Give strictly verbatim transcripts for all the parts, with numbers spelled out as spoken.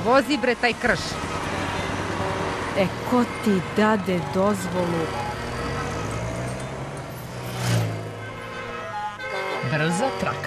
Vozi bre taj krš. E, ko ti dade dozvolu? Brza traka.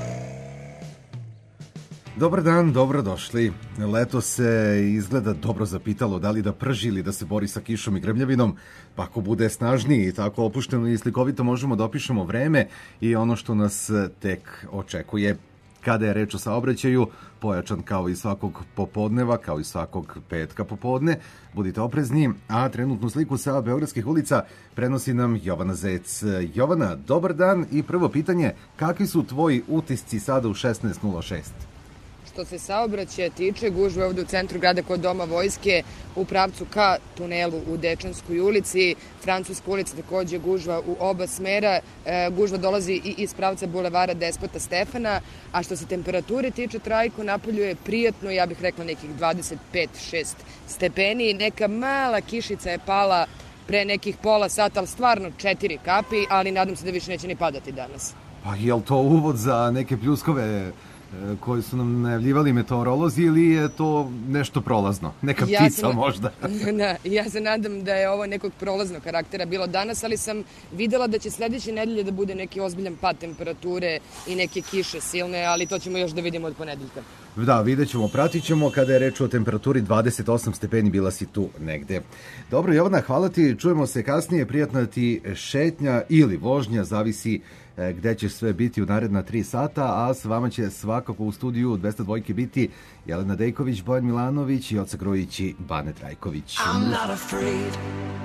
Dobar dan, dobrodošli. Leto se izgleda dobro zapitalo da li da prži ili da se bori sa kišom i grmljavinom, pa ako bude snažniji, tako opušteno i slikovito možemo da opišemo vreme i ono što nas tek očekuje. Kada je reč o saobraćaju, pojačan kao i svakog popodneva, kao i svakog petka popodne, budite oprezni, a trenutnu sliku sa beogradskih ulica prenosi nam Jovana Zec. Jovana, dobar dan i prvo pitanje, kakvi su tvoji utisci sada u šesnaest nula šest? Što se saobraćaja tiče, gužve ovde u centru grada kod Doma vojske u pravcu ka tunelu u Dečanskoj ulici, Francuska ulica takođe gužva u oba smera, e, gužva dolazi i iz pravca bulevara Despota Stefana, a što se temperature tiče, Trajko, napolju je prijatno, ja bih rekla nekih dvadeset pet šest stepeni, neka mala kišica je pala pre nekih pola sata, ali stvarno četiri kapi, ali nadam se da više neće ni padati danas. Pa je li to uvod za neke pljuskove koji su nam najavljivali meteorolozi ili je to nešto prolazno? Neka ptica ja sam, možda? Da, ja se nadam da je ovo nekog prolaznog karaktera bilo danas, ali sam videla da će sledeće nedelje da bude neki ozbiljan pad temperature i neke kiše silne, ali to ćemo još da vidimo od ponedeljka. Da, vidjet ćemo, pratit ćemo. Kada je reč o temperaturi dvadeset osam stepeni, bila si tu negde. Dobro, Jovana, hvala ti, čujemo se kasnije, prijatna ti šetnja ili vožnja, zavisi gde će sve biti u naredna tri sata, a s vama će svakako u studiju dvesta dva biti Jelena Dejković, Bojan Milanović i Oca Grujić i Bane Trajković. I'm not afraid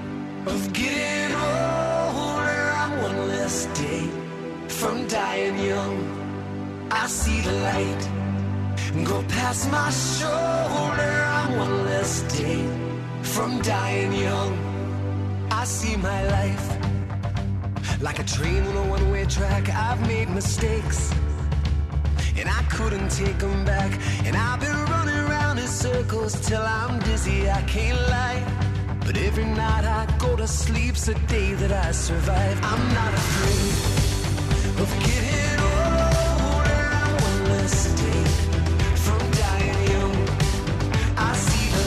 of getting older, I'm one less day from dying young. I see the light go past my shoulder, I'm one less day from dying young. I see my life like a train on a one-way track. I've made mistakes and I couldn't take them back, and I've been running around in circles till I'm dizzy, I can't lie. But every night I go to sleep's a day that I survive. I'm not afraid of getting older, I'm one less day from dying young. I see the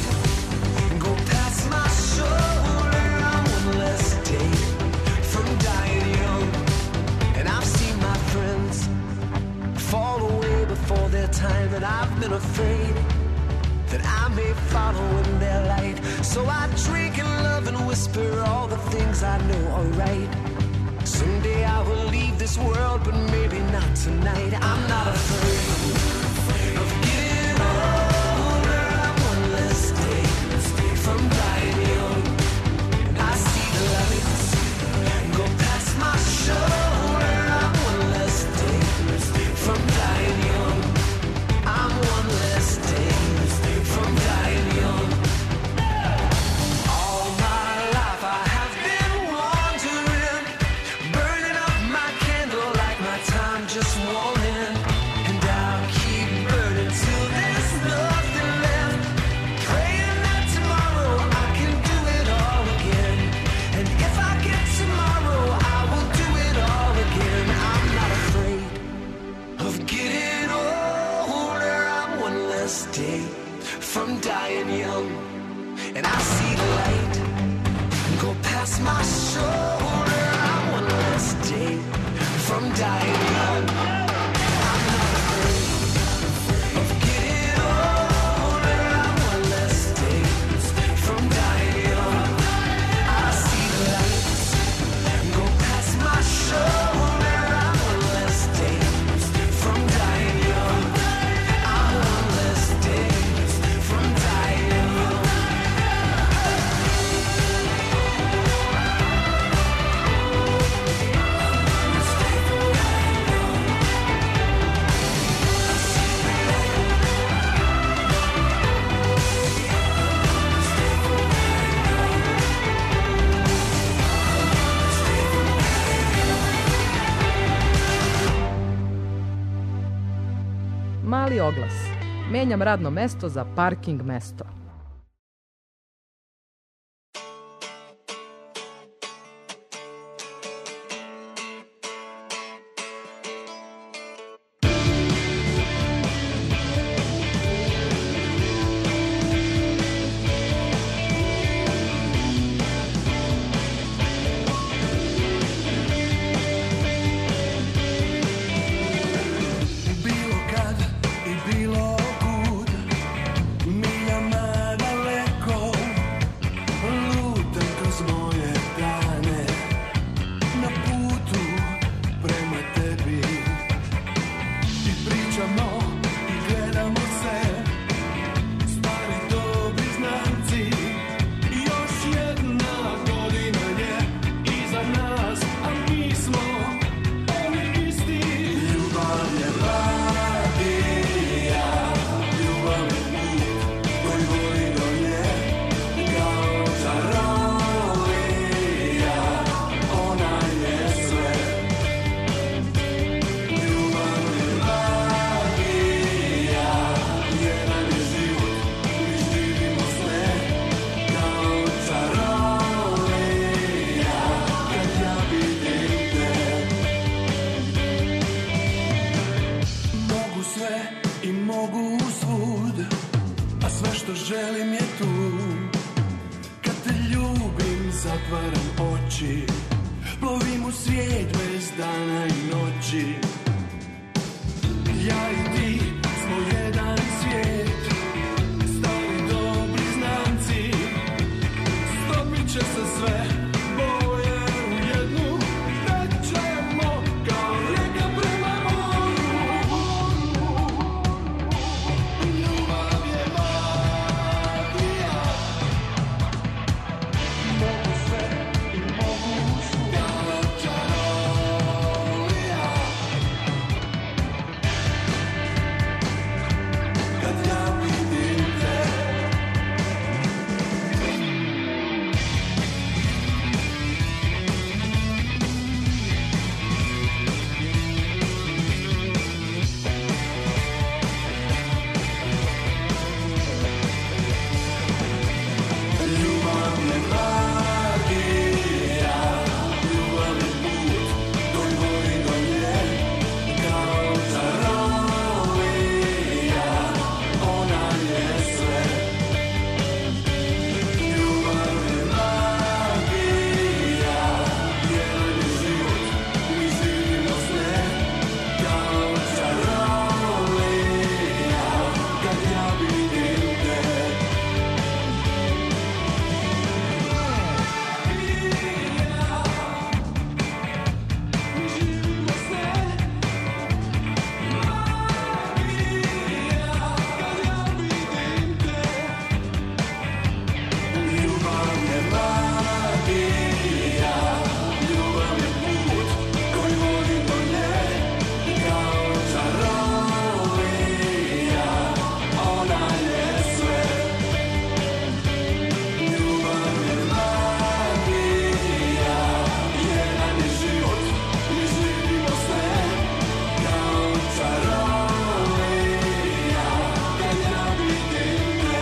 light go past my shoulder, I'm one less day from dying young. And I've seen my friends fall away before their time, and I've been afraid that I may follow in their light. So I drink and love and whisper all the things I know are right. Someday I will leave this world, but maybe not tonight. I'm not afraid of getting older, I'm one less day from dying young. And I see the lights go past my shoulder, I'm one less day from dying young. I'm one less day from dying young. All my life I have been wandering, burning up my candle like my time just won't end. And I'll keep burning till there's nothing left, praying that tomorrow I can do it all again. And if I get tomorrow, I will do it all again. I'm not afraid of getting older, I'm one less day from dying young. And I see the light go past my shoulder, I'm one less day from dying young. I'm not afraid of getting older, I'm one less day from dying young. I see the lights go past my shoulder, I'm one less day from dying young. I'm one less day from dying young. Mali oglas. Menjam radno mesto za parking mesto. iz dana i noći. Ja i ti smo jedan svijet, stari dobri znanci. Stopit će se sve boje u jednu, tećemo kao rijeka prema moru. Ljubav je magija, mogu sve i mogu svu, kao čarolija. Kad ja vidim te, ljubav je magija, ljubav je put koji vodi do nje, kao čarolija, ona je sve. Ljubav je magija, jedan je život, mi živimo sve, kao čarolija, kad ja vidim te. Ljubav je magija, ljubav je put koji vodi do nje, kao čarolija, ona je sve. Ljubav je magija, jedan je život, mi živimo sve, kao čarolija, kad ja vidim te.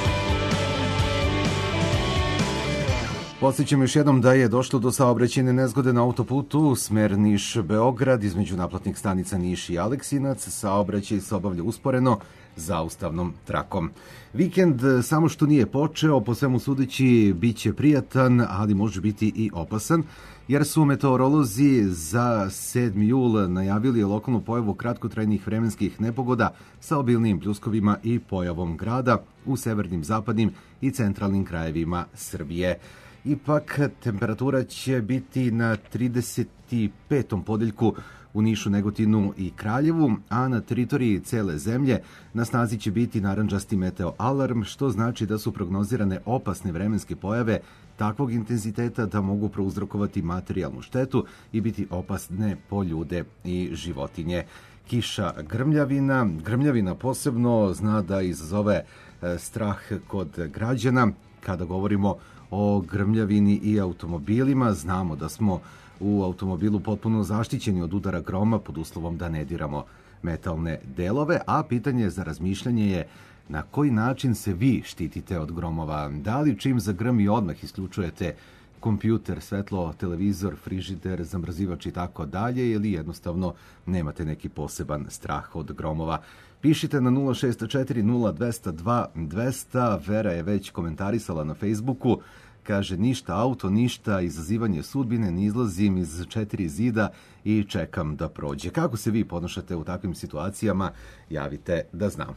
Podsjećam još jednom da je došlo do saobraćajne nezgode na autoputu smer Niš-Beograd između naplatnih stanica Niš i Aleksinac. Saobraćaj se obavlja usporeno zaustavnom trakom. Vikend samo što nije počeo, po svemu sudeći bit će prijatan, ali može biti i opasan, jer su meteorolozi za sedmi jul najavili lokalnu pojavu kratkotrajnih vremenskih nepogoda sa obilnijim pljuskovima i pojavom grada u severnim, zapadnim i centralnim krajevima Srbije. Ipak, temperatura će biti na trideset petom podeljku u Nišu, Negotinu i Kraljevu, a na teritoriji cele zemlje na snazi će biti narandžasti meteo alarm, što znači da su prognozirane opasne vremenske pojave takvog intenziteta da mogu prouzrokovati materijalnu štetu i biti opasne po ljude i životinje. Kiša, grmljavina. Grmljavina posebno zna da izazove e, strah kod građana. Kada govorimo o grmljavini i automobilima, znamo da smo u automobilu potpuno zaštićeni od udara groma pod uslovom da ne diramo metalne delove, a pitanje za razmišljanje je na koji način se vi štitite od gromova. Da li čim zagrmi odmah isključujete kompjuter, svetlo, televizor, frižider, zamrzivač i tako dalje, ili jednostavno nemate neki poseban strah od gromova? Pišite na nula šest četiri nula dvesta dva dvesta. Vera je već komentarisala na Facebooku. Kaže, ništa auto, ništa izazivanje sudbine, ne izlazim iz četiri zida i čekam da prođe. Kako se vi ponašate u takvim situacijama? Javite da znamo.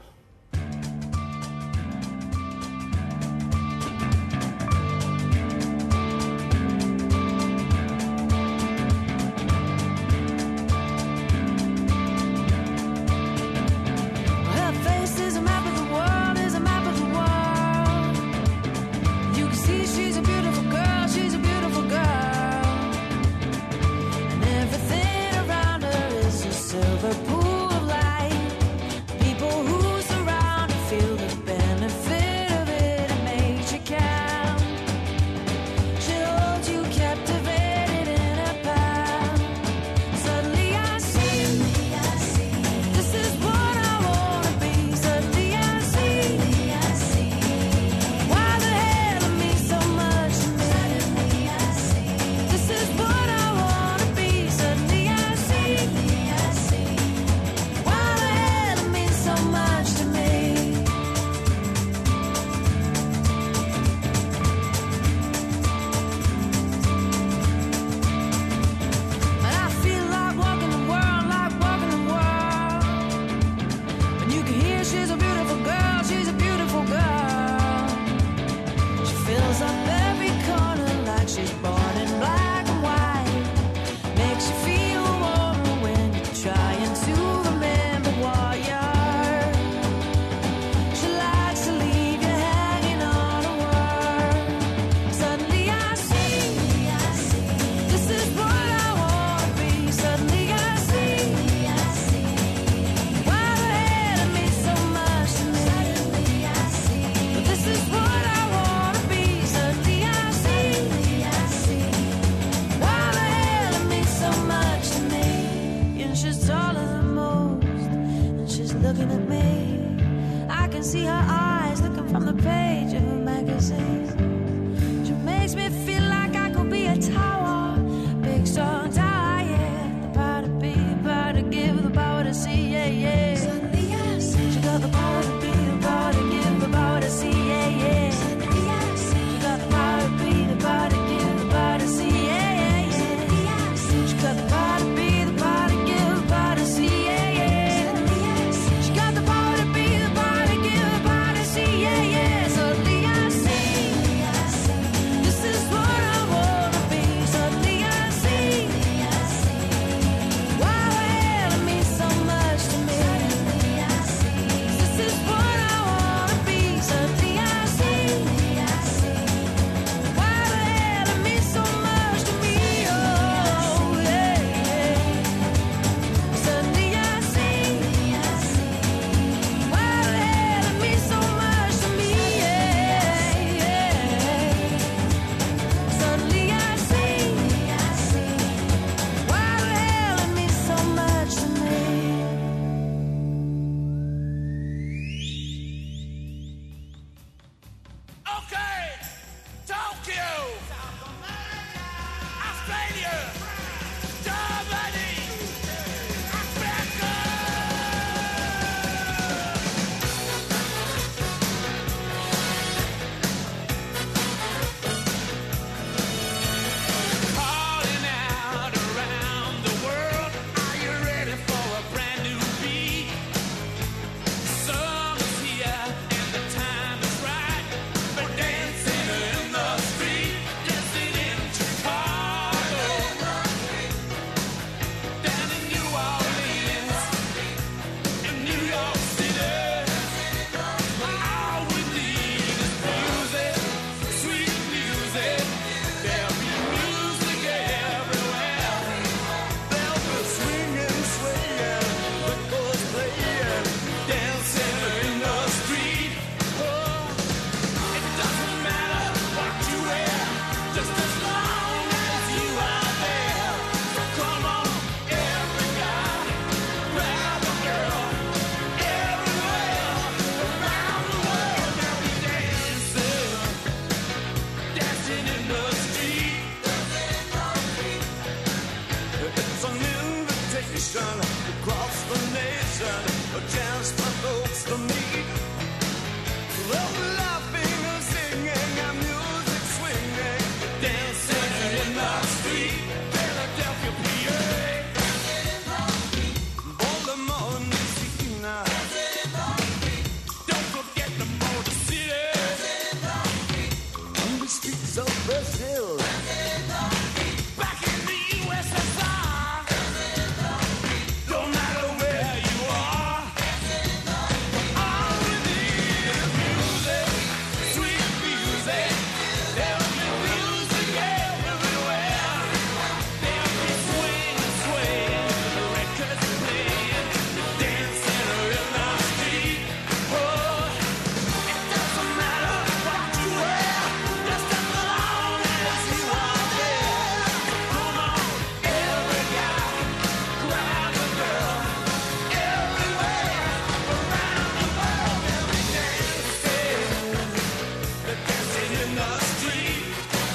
see her eyes looking from the page of a magazine. She makes me feel like I could be a tower, big strong tower, yeah. The power to be, the power to give, the power to see, yeah, yeah. Suddenly I see she got the power to be, the power to give, the power to see, yeah, yeah. Suddenly I see she got the power to be, the power to give, the power to see, yeah, yeah, yeah. Suddenly I see she got the power to be, the power to give, the power to see, yeah, yeah. Suddenly I see she got the power to be, the power to give, the power to see, yeah, yeah. Suddenly I see this is what I wanna be. Suddenly I see why the hell it means so much to me. This is what I wanna be. Suddenly I see why the hell it means so much to me. Oh yeah, yeah. Suddenly I see why the hell it means so much to me. Yeah, yeah. Suddenly I see why the hell it means so much to me. Okay, Tokyo, Australia, Germany, Africa. Calling out around the world, are you ready for a brand new beat? Summer's here and the time is right for dancing in the street, dancing in Chicago, down in New Orleans, in New York City. All we need is music, sweet music. There'll be music everywhere. There'll be swinging, swinging, records playing, dancing in the street. Oh, it doesn't matter what you wear, just as long as you are there. So come on, every guy, grab a girl, everywhere, around the world. They'll be dancing, dancing in the street. It's an invitation across the nation, a chance for folks to meet. Love laughing and singing and music swinging, dancing in the street. Philadelphia, P A, Baltimore, Messina. Don't forget the Motor City, on the streets of Brazil. Back in the U S S R, no matter where you are, all we need is music, sweet music. There'll be music everywhere. There'll be swing and swaying, the records playing, dancing in the street. Oh, it doesn't matter what you wear, just as long as you are there. Come on, every guy, grab a girl, everywhere, around the world. They'll be dancing, they're dancing in the street,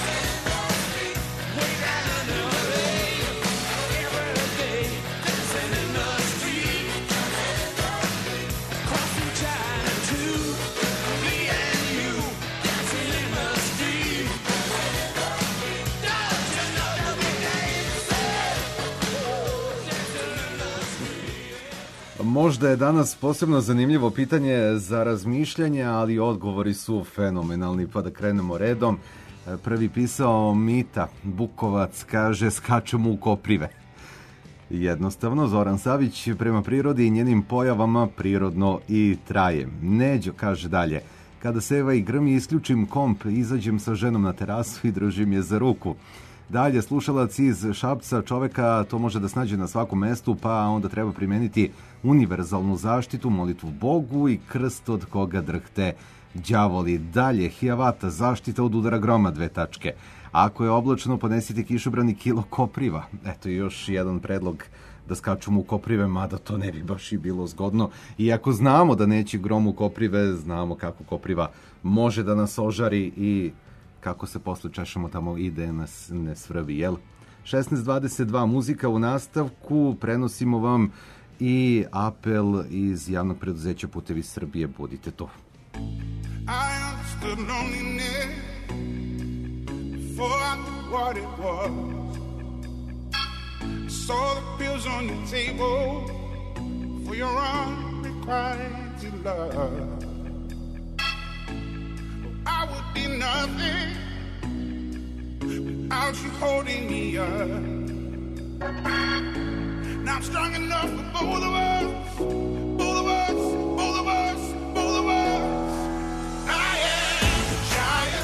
way down in L A, every day, dancing in the street, crossing China too, me and you, dancing in the street. Don't you know they'll be dancing, dancing in the street. Možda je danas posebno zanimljivo pitanje za razmišljanje, ali odgovori su fenomenalni, pa da krenemo redom. Prvi pisao Mita Bukovac, kaže skačemo u koprive. Jednostavno, Zoran Savić, prema prirodi i njenim pojavama prirodno i traje. Neđo kaže dalje, kada seva i grmi isključim komp, izađem sa ženom na terasu i držim je za ruku. Dalje, slušalac iz Šapca, čoveka to može da snađe na svakom mestu, pa onda treba primeniti univerzalnu zaštitu, molitvu Bogu i krst od koga drhte đavoli. Dalje, Hijavata, zaštita od udara groma, dve tačke. Ako je oblačno, ponesite kišobran i kilo kopriva. Eto još jedan predlog da skačemo u koprive, mada to ne bi baš i bilo zgodno. Iako znamo da neće grom u koprive, znamo kako kopriva može da nas ožari i kako se posle češamo tamo i da nas ne svrvi, jel? šesnaest dvadeset dva muzika u nastavku, prenosimo vam i apel iz javnog preduzeća Putevi Srbije, budite to. I understood loneliness before I knew what it was. I saw the pills on your table for your unrequited love. I would be nothing without you holding me up. Now I'm strong enough for both of us, both of us, both of us, both of us. I am a giant.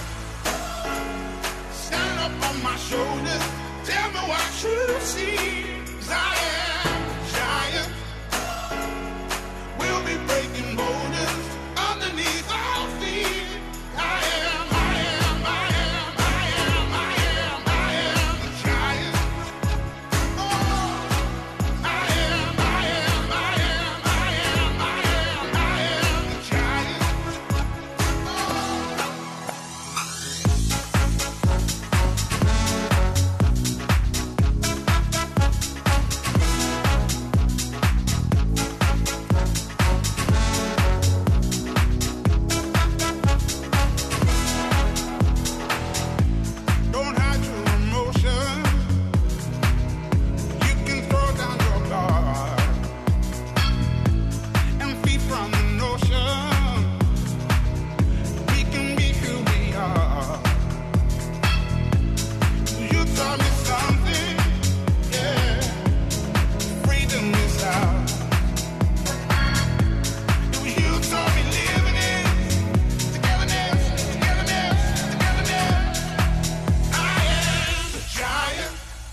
Stand up on my shoulders. Tell me what you see. 'Cause I am a giant. We'll be breaking boulders underneath our feet. I am, I am, I am, I am, I am, I am a giant. Oh, I am, I am, I am, I am, I am, I am the giant. Don't hide your emotion. You can throw down your guard and feed from the notion. We can be who we are. You taught me something, yeah. Freedom is out. It was you taught me living it. Togetherness, togetherness, togetherness. I am a giant.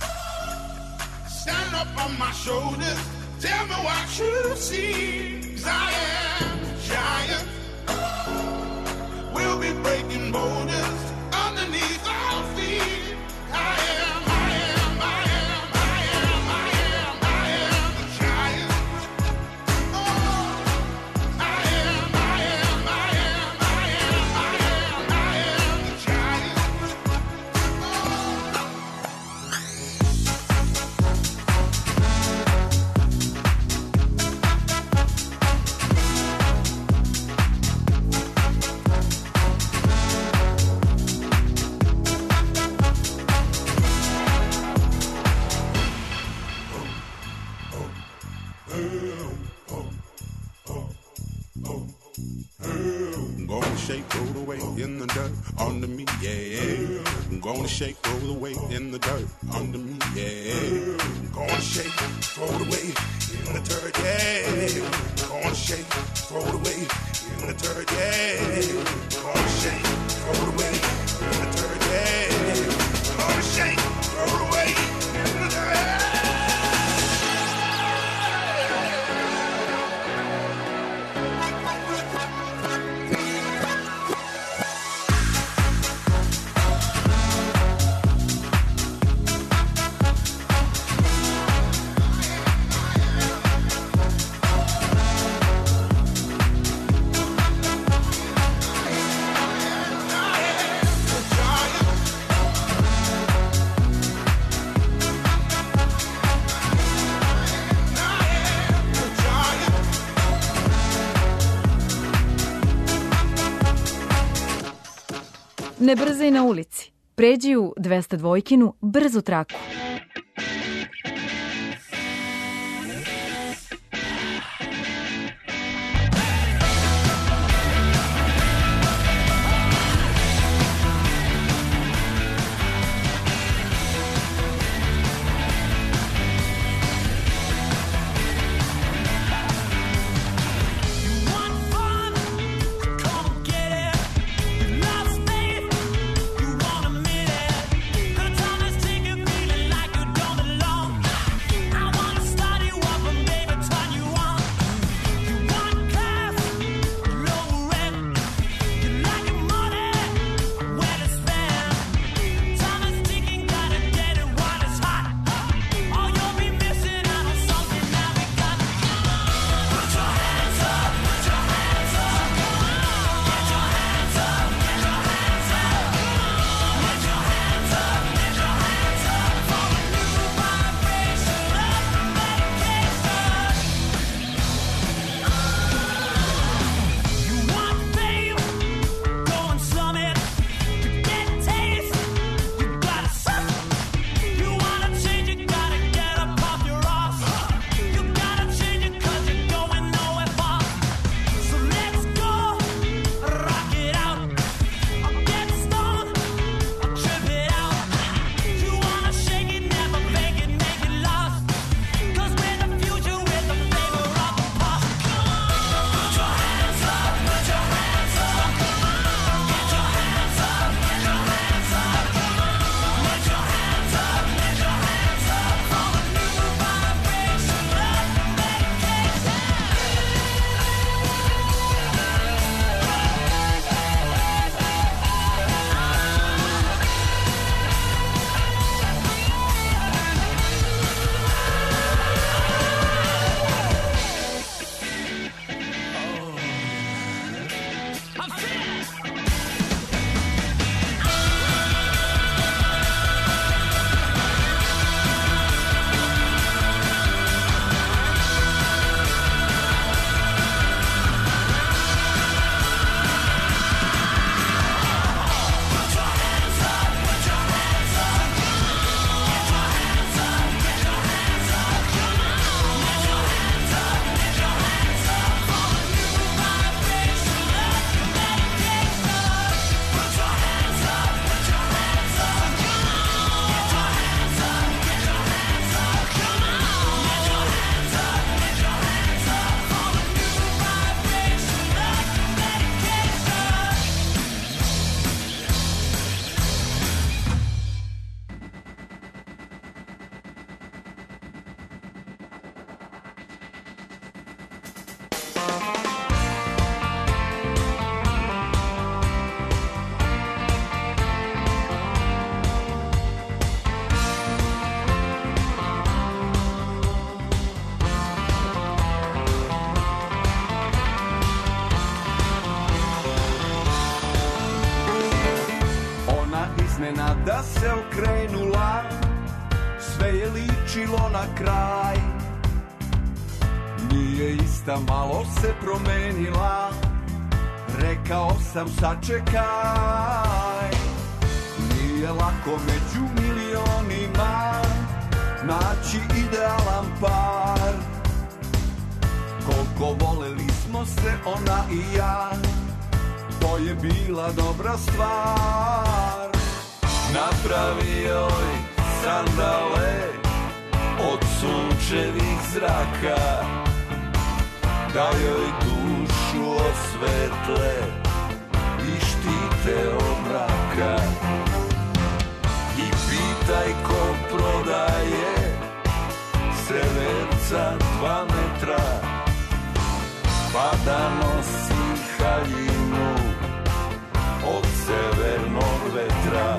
Stand up on my shoulders. Tell me what you see. 'Cause I am a giant. We'll be breaking boulders underneath our feet. I am, I am, I am, I am, I am, I am the giant. Oh, I am, I am, I am, I am, I am, I am the giant. I'm gonna shake, roll away in the dirt under me, yeah. I'm gonna shake, roll away in the dirt under me, yeah. I'm gonna shake, throw it away in the dirt, yeah. I'm gonna shake, throw it away in the dirt, yeah. I'm gonna shake, throw it away in the dirt, yeah. I'm gonna shake, throw it away in the dirt. Ne brzaj na ulici. Pređi u dvesta dvojkinu brzu traku. Lost faith, you wanna admit it. Good time is taking feeling like se okrenula, sve je ličilo na kraj. Nije ista, malo se promenila, rekao sam sačekaj. Nije lako među milionima naći idealan par. Koliko voleli smo se ona i ja, to je bila dobra stvar. Napravi joj sandale od sunčevih zraka, da joj dušu osvetle i štite od mraka. I pitaj ko prodaje severca dva metra, pa da nosi haljinu od severnog vetra.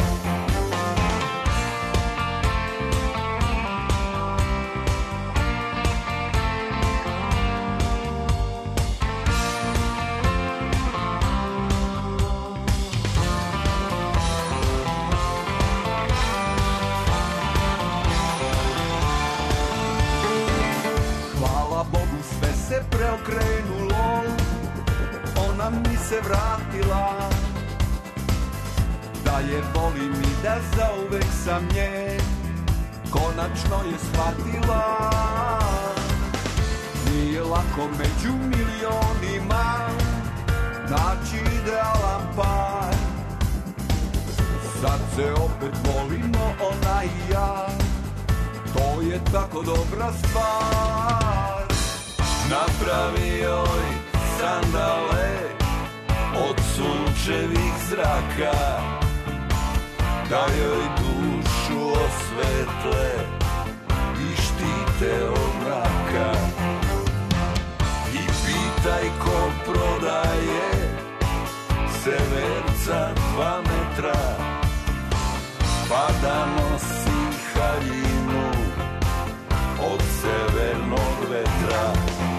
Se preokrenulo, ona mi se vratila, da je volim i da zauvek sam nje, konačno je shvatila. Nije lako među milionima naći idealan par. Sad se opet volimo ona i ja, to je tako dobra stvar. Napravi joj sandale od sunčevih zraka, da joj dušu osvetle i štite od mraka. I pitaj ko prodaje severca dva metra, pa da nosi haljinu od severnog vetra.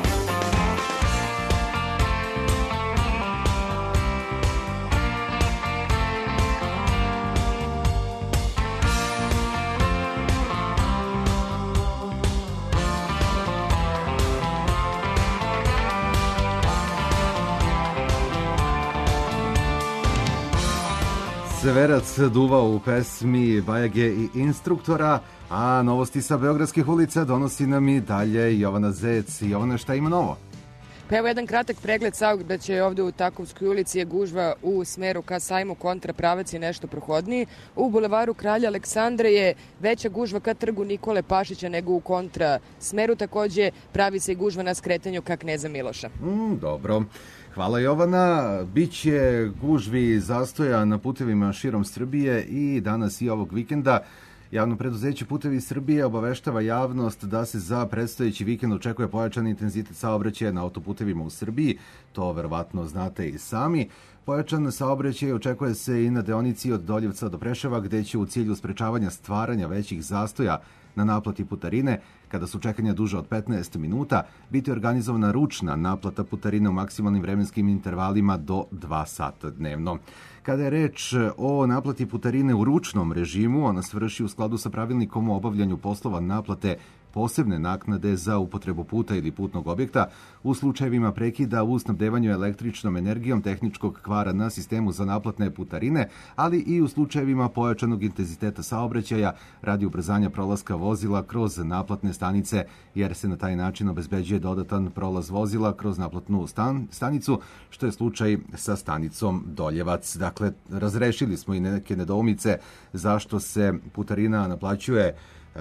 Severac duva u pesmi Bajage i Instruktora, a novosti sa beogradskih ulica donosi nam i dalje Jovana Zec. Jovana, šta ima novo? Pa evo jedan kratak pregled saobraćaja ovde u Takovskoj ulici je gužva u smeru ka sajmu, kontrapravac je nešto prohodniji. U bulevaru Kralja Aleksandra je veća gužva ka trgu Nikole Pašića nego u kontra smeru. Takođe pravi se i gužva na skretanju ka Kneza Miloša. Mm, dobro. Hvala Jovana. Biće gužvi zastoja na putevima širom Srbije i danas i ovog vikenda. Javno preduzeće Putevi Srbije obaveštava javnost da se za predstojeći vikend očekuje pojačan intenzitet saobraćaja na autoputevima u Srbiji. To verovatno znate i sami. Pojačan saobraćaj očekuje se i na deonici od Doljevca do Preševa, gde će u cilju sprečavanja stvaranja većih zastoja na naplati putarine, kada su čekanja duže od petnaest minuta, biti organizovana ručna naplata putarine u maksimalnim vremenskim intervalima do dva sata dnevno. Kada je reč o naplati putarine u ručnom režimu, ona se vrši u skladu sa pravilnikom o obavljanju poslova naplate posebne naknade za upotrebu puta ili putnog objekta u slučajevima prekida u snabdevanju električnom energijom, tehničkog kvara na sistemu za naplatne putarine, ali i u slučajevima pojačanog intenziteta saobraćaja radi ubrzanja prolaska vozila kroz naplatne stanice, jer se na taj način obezbeđuje dodatan prolaz vozila kroz naplatnu stan, stanicu, što je slučaj sa stanicom Doljevac. Dakle, razrešili smo i neke nedoumice zašto se putarina naplaćuje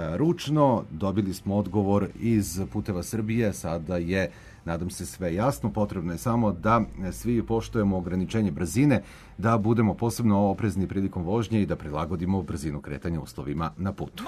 ručno. Dobili smo odgovor iz Puteva Srbije, sada je, nadam se, sve jasno. Potrebno je samo da svi poštujemo ograničenje brzine, da budemo posebno oprezni prilikom vožnje i da prilagodimo brzinu kretanja uslovima na putu.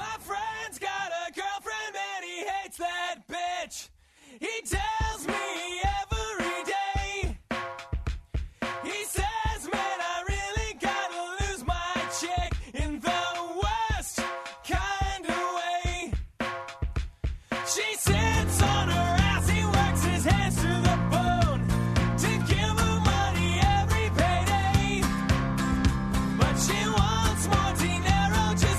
She wants more dinero just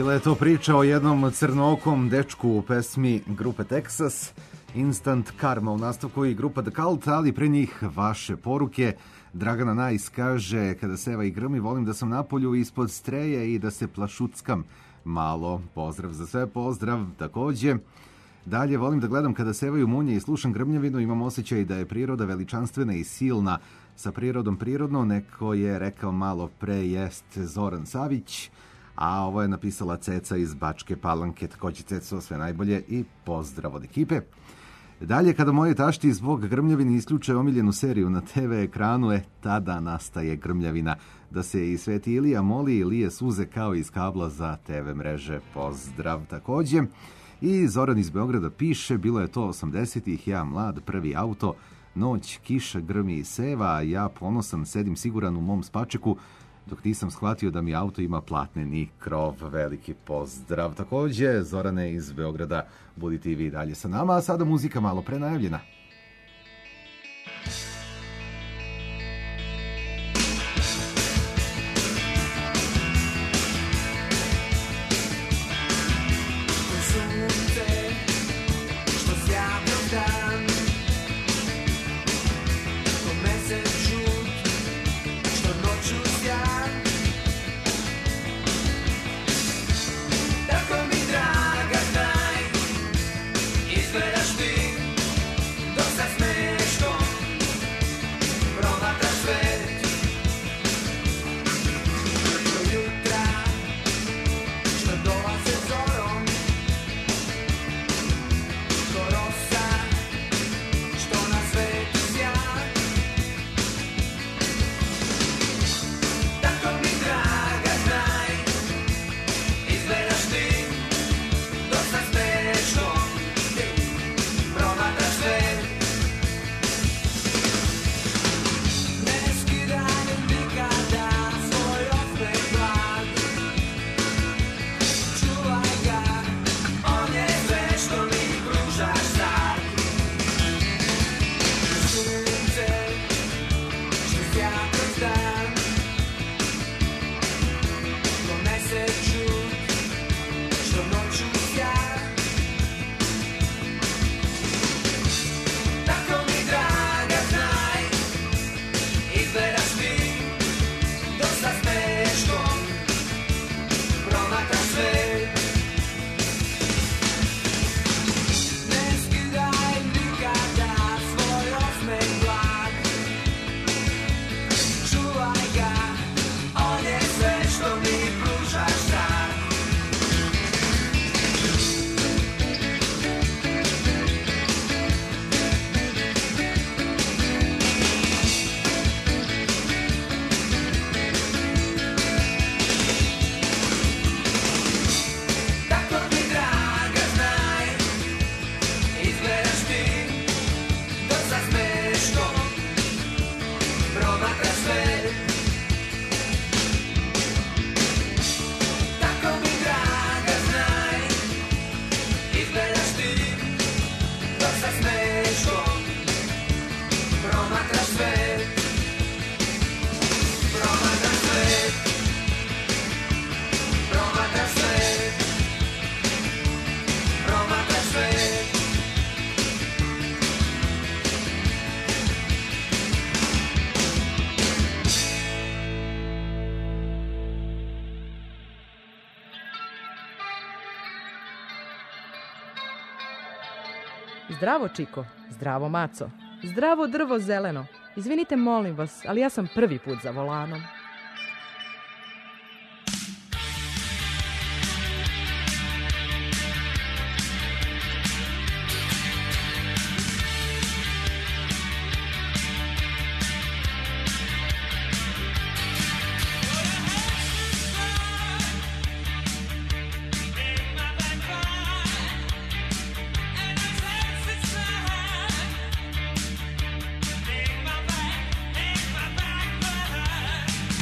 Bila je to priča o jednom crnokom dečku u pesmi grupe Texas, Instant Karma u nastavku i grupa The Cult, ali pre njih vaše poruke. Dragana Najs kaže, kada seva i grmi, volim da sam napolju ispod streje i da se plašuckam malo. Pozdrav za sve, pozdrav takođe. Dalje, volim da gledam kada sevaju munje i slušam grmljavinu, imam osjećaj da je priroda veličanstvena i silna. Sa prirodom prirodno, neko je rekao malo pre, jest Zoran Savić, a ovo je napisala Ceca iz Bačke Palanke. Takođe, Ceco, sve najbolje i pozdrav od ekipe. Dalje, kada moje tašti zbog grmljavine isključe omiljenu seriju na te ve ekranu, e, tada nastaje grmljavina. Da se i Sveti Ilija moli i lije suze kao iz kabla za te ve mreže. Pozdrav takođe. I Zoran iz Beograda piše, bilo je to osamdesetih, ja mlad, prvi auto, noć, kiša, grmi i seva, a ja ponosan sedim siguran u mom spačeku, dok nisam shvatio da mi auto ima platneni krov. Veliki pozdrav takođe. Zorane iz Beograda, budite i vi dalje sa nama, a sada muzika malo pre najavljena. Zdravo, Čiko. Zdravo, Maco. Zdravo, drvo zeleno. Izvinite, molim vas, ali ja sam prvi put za volanom. Take my back, take my back, back.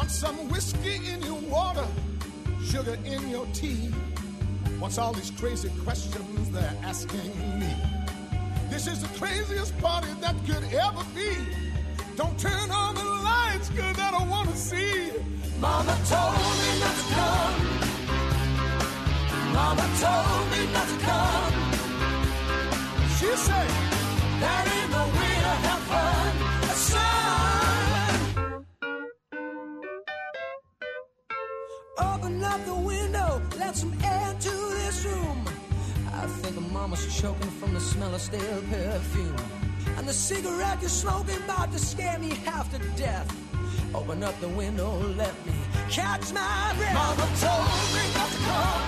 Put some whiskey in your water, sugar in your tea. What's all these crazy questions they're asking me? This is the craziest party that could ever be. Don't turn on the lights, cause I don't wanna see. Mama told me not to come. Mama told me not to come. She said, that ain't no way to have fun, son. Open up the window, let some air to this room. I think mama's choking from the smell of stale perfume. And the cigarette you're smoking about to scare me half to death. Open up the window, let me catch my breath. Mama told me not to come.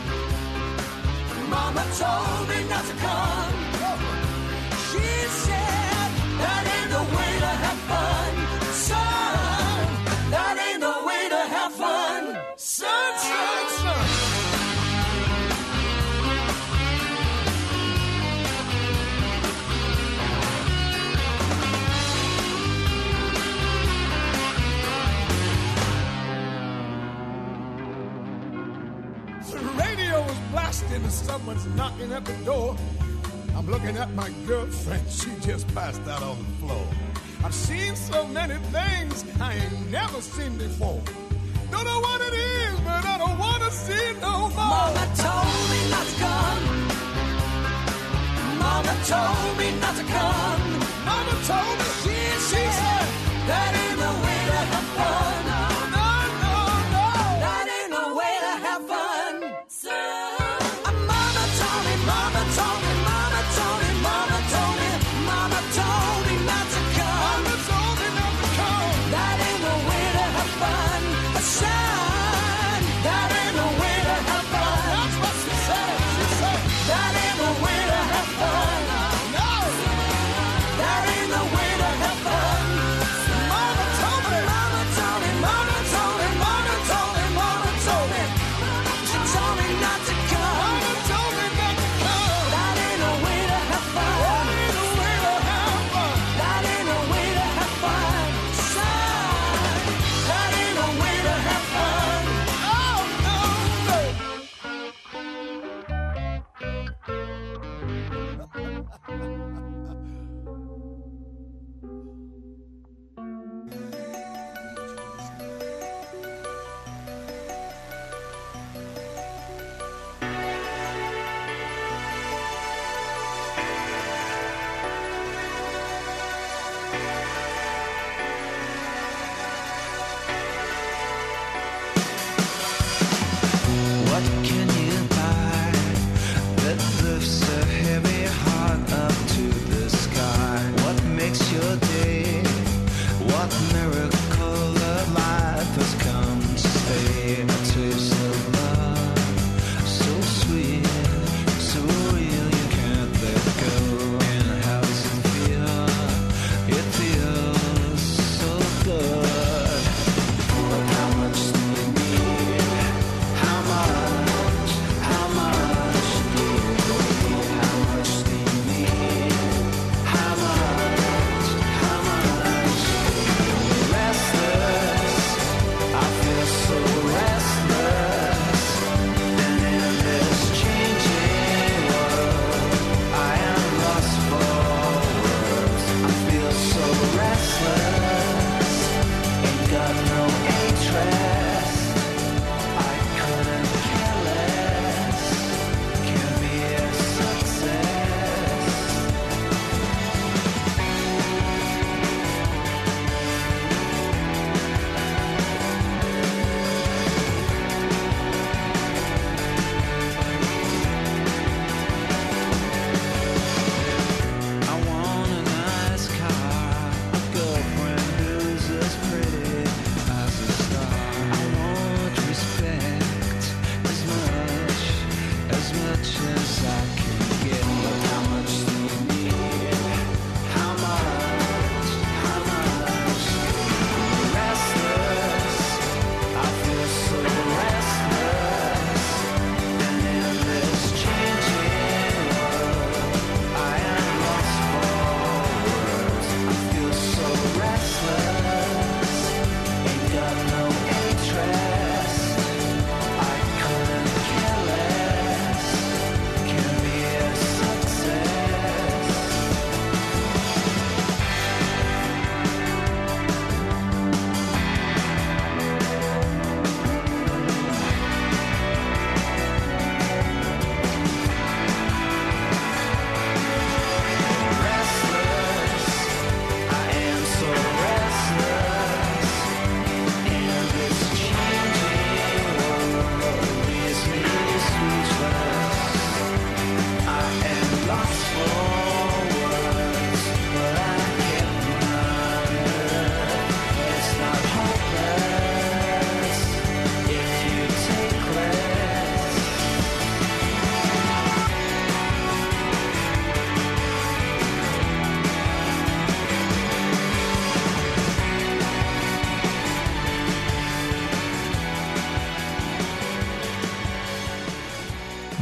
Mama told me not to come. She said, that ain't the way to have fun, son. That ain't the way to have fun, son, son, son. The radio is blasting and someone's knocking at the door. I'm looking at my girlfriend, she just passed out on the floor. I've seen so many things I ain't never seen before. Don't know what it is, but I don't want to see it no more. Mama told me not to come. Mama told me not to come. Mama told me, She, she said, that ain't the way to have fun. no, no, no. That ain't the way to have fun, son. Mama told me, mama told me, mama told me, mama told me, mama told me not to come. Mama told me not to come. That ain't the way to have fun, son. That ain't the way to have fun. That's what she said. She said, That ain't the way to have fun. no.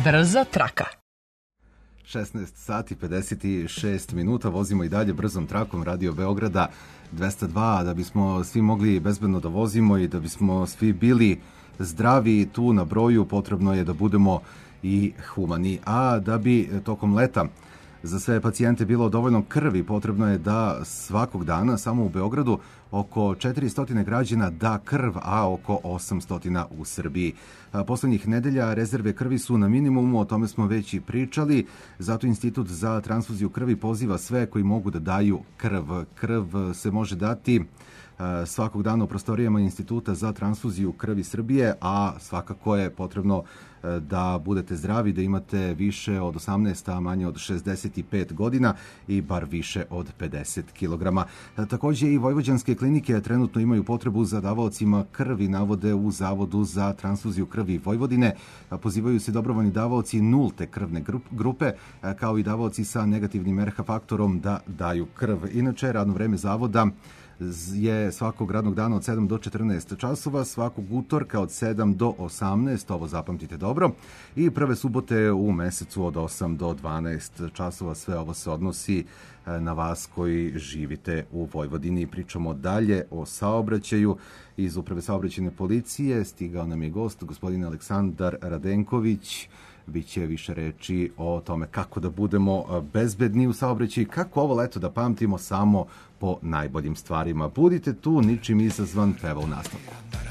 Brza traka. šesnaest sati pedeset šest minuta, vozimo i dalje brzom trakom Radio Beograda dvesta dva, da bismo svi mogli bezbedno da vozimo i da bismo svi bili zdravi tu na broju, potrebno je da budemo i humani. A da bi tokom leta za sve pacijente bilo dovoljno krvi, potrebno je da svakog dana samo u Beogradu oko četiristo građana da krv, a oko osamsto u Srbiji. Poslednjih nedelja rezerve krvi su na minimumu, o tome smo već i pričali, zato Institut za transfuziju krvi poziva sve koji mogu da daju krv. Krv se može dati svakog dana u prostorijama Instituta za transfuziju krvi Srbije, a svakako je potrebno da budete zdravi, da imate više od osamnaest, a manje od šezdeset pet godina i bar više od pedeset kilograma. Takođe i vojvođanske klinike trenutno imaju potrebu za davaocima krvi, navode u Zavodu za transfuziju krvi Vojvodine. Pozivaju se dobrovoljni davaoci nulte krvne grupe, kao i davaoci sa negativnim er ha faktorom da daju krv. Inače, radno vreme Zavoda je svakog radnog dana od sedam do četrnaest časova, svakog utorka od sedam do osamnaest, ovo zapamtite dobro, i prve subote u mesecu od osam do dvanaest časova. Sve ovo se odnosi na vas koji živite u Vojvodini. Pričamo dalje o saobraćaju. Iz Uprave saobraćajne policije stigao nam je gost, gospodin Aleksandar Radenković. Biće više reči o tome kako da budemo bezbedni u saobraćaju, kako ovo leto da pamtimo samo po najboljim stvarima. Budite tu, ničim izazvan peva u nastavku.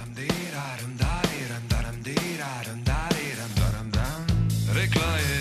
Rekla je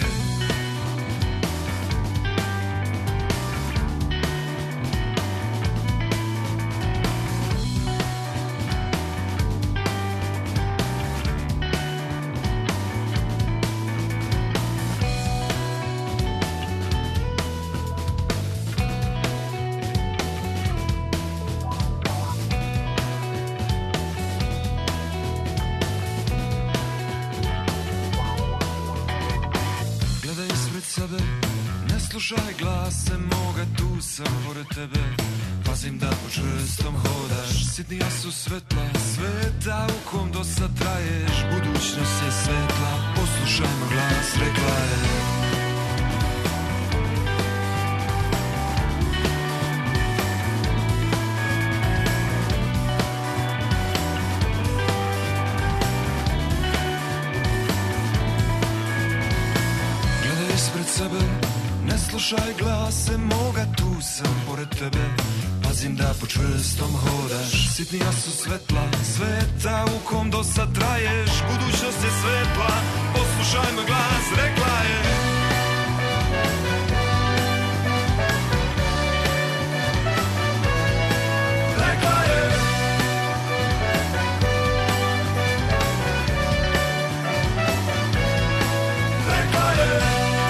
slušaj glase moga, tu sam pored tebe. Pazim da po čvrstom hodaš, sitnija su svetla sveta u kom do sad traješ. Budućnost je svetla, poslušaj moj glas, rekla je. Gledaj ispred sebe, ne slušaj glase moga, tu sam pored tebe. Pazim da po čvrstom hodaš, sitnija su svetla sveta u kom do sad traješ. Budućnost je svetla, poslušaj moj glas, rekla je. Rekla je. Rekla je.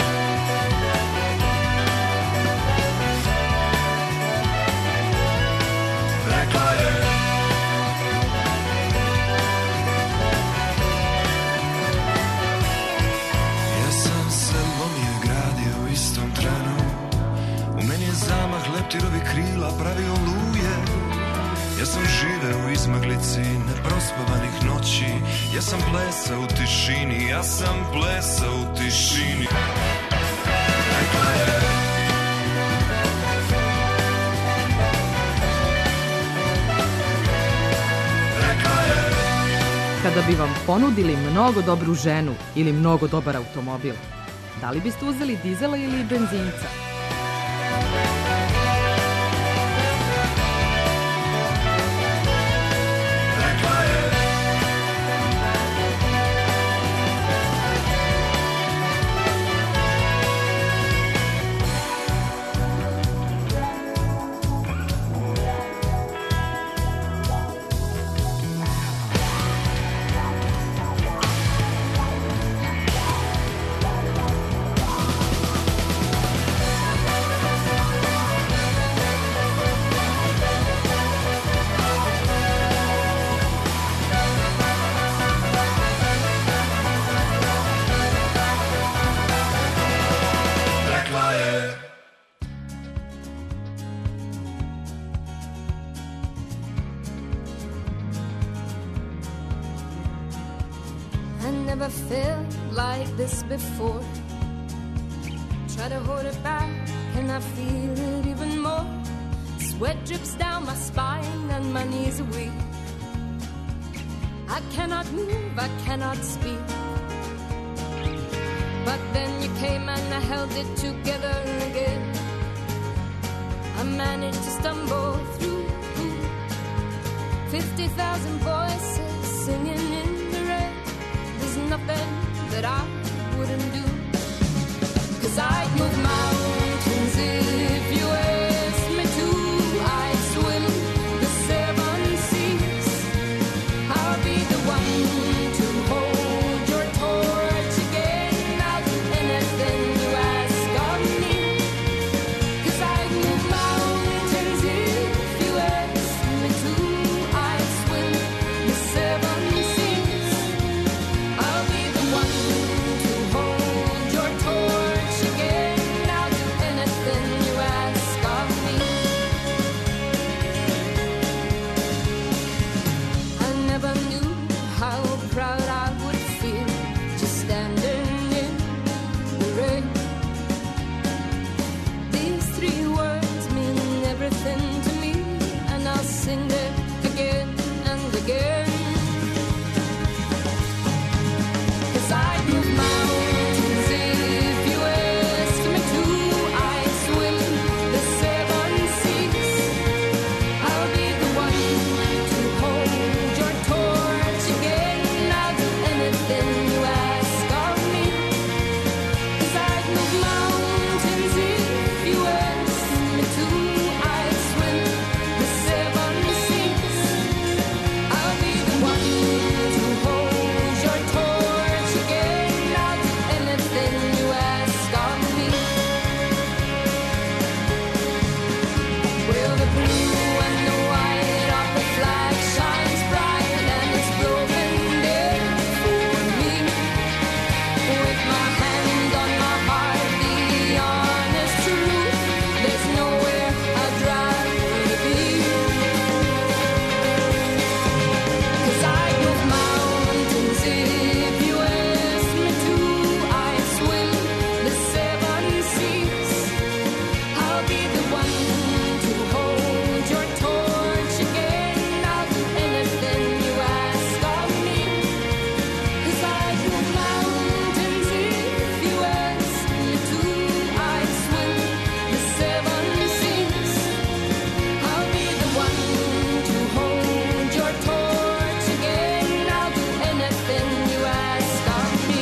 Leptirovi krila pravi oluje. Ja sam živeo u izmaglici neprospavanih noći. Ja sam plesao u tišini, ja sam plesao u tišini. Rekla je. Rekla je. Kada bi vam ponudili mnogo dobru ženu ili mnogo dobar automobil, da li biste uzeli dizela ili benzinca? never felt like this before. Try to hold it back and I feel it even more. Sweat drips down my spine and my knees are weak. I cannot move, I cannot speak. But then you came and I held it together again. I managed to stumble through. Fifty thousand voices singing in the rain. There's nothing that I wouldn't do. 'Cause I'd move mountains if you asked me to. I'd swim the seven seas. I'll be the one to hold your torch again. I'll do anything you ask of me. 'Cause I'd move mountains if you asked me to. I'd swim the seven seas. I'll be the one to hold your torch again. I'll do anything you ask of me. I never knew how proud I would feel just standing in the rain. These three words mean everything to me, and I'll sing it again and again. 'Cause I'd move mountains if you asked me to. I'd swim the seven seas. I'll be the one to hold your torch again. I'll do anything you ask of me. 'Cause I'd move mountains if you asked me to. I'd swim the seven seas. I'll be the one to hold your torch again. I'll do anything you ask of me. Well, the blue and the white of the flag shines bright, and it's broken there for me. With my hand on my heart, the honest truth, there's nowhere I'd rather be. 'Cause I'd move mountains if you asked me to. I'd swim the seven seas. I'll be the one to hold your torch again. I'll do anything you ask of me. 'Cause I'd move mountains if you asked me to. I'd swim the seven seas. I'll be the one to hold your torch again. I'll do anything you ask of me.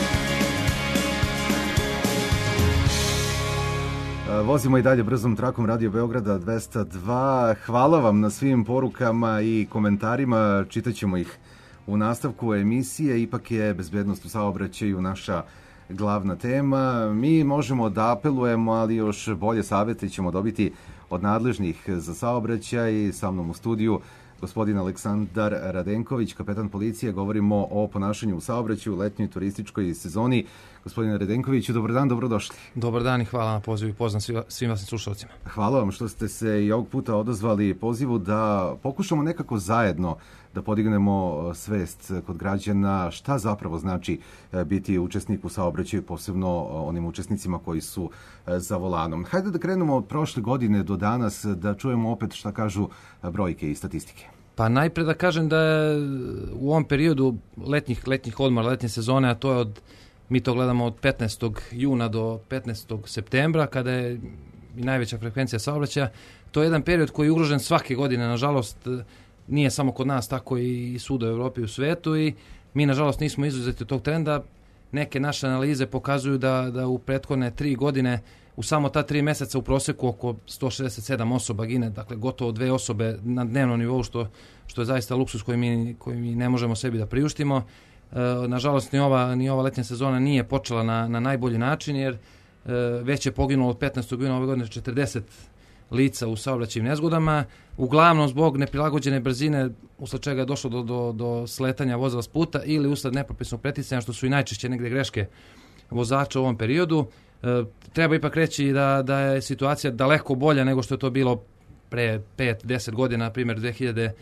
Vozimo i dalje brzom trakom Radio Beograda dvesta dva. Hvala vam na svim porukama i komentarima. Čitaćemo ih u nastavku emisije. Ipak je bezbednost u saobraćaju naša glavna tema. Mi možemo da apelujemo, ali još bolje savjete ćemo dobiti od nadležnih za saobraćaj. Sa mnom u studiju gospodin Aleksandar Radenković, kapetan policije. Govorimo o ponašanju u saobraćaju u letnjoj turističkoj sezoni. Gospodine Radenkoviću, dobar dan, dobrodošli. Dobar dan i hvala na pozivu i pozdrav svima, svim vašim slušalcima. Hvala vam što ste se i ovog puta odazvali pozivu da pokušamo nekako zajedno da podignemo svest kod građana šta zapravo znači biti učesnik u saobraćaju, posebno onim učesnicima koji su za volanom. Hajde da krenemo od prošle godine do danas, da čujemo opet šta kažu brojke i statistike. Pa najpre da kažem da je u ovom periodu letnjih, letnjih odmora, letnje sezone, a to je od, mi to gledamo od petnaestog juna do petnaestog septembra, kada je i najveća frekvencija saobraćaja, to je jedan period koji je ugrožen svake godine, nažalost, nije samo kod nas, tako i svuda u Evropi i u svetu, i mi nažalost nismo izuzeti od tog trenda. Neke naše analize pokazuju da, da u prethodne tri godine u samo ta tri meseca u proseku oko sto šezdeset sedam osoba gine, dakle gotovo dve osobe na dnevnom nivou, što, što je zaista luksus koji mi, koji mi ne možemo sebi da priuštimo. E, nažalost, ni ova, ni ova letnja sezona nije počela na, na najbolji način, jer e, već je poginulo od petnaestog juna ove godine četrdeset lica u saobraćajnim nezgodama, uglavnom zbog neprilagođene brzine, usled čega je došlo do, do, do sletanja vozila s puta ili usled nepropisnog preticanja, što su i najčešće negde greške vozača u ovom periodu. E, treba ipak reći da, da je situacija daleko bolja nego što je to bilo pre pet do deset godina, na primjer dve hiljade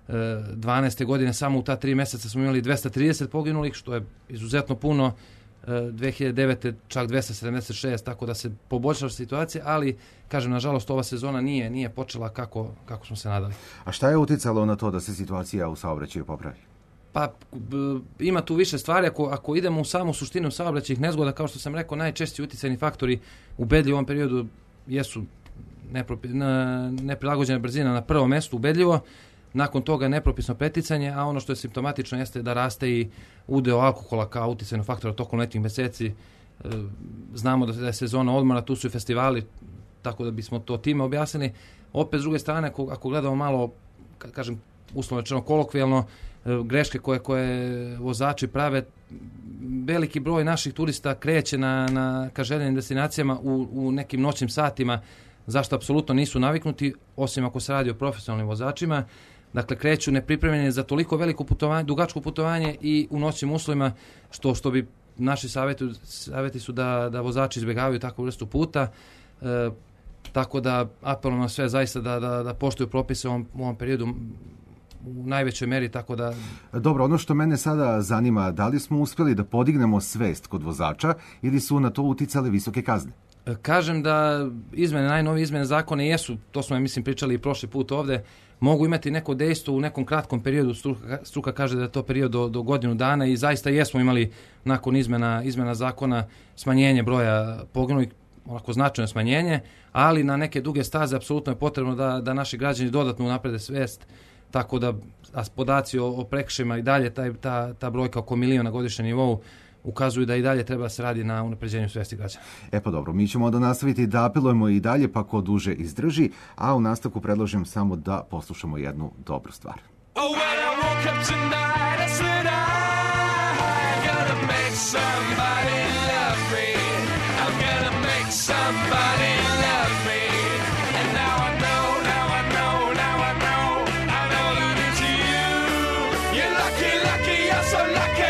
dvanaeste. godine samo u ta tri mjeseca smo imali dvesta trideset poginulih, što je izuzetno puno. dve hiljade devete. čak dvesta sedamdeset šest, tako da se poboljšala situacija, ali kažem, nažalost ova sezona nije nije počela kako, kako smo se nadali. A šta je uticalo na to da se situacija u saobraćaju popravi? Pa b, ima tu više stvari. Ako, ako idemo u samu suštinu saobraćajnih nezgoda, kao što sam rekao, najčešći uticajni faktori ubedljivo u ovom periodu jesu nepropi, na, neprilagođena brzina na prvom mjestu, ubedljivo. Nakon toga nepropisno preticanje, a ono što je simptomatično jeste da raste i udeo alkohola kao uticajnog faktora tokom letnjih mjeseci. E, znamo da je sezona odmora, tu su i festivali, tako da bismo to time objasnili. Opet, s druge strane, ako, ako gledamo malo, kažem, uslovno rečeno kolokvijalno, greške koje, koje vozači prave, veliki broj naših turista kreće na, na ka željenim destinacijama u, u nekim noćnim satima, zašto apsolutno nisu naviknuti, osim ako se radi o profesionalnim vozačima. Dakle, kreću nepripremljeni za toliko veliko putovanje, dugačko putovanje i u noćnim uslovima, što, što bi naši savjeti, savjeti su da, da vozači izbjegavaju takvu vrstu puta. E, tako da apelujem na sve zaista da, da, da poštuju propise u ovom, u ovom periodu u najvećoj meri, tako da... Dobro, ono što mene sada zanima, da li smo uspjeli da podignemo svest kod vozača ili su na to uticale visoke kazne? Kažem da izmene, najnovije izmene zakone jesu, to smo, ja mislim, pričali i prošli put ovde, mogu imati neko dejstvo u nekom kratkom periodu, struka, struka kaže da je to period do, do godinu dana i zaista jesmo imali nakon izmena, izmena zakona smanjenje broja poginulih, onako značajno smanjenje, ali na neke duge staze apsolutno je potrebno da, da naši građani dodatno unaprede svest, tako da a podaci o, o prekršajima i dalje, taj, ta, ta brojka oko miliona na godišnjem nivou ukazuju da i dalje treba se radi na unapređenju svesti građana. E pa dobro, mi ćemo onda nastaviti da apelujemo i dalje, pa ko duže izdrži, a u nastavku predlažem samo da poslušamo jednu dobru stvar. Oh, when I woke up tonight, I said I gotta make somebody love me. I'm gonna make somebody love me. And now I know, now I know, now I know, I know that it's you. You're lucky, lucky, you're so lucky.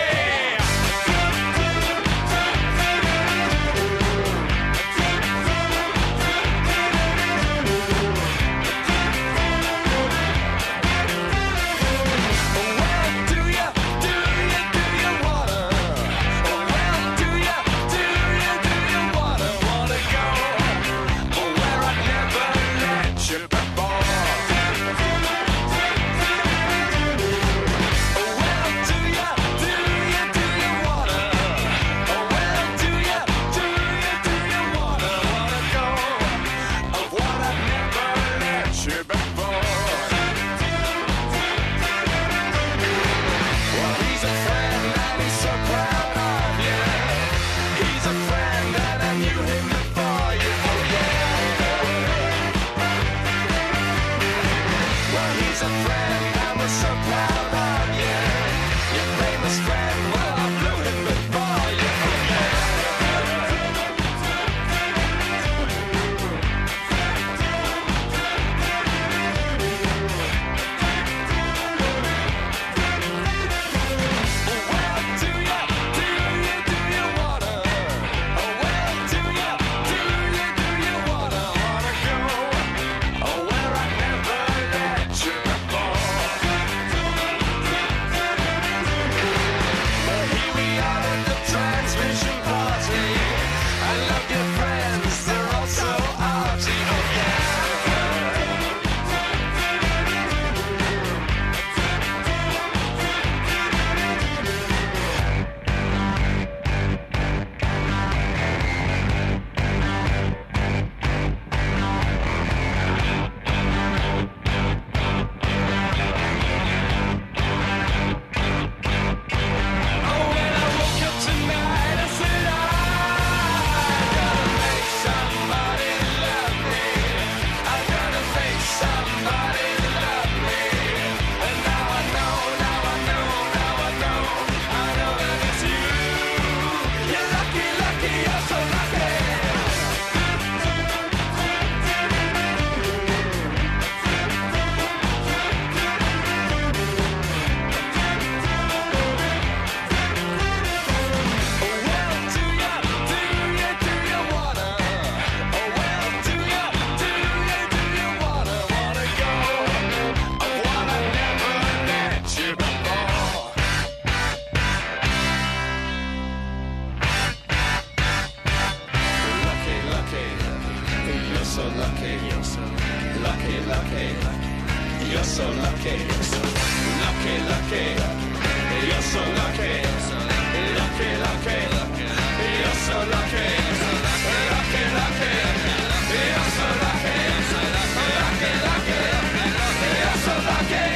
lucky. You're so lucky. Lucky, lucky. You're so lucky. Lucky, lucky. You're so lucky. Lucky, lucky. You're so lucky. Lucky, lucky. You're so lucky.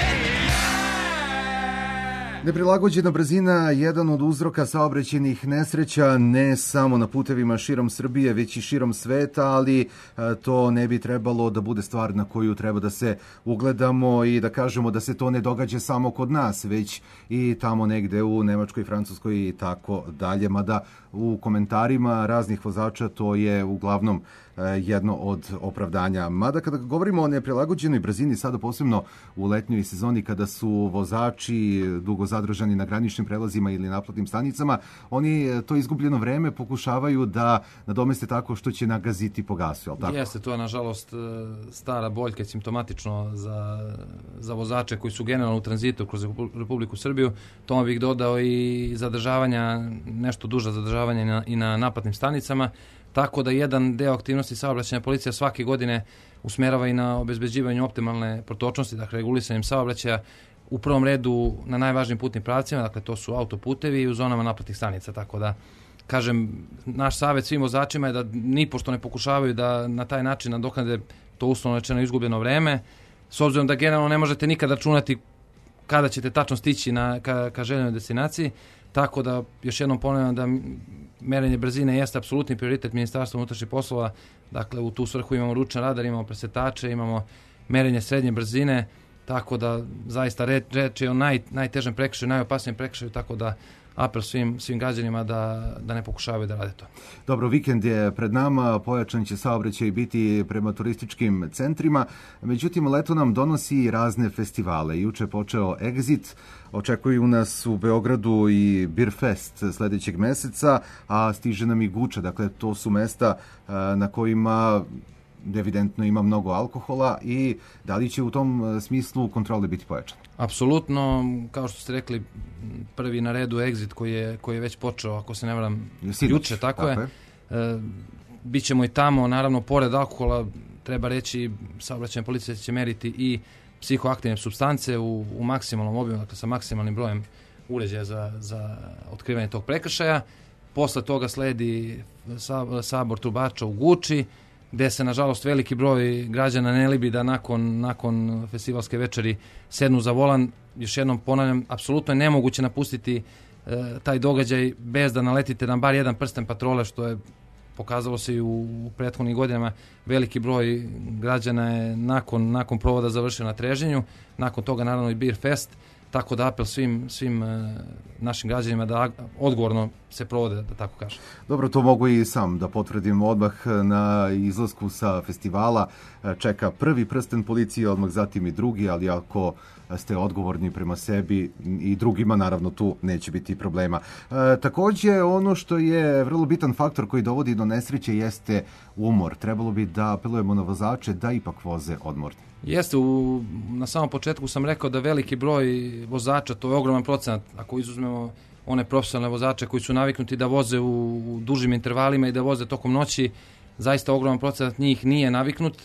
Neprilagođena brzina je jedan od uzroka saobraćajnih nesreća ne samo na putevima širom Srbije, već i širom sveta, ali to ne bi trebalo da bude stvar na koju treba da se ugledamo i da kažemo da se to ne događa samo kod nas, već i tamo negde u Nemačkoj, Francuskoj i tako dalje. Mada u komentarima raznih vozača to je uglavnom jedno od opravdanja. Mada kada govorimo o neprilagođenoj brzini, sada posebno u letnjoj sezoni kada su vozači dugo zadržani na graničnim prelazima ili naplatnim stanicama, oni to izgubljeno vreme pokušavaju da nadomeste tako što će nagaziti po gasu, jel tako? Jeste, to je nažalost stara boljka i simptomatično za, za vozače koji su generalno u tranzitu kroz Republiku Srbiju. Tome bih dodao i zadržavanja, nešto duža zadržavanja i na, i na naplatnim stanicama. Tako da jedan deo aktivnosti saobraćajna policija svake godine usmerava i na obezbeđivanje optimalne protočnosti, dakle regulisanjem saobraćaja u prvom redu na najvažnijim putnim pravcima, dakle to su autoputevi i u zonama naplatnih stanica. Tako da, kažem, naš savjet svim vozačima je da nipošto ne pokušavaju da na taj način nadoknade to uslovno rečeno izgubljeno vreme, s obzirom da generalno ne možete nikada računati kada ćete tačno stići na, ka, ka željenoj destinaciji. Tako da, još jednom ponavljam da merenje brzine jeste apsolutni prioritet Ministarstva unutrašnjih poslova. Dakle, u tu svrhu imamo ručni radar, imamo presetače, imamo merenje srednje brzine, tako da zaista reč, reč je o naj, najtežem prekršaju, najopasnijem prekršaju, tako da apel svim, svim građanima da, da ne pokušavaju da rade to. Dobro, vikend je pred nama, pojačan će saobraćaj biti prema turističkim centrima, međutim leto nam donosi i razne festivale. Juče je počeo Exit, očekuju nas u Beogradu i Beer Fest sledećeg meseca, a stiže nam i Guča, dakle to su mesta na kojima evidentno ima mnogo alkohola i da li će u tom smislu kontrole biti pojačane? Apsolutno, kao što ste rekli, prvi na redu Exit koji je, koji je već počeo, ako se ne varam, juče, tako, tako je. je. E, bićemo i tamo, naravno, pored alkohola, treba reći, saobraćajna policija će meriti i psihoaktivne supstance u, u maksimalnom obimu, dakle sa maksimalnim brojem uređaja za, za otkrivanje tog prekršaja. Posle toga sledi sabor trubača u Guči, gde se, nažalost, veliki broj građana ne libi da nakon, nakon festivalske večeri sednu za volan. Još jednom ponavljam, apsolutno je nemoguće napustiti e, taj događaj bez da naletite na bar jedan prsten patrole, što je pokazalo se i u, u prethodnim godinama. Veliki broj građana je nakon, nakon provoda završio na treženju, nakon toga naravno i Beer Fest, tako da apel svim, svim e, našim građanima da odgovorno se provode, da tako kažem. Dobro, to mogu i sam da potvrdim. Odmah na izlasku sa festivala čeka prvi prsten policije, odmah zatim i drugi, ali ako ste odgovorni prema sebi i drugima, naravno tu neće biti problema. E, takođe, ono što je vrlo bitan faktor koji dovodi do nesreće jeste umor. Trebalo bi da apelujemo na vozače da ipak voze odmorni. Jeste, u, na samom početku sam rekao da veliki broj vozača, to je ogroman procenat, ako izuzmemo one profesionalne vozače koji su naviknuti da voze u, u dužim intervalima i da voze tokom noći, zaista ogroman procenat njih nije naviknut,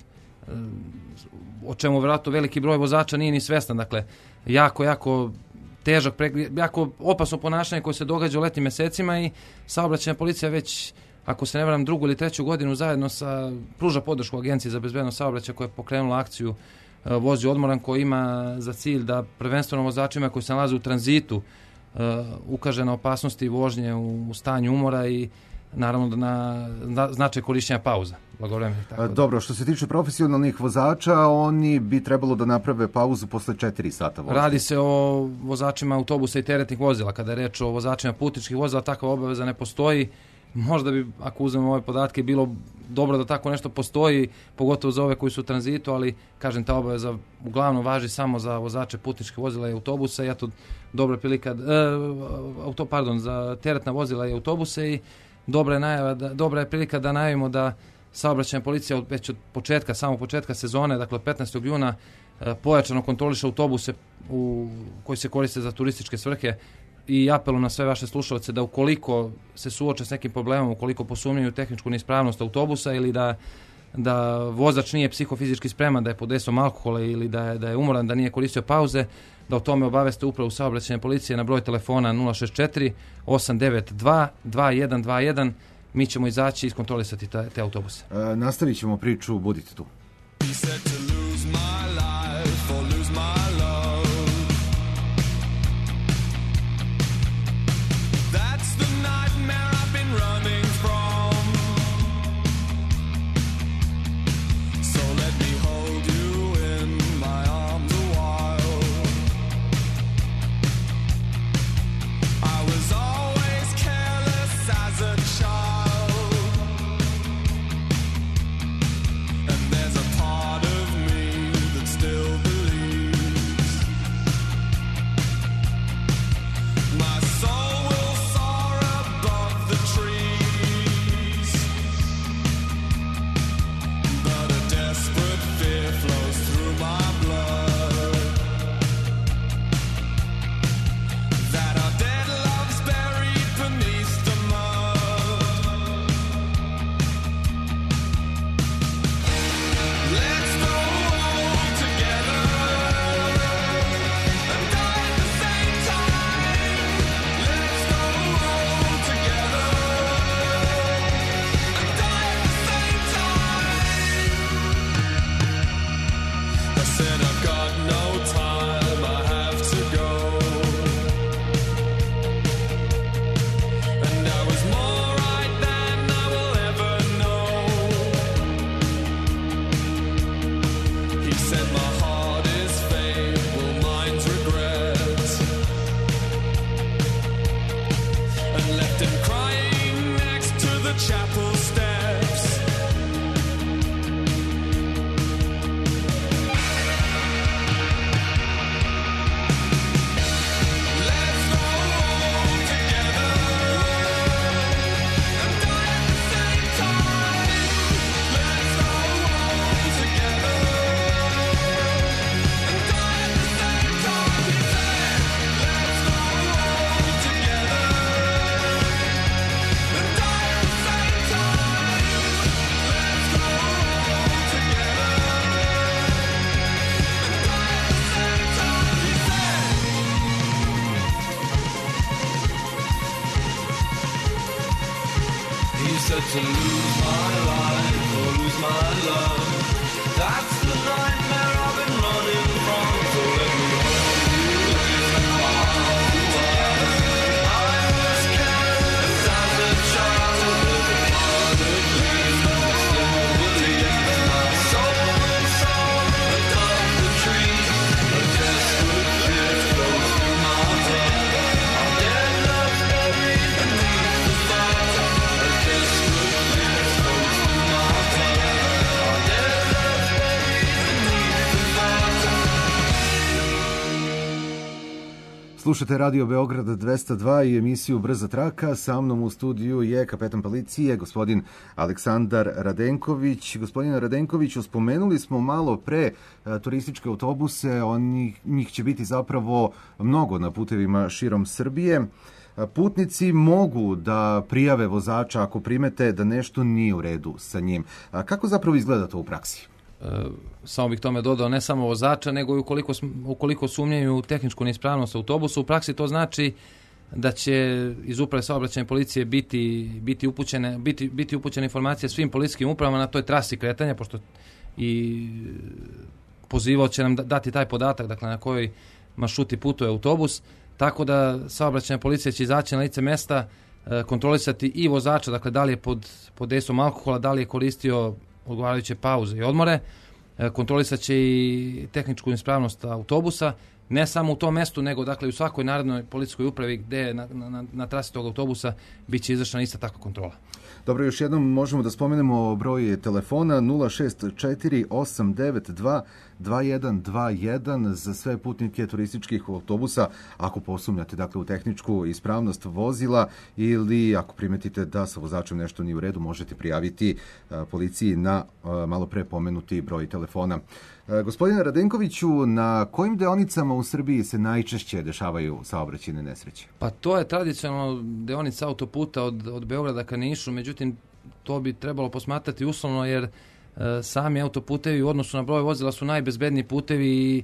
o čemu vjerojatno veliki broj vozača nije ni svestan. Dakle, jako, jako težak, jako opasno ponašanje koje se događa u letnjim mesecima i saobraćajna policija već, ako se ne varam, drugu ili treću godinu zajedno sa pruža podršku Agenciji za bezbednost saobraćaja koja je pokrenula akciju Vozi odmoran, koji ima za cilj da prvenstveno vozačima koji se nalaze u tranzitu uh, ukaže na opasnosti vožnje u, u stanju umora i naravno na, na značaj korišćenja pauza. Blagovremeni, tako da. Dobro, što se tiče profesionalnih vozača, oni bi trebalo da naprave pauzu posle četiri sata vožnje. Radi se o vozačima autobusa i teretnih vozila. Kada je reč o vozačima putničkih vozila, takva obaveza ne postoji. Možda bi, ako uzmemo ove podatke, bilo dobro da tako nešto postoji, pogotovo za ove koji su u tranzitu, ali, kažem, ta obaveza uglavnom važi samo za vozače putničkih vozila i autobusa. I eto, dobra prilika, e, auto, pardon, za teretna vozila i autobuse i dobra je, najava, da, dobra je prilika da najavimo da saobraćajna policija već od početka, samo početka sezone, dakle od petnaestog juna, e, pojačano kontroliše autobuse u, koji se koriste za turističke svrhe. I apelu na sve vaše slušalce da ukoliko se suoče s nekim problemom, ukoliko posumnjaju tehničku neispravnost autobusa ili da da vozač nije psihofizički spreman, da je pod dejstvom alkohola ili da je, da je umoran, da nije koristio pauze, da o tome obaveste upravu saobraćajne policije na broj telefona nula šest četiri osam devet dva dva jedan dva jedan. Mi ćemo izaći i iskontrolisati te, te autobuse. E, nastavit ćemo priču, budite tu. To lose my life or lose my love, that's the nightmare I've been running from. So let me hold you in my world. I was careless as a child, but the part of me that still believes my soul inside above the trees. A desperate fear flows through my head. Our dead love's buried beneath the fire. A desperate Slušate Radio Beograd dvesta dva i emisiju Brza traka. Sa mnom u studiju je kapetan policije, gospodin Aleksandar Radenković. Gospodine Radenkoviću, spomenuli smo malo pre a, turističke autobuse, oni, njih će biti zapravo mnogo na putevima širom Srbije. A, putnici mogu da prijave vozača ako primete da nešto nije u redu sa njim. A, kako zapravo izgleda to u praksi? E, samo bih tome dodao ne samo vozača, nego i ukoliko, ukoliko sumnjaju u tehničku neispravnost autobusa. U praksi to znači da će iz uprave saobraćajne policije biti, biti, upućene, biti, biti upućene informacije svim policijskim upravama na toj trasi kretanja, pošto i pozivao će nam dati taj podatak, dakle na kojoj maršruti putuje autobus, tako da saobraćajna policija će izaći na lice mesta, kontrolisati i vozača, dakle da li je pod, pod dejstvom alkohola, da li je koristio odgovarajuće pauze i odmore, kontrolisat će i tehničku ispravnost autobusa, ne samo u tom mestu, nego dakle u svakoj narednoj policijskoj upravi gde je na, na, na trasi tog autobusa bit će izvršena ista takva kontrola. Dobro, još jednom možemo da spomenemo broj telefona nula šest četiri osam devet dva dva jedan dva jedan za sve putnike turističkih autobusa. Ako posumnjate dakle u tehničku ispravnost vozila ili ako primetite da sa vozačem nešto nije u redu, možete prijaviti a, policiji na a, malo pre pomenuti broj telefona. A, gospodine Radenkoviću, na kojim deonicama u Srbiji se najčešće dešavaju saobraćajne nesreće? Pa to je tradicionalno deonica autoputa od, od Beograda ka Nišu, međutim to bi trebalo posmatrati uslovno jer sami autoputevi u odnosu na broj vozila su najbezbedniji putevi i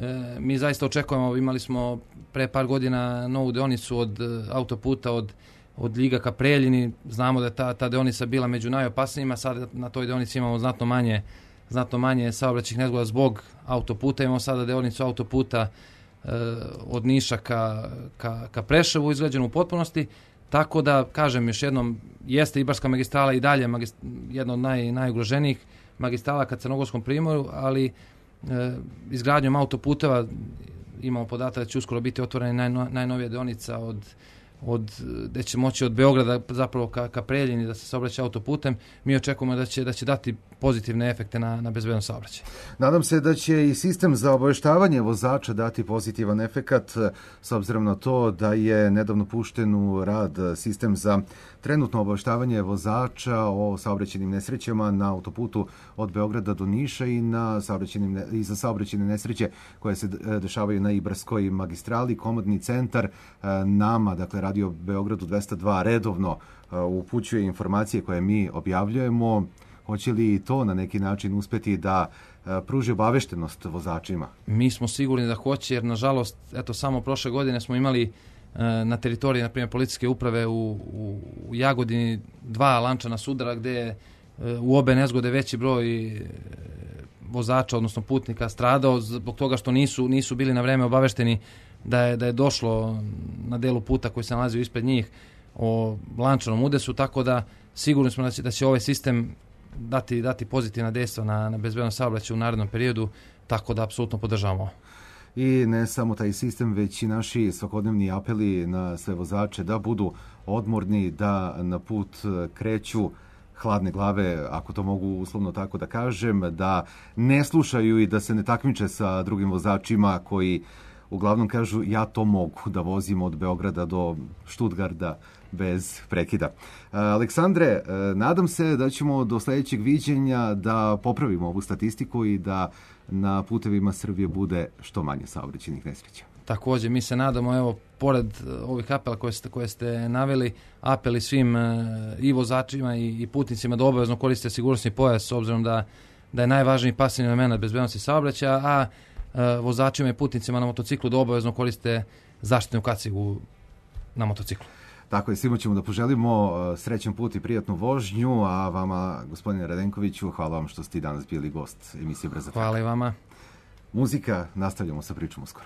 mi zaista očekujemo, imali smo pre par godina novu deonicu od autoputa od, od Ljiga ka Preljini, znamo da je ta, ta deonica bila među najopasnijima, sad na toj deonici imamo znatno manje, znatno manje saobraćajnih nezgoda zbog autoputa, imamo sada deonicu autoputa e, od Niša ka, ka, ka Preševu izgrađenu u potpunosti, tako da, kažem još jednom, jeste Ibarska magistrala i dalje magist, jedna od naj, najugroženijih magistrala ka Crnogorskom primorju, ali E, izgradnjom autoputeva imamo podatak da će uskoro biti otvorena najno, najnovija deonica od, od, gde će moći od Beograda zapravo ka, ka Preljini da se saobraća autoputem. Mi očekujemo da će, da će dati pozitivne efekte na, na bezbedan saobraćaj. Nadam se da će i sistem za obaveštavanje vozača dati pozitivan efekat s obzirom na to da je nedavno pušten u rad sistem za trenutno obaveštavanje vozača o saobraćajnim nesrećama na autoputu od Beograda do Niša i, na saobraćajnim, i za saobraćajne nesreće koje se dešavaju na Ibarskoj magistrali. Komandni centar nama, dakle Radio Beogradu dvesta dva, redovno upućuje informacije koje mi objavljujemo. Hoće li i to na neki način uspeti da pruži obaveštenost vozačima? Mi smo sigurni da hoće, jer nažalost, eto, samo prošle godine smo imali na teritoriji, na primjer, policijske uprave u, u, u Jagodini dva lančana sudara gde je u obe nezgode veći broj vozača, odnosno putnika, stradao zbog toga što nisu, nisu bili na vreme obavešteni da je, da je došlo na delu puta koji se nalazio ispred njih o lančanom udesu, tako da sigurni smo da će, da će ovaj sistem dati, dati pozitivna dejstva na, na bezbednost saobraćaja u narednom periodu, tako da apsolutno podržavamo. I ne samo taj sistem, već i naši svakodnevni apeli na sve vozače da budu odmorni, da na put kreću hladne glave, ako to mogu uslovno tako da kažem, da ne slušaju i da se ne takmiče sa drugim vozačima koji uglavnom kažu ja to mogu da vozim od Beograda do Štutgarda bez prekida. Aleksandre, nadam se da ćemo do sledećeg viđenja da popravimo ovu statistiku i da na putevima Srbije bude što manje saobraćajnih nesreća. Takođe, mi se nadamo, evo, pored ovih apela koje ste, koje ste naveli, apeli svim i vozačima i, i putnicima da obavezno koriste sigurnosni pojas, s obzirom da, da je najvažniji pasivni element bezbednosti saobraćaja, a e, vozačima i putnicima na motociklu da obavezno koriste zaštitnu kacigu na motociklu. Tako je, svima ćemo da poželimo srećan put i prijatnu vožnju, a vama, gospodine Radenkoviću, hvala vam što ste i danas bili gost emisije Brza traka. Hvala i vama. Muzika, nastavljamo sa pričom uskoro.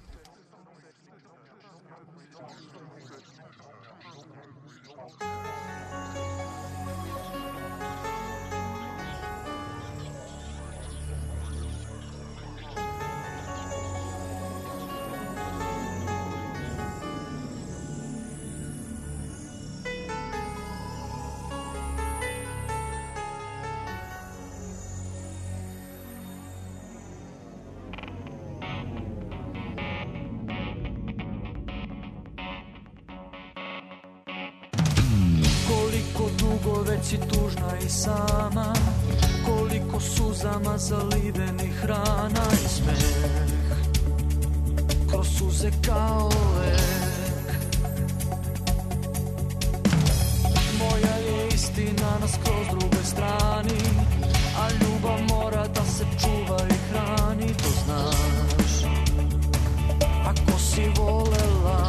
već i tužna i sama, koliko suzama zalivenih rana i smeh kroz suze kao lek. Moja je istina na skroz drugoj strani, a ljubav mora da se čuva i hrani, to znaš ako si volela.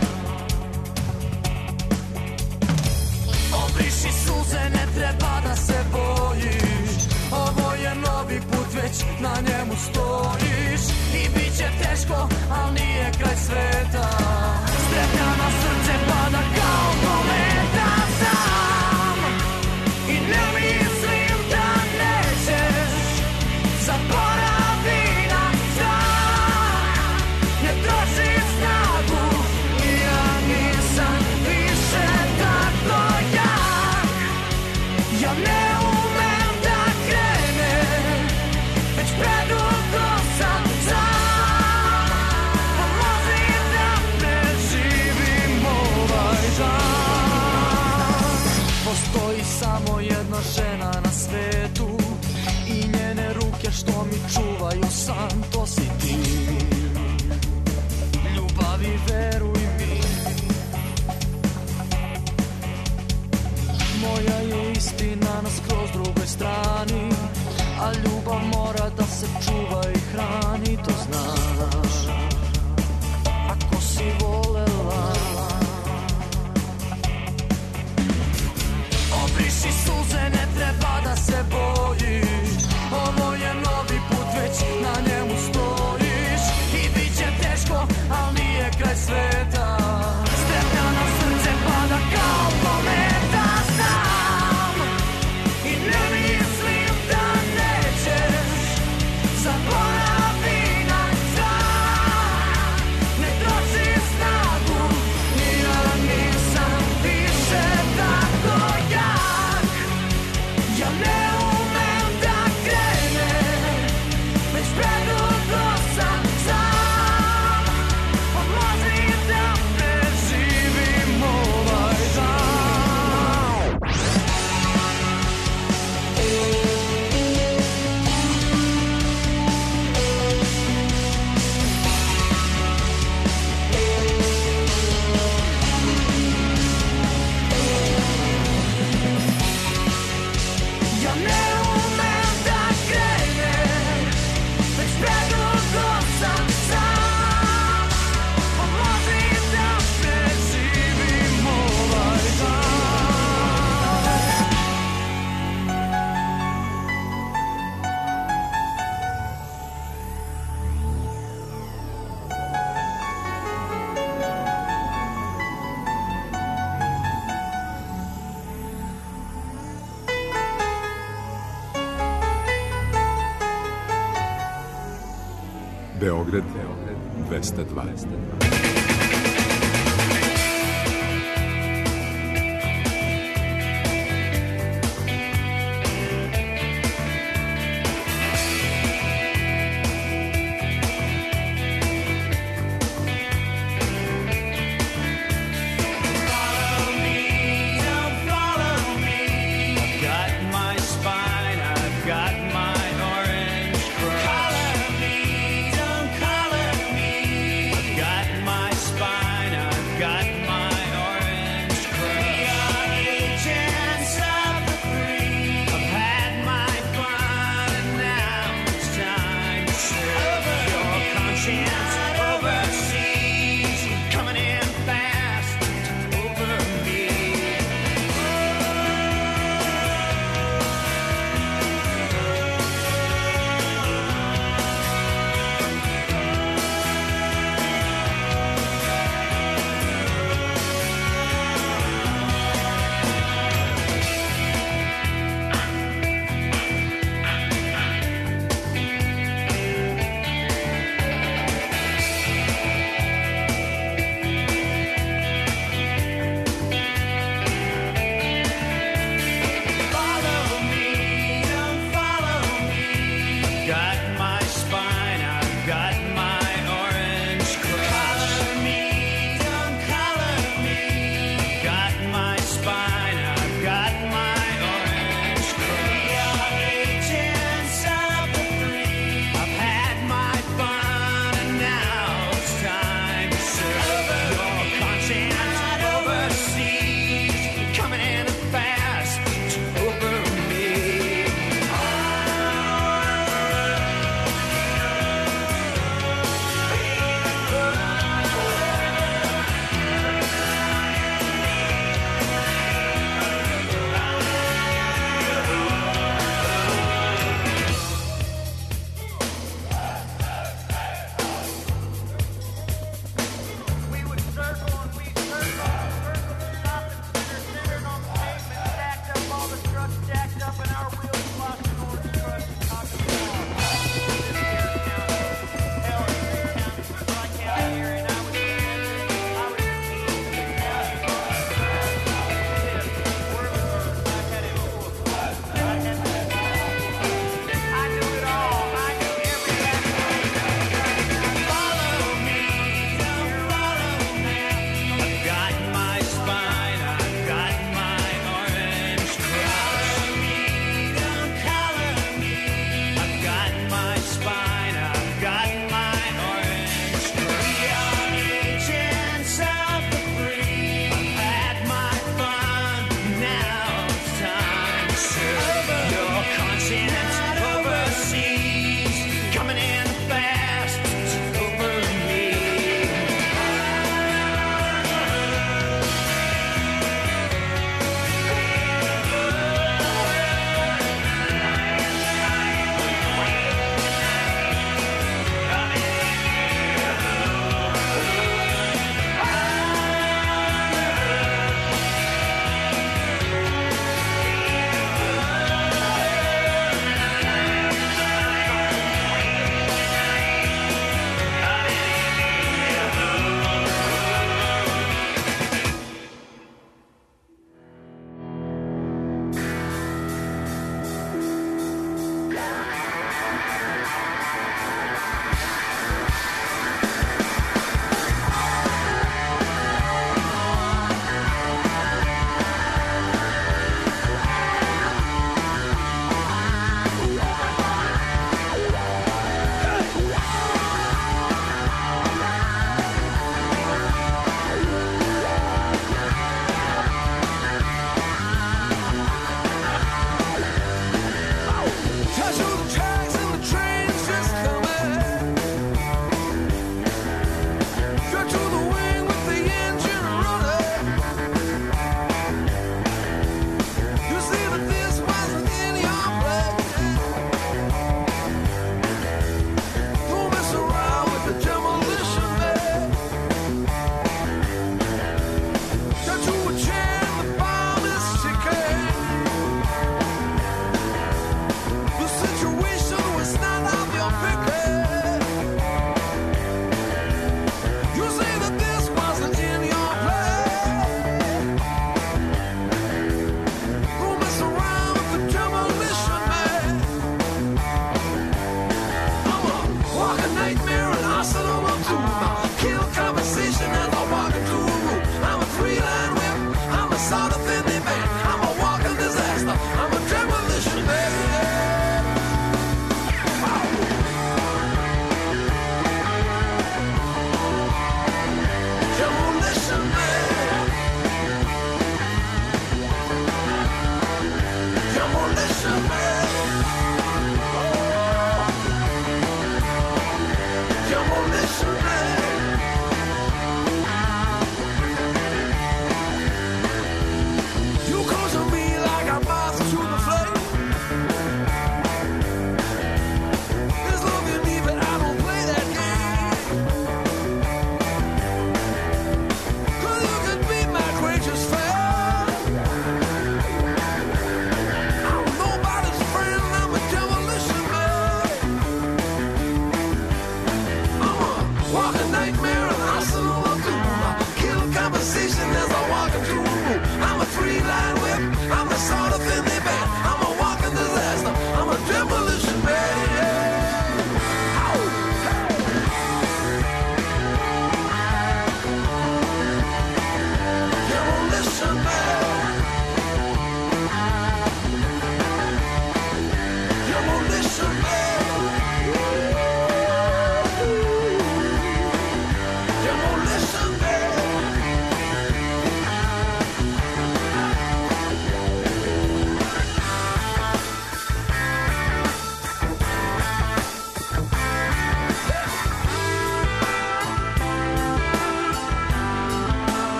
Obriši suze, ne treba da se bojiš, ovo je novi put, već na njemu stojiš. I bit će teško, al nije kraj sveta, strepljano srce pada kao kometa sam. I ne mislim da nećeš, zaboravi na strah, ne troši snagu, ja nisam više tako jak. Ja ne umem da krenem, već predugo sam sam. Pomozi da preživim ovaj dan. Postoji samo jedna žena na svetu i njene ruke što mi čuvaju san, to si ti. Ljubavi, veruj mi, moja je istina na skroz drugoj strani, ti to znaš. Ako si volela, obriši suze, ne treba da se bojiš. Ovo je novi put, već na njemu stojiš. I bit će teško, al nije kraj sveta. Strepljano srce pada kao kometa. Znam i ne mislim da nećeš zaboravi na dan. Ne troši snagu, ni ja nisam više tako jak. Ja ne umem da krenem, već predugo sam sam. Pomozi da preživim ovaj dan. Ja ne umem da krenem, već predugo sam sam. Pomozi da preživim ovaj dan. Beograd dvesta dva. Got my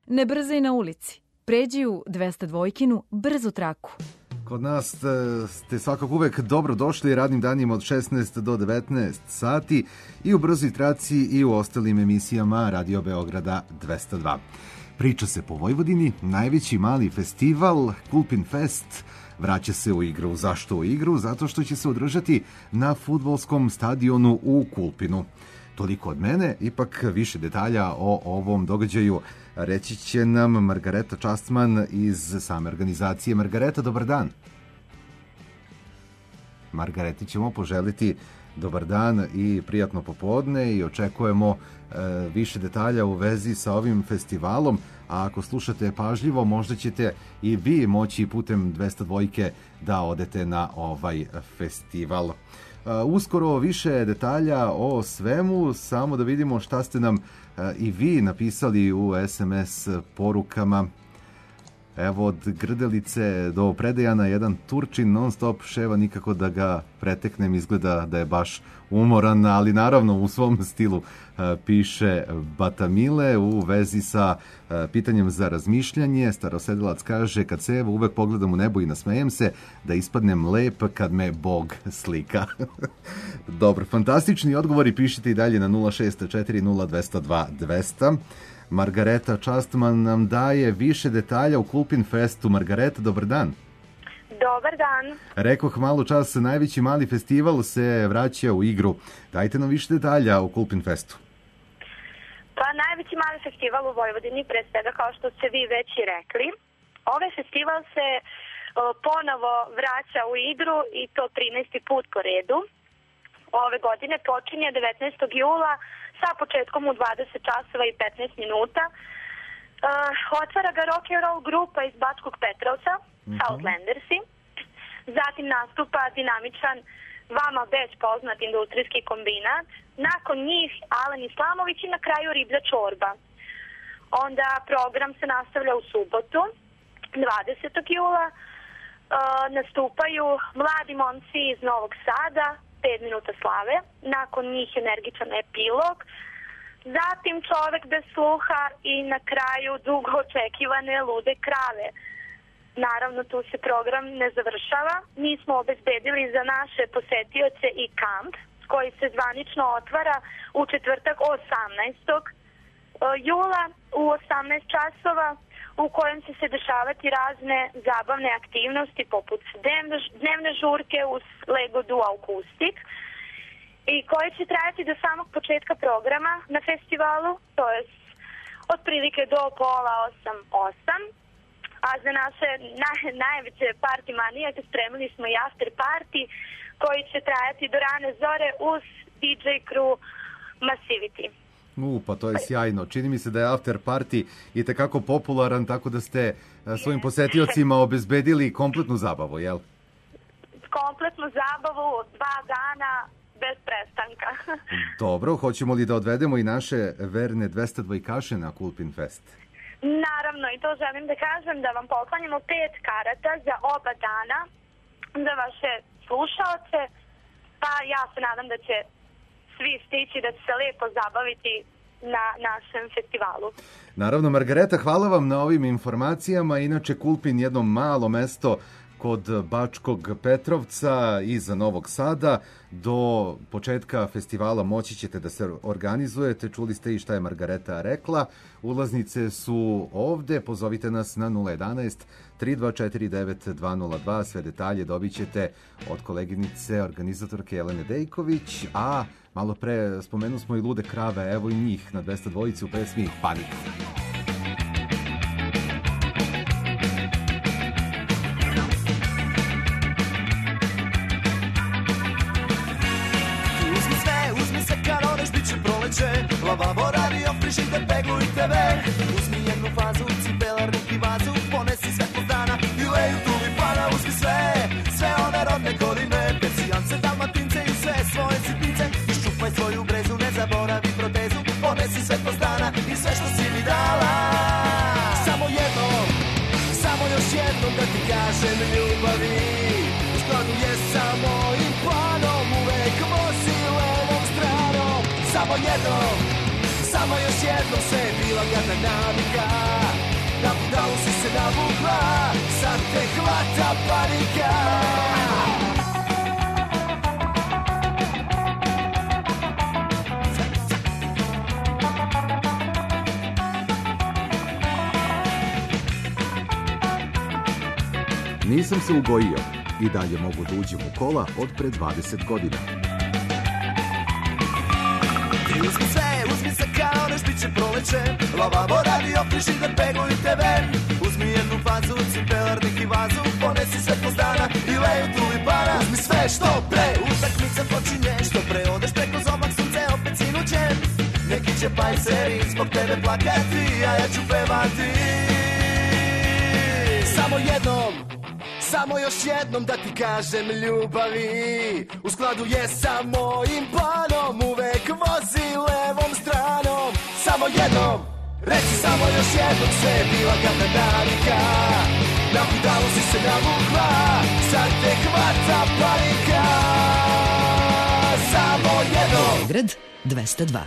Ne brzaj na ulici. Pređi u dvesta dvojkinu brzu traku. Kod nas e, ste svakako uvek dobro došli radnim danima od šesnaest do devetnaest sati i u brzoj traci i u ostalim emisijama Radio Beograda dvesta dva. Priča se po Vojvodini, najveći mali festival Kulpin Fest vraća se u igru. Zašto u igru? Zato što će se održati na fudbalskom stadionu u Kulpinu. Toliko od mene, ipak više detalja o ovom događaju reći će nam Margareta Častman iz same organizacije. Margareta, dobar dan. Margareti ćemo poželiti dobar dan i prijatno popodne i očekujemo e, više detalja u vezi sa ovim festivalom, a ako slušate pažljivo možda ćete i vi moći putem dvesta dvojke da odete na ovaj festival. Uskoro više detalja o svemu, samo da vidimo šta ste nam i vi napisali u es em es porukama. Evo, od Grdelice do Predejana jedan Turčin non stop ševa, nikako da ga preteknem, izgleda da je baš umoran, ali naravno u svom stilu piše Batamile u vezi sa pitanjem za razmišljanje. Starosedelac kaže, kad se evo uvek pogledam u nebo i nasmejem se, da ispadnem lep kad me Bog slika. Dobro, fantastični odgovori pišite i dalje na nula šest četiri nula dvesta dva dvesta. Margareta Častman nam daje više detalja u Kulpin Festu. Margareta, dobar dan. Dobar dan. Rekoh malo čas, najveći mali festival se vraća u igru. Dajte nam više detalja o Kulpin Festu. Pa najveći mali festival u Vojvodini, pre svega kao što ste vi već i rekli. Ovaj festival se o, ponovo vraća u igru i to trinaesti put po redu. Ove godine počinje devetnaestog jula sa početkom u dvadeset časova i petnaest minuta. Uh, otvara ga rock and roll grupa iz Bačkog Petrovca, mm-hmm. Southlandersi. Zatim nastupa dinamičan, vama već poznat industrijski kombinat. Nakon njih Alen Islamović i na kraju Riblja čorba. Onda program se nastavlja u subotu, dvadesetog jula. Uh, nastupaju mladi momci iz Novog Sada, pet minuta slave, nakon njih energičan epilog, zatim Čovek bez sluha i na kraju dugo očekivane Lude krave. Naravno, tu se program ne završava. Mi smo obezbedili za naše posetioce i kamp, koji se zvanično otvara u četvrtak osamnaestog jula u osamnaest časova, u kojem će se dešavati razne zabavne aktivnosti poput dnevne, dnevne žurke uz Lego Duo Akustik i koje će trajati do samog početka programa na festivalu, to je otprilike do pola osam osam. A za naše naj, najveće party manijake spremili smo i after party koji će trajati do rane zore uz di džej crew Massivity. U, pa to je sjajno. Čini mi se da je after party i tekako popularan, tako da ste svojim posetiocima obezbedili kompletnu zabavu, jel? Kompletnu zabavu dva dana bez prestanka. Dobro, hoćemo li da odvedemo i naše verne dvesta dvojkaše na Kulpin Fest? Naravno, i to želim da kažem, da vam poklanjamo pet karata za oba dana za vaše slušaoce, pa ja se nadam da će svi stići da će se lepo zabaviti na našem festivalu. Naravno, Margareta, hvala vam na ovim informacijama. Inače, Kulpin jedno malo mesto kod Bačkog Petrovca iza Novog Sada. Do početka festivala moći ćete da se organizujete. Čuli ste i šta je Margareta rekla. Ulaznice su ovde. Pozovite nas na nula jedanaest tri dva četiri devet dva nula dva. Sve detalje dobit ćete od koleginice, organizatorke Jelene Dejković. A malo pre spomenu smo i Lude krave. Evo i njih na dvesta dvojici u pesmi Panika. Lavabo, radio, frižider, peglu i tebe. Uzmi jednu fazu, cipelarnik i vazu, ponesi svetlo dana i leju tulipana. Uzmi sve, sve one rodne godine, persijance, dalmatince i sve svoje sitnice. Iščupaj svoju brezu, ne zaboravi protezu, ponesi svetlo dana i sve što si mi dala. Samo jednom, samo još jednom da ti kažem ljubavi. U skladu je sa mojim planom, uvek vozi levom stranom. Samo jednom, samo Samo još jednom se bila gadna navika. Na budalu si se navukla, sad te hvata panika. Nisam se ugojio i dalje mogu da uđem u kola od pre dvadeset godina. Ti uzmi sve, uzmi se kao neš bit će proleće. Lavabo radi okriši da pegujte ven. Uzmi jednu fazu, cipelarnik i vazu. Ponesi svetlost dana i leju tulipana. Uzmi sve što pre, utakmica počinje. Što pre odeš preko zobak sunce, opet sinućem. Neki će pajseri zbog tebe plakati, a ja ću pevati. Samo jednom, samo još jednom da ti kažem ljubavi. U skladu je sa mojim planom, uvek vozi levom stranom. Samo jednom, reci samo još jednom, sve je bila gadna navika. Na budalu si se navukla, sad te hvata panika. Samo jednom. Beograd dvesta dva.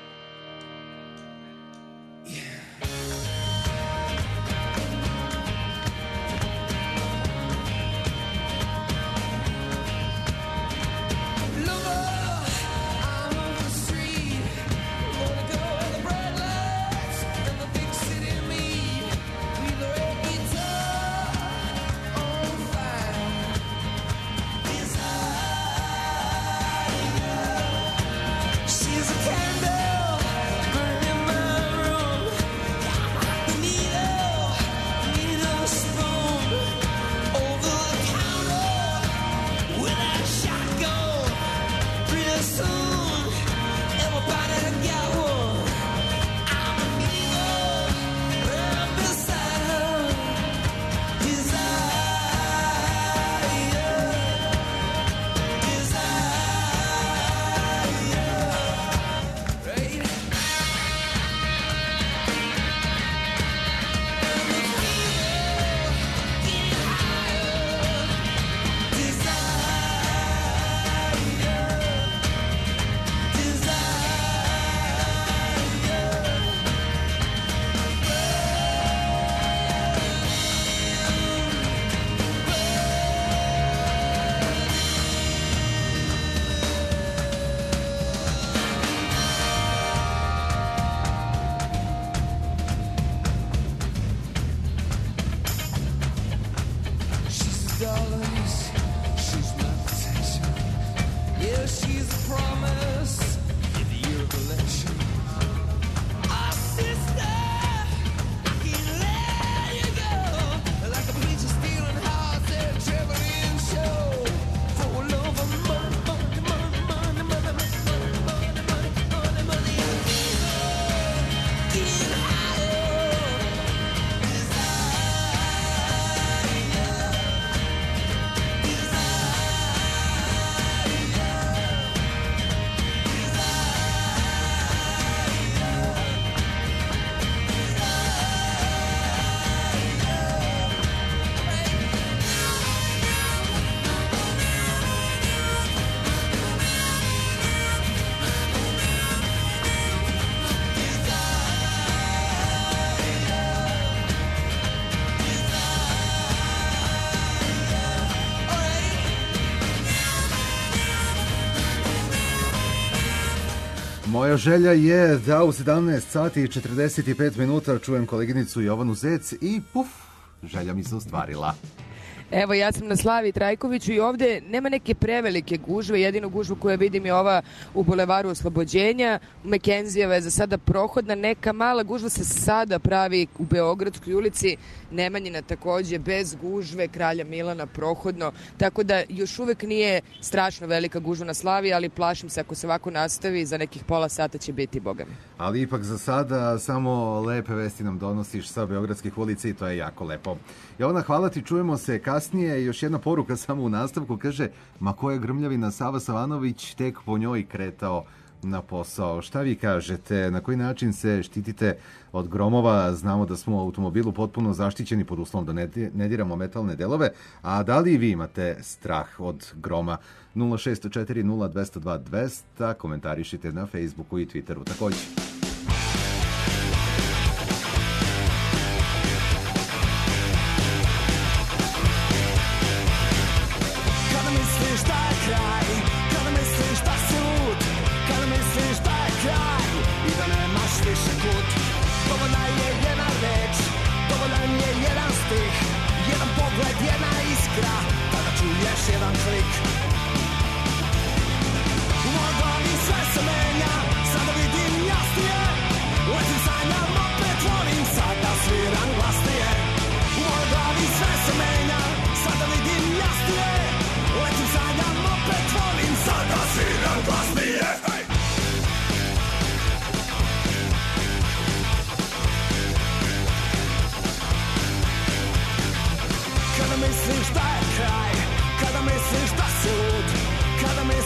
Moja želja je da u sedamnaest sati i četrdeset pet minuta čujem koleginicu Jovanu Zec i puf, želja mi se ostvarila. Evo, ja sam na Slavi Trajkoviću i ovde nema neke prevelike gužve, jedinu gužvu koju vidim je ova u Bulevaru Oslobođenja, Mekenzijeva je za sada prohodna, neka mala gužva se sada pravi u Beogradskoj ulici, Nemanjina takođe bez gužve, Kralja Milana prohodno, tako da još uvek nije strašno velika gužva na Slavi, ali plašim se ako se ovako nastavi, za nekih pola sata će biti, boga mi. Ali ipak za sada samo lepe vesti nam donosiš sa beogradskih ulica i to je jako lepo. Jovana, hvala ti, čujemo se kasnije. Još jedna poruka samo u nastavku, kaže, ma koja grmljavina, Sava Savanović tek po njoj kretao na posao. Šta vi kažete? Na koji način se štitite od gromova? Znamo da smo u automobilu potpuno zaštićeni pod uslovom da ne, ne diramo metalne delove. A da li vi imate strah od groma? nula šest četiri nula dva nula dva dva nula nula, komentarišite na Facebooku i Twitteru takođe.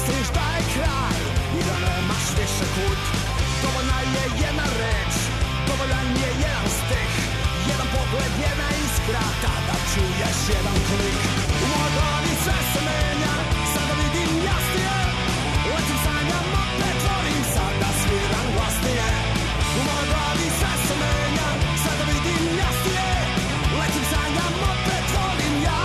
misliš da je kraj i da nemaš više kud. Dovoljna je jedna reč, dovoljan je jedan stih, jedan pogled, jedna iskra, tada čuješ jedan klik. U mojoj glavi sve se menja, sada vidim jasnije, letim sanjam, opet volim, sada sviram glasnije. U mojoj glavi sve se menja, sada vidim jasnije, letim sanjam, opet volim ja.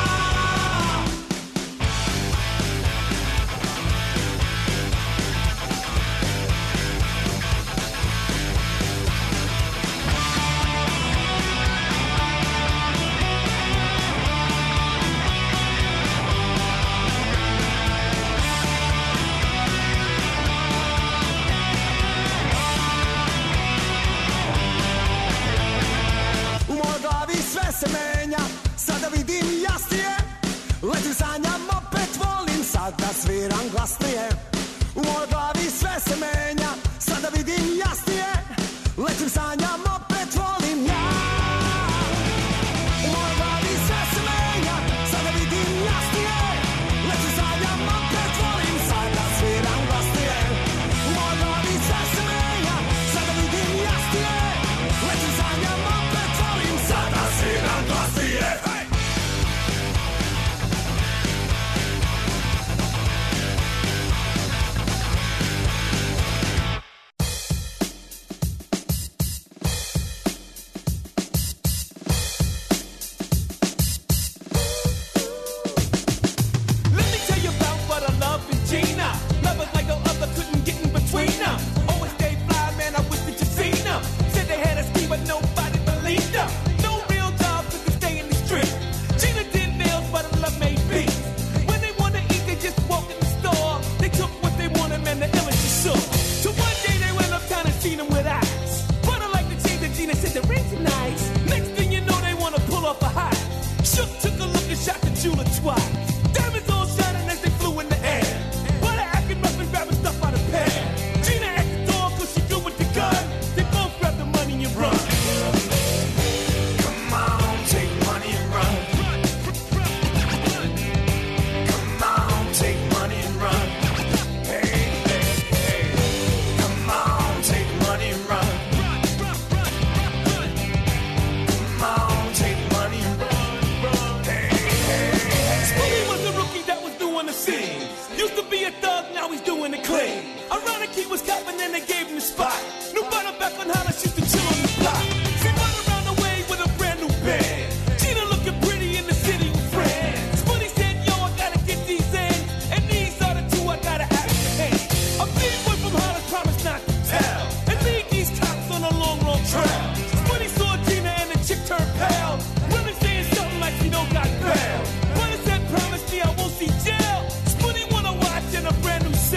Sve se menja, sada vidim jasnije, letim sanjam, opet volim, sada sviram glasnije. U mojoj glavi sve se menja, sada vidim jasnije, letim sanjam, opet volim ja. U mojoj glavi sve se menja, sada vidim jasnije, letim sanjam, opet volim, sada sviram glasnije. U mojoj glavi sve se menja, sada vidim jasnije, letim sanjam, opet volim, sada sviram glasnije.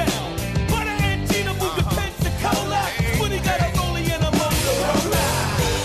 Buddha and Gina moved to Pensacola. Spoonie got a rollie and a Motorola.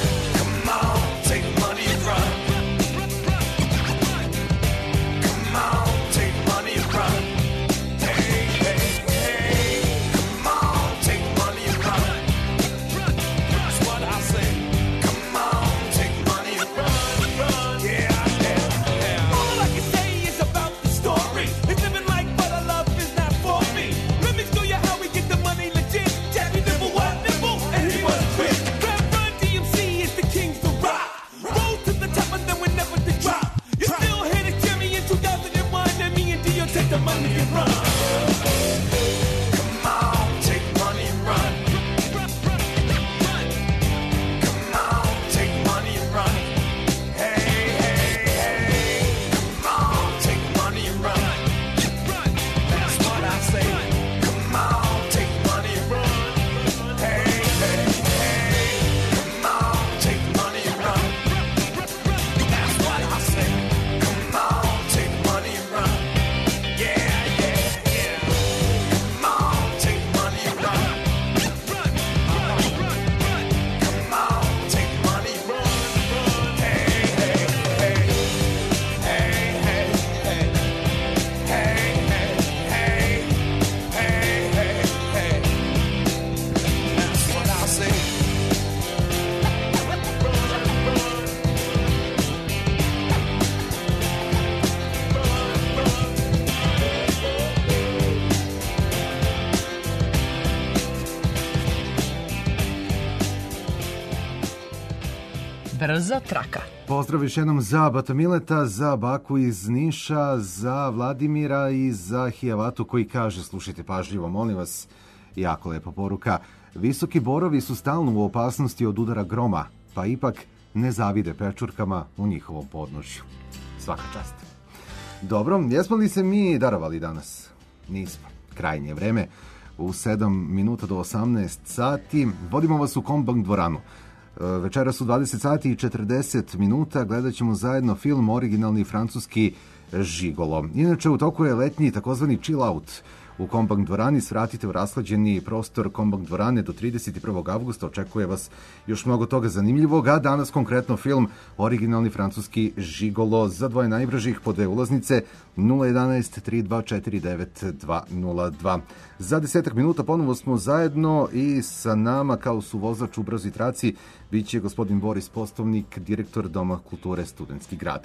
Brzo traka. Pozdrav još jednom za Bata Mileta, za Baku iz Niša, za Vladimira i za Hijavatu koji kaže, slušajte pažljivo, molim vas, jako lepa poruka. Visoki borovi su stalno u opasnosti od udara groma, pa ipak ne zavide pečurkama u njihovom podnožju. Svaka čast. Dobro, jesmo li se mi darovali danas? Nismo. Krajnje vreme. U sedam minuta do osamnaest sati vodimo vas u Kombank dvoranu. Večeras u dvadeset sati i četrdeset minuta gledat ćemo zajedno film originalni francuski Žigolo. Inače, u toku je letnji takozvani chill out. U Kombank dvorani svratite u raslađeni prostor Kombank dvorane do trideset prvog avgusta. Očekuje vas još mnogo toga zanimljivog, a danas konkretno film originalni francuski Žigolo. Za dvoje najbražih po dve ulaznice nula jedanaest tri dva četiri devet dva nula dva. Za desetak minuta ponovo smo zajedno i sa nama kao suvozač u brzoj traci bit će gospodin Boris Postovnik, direktor Doma kulture Studentski grad.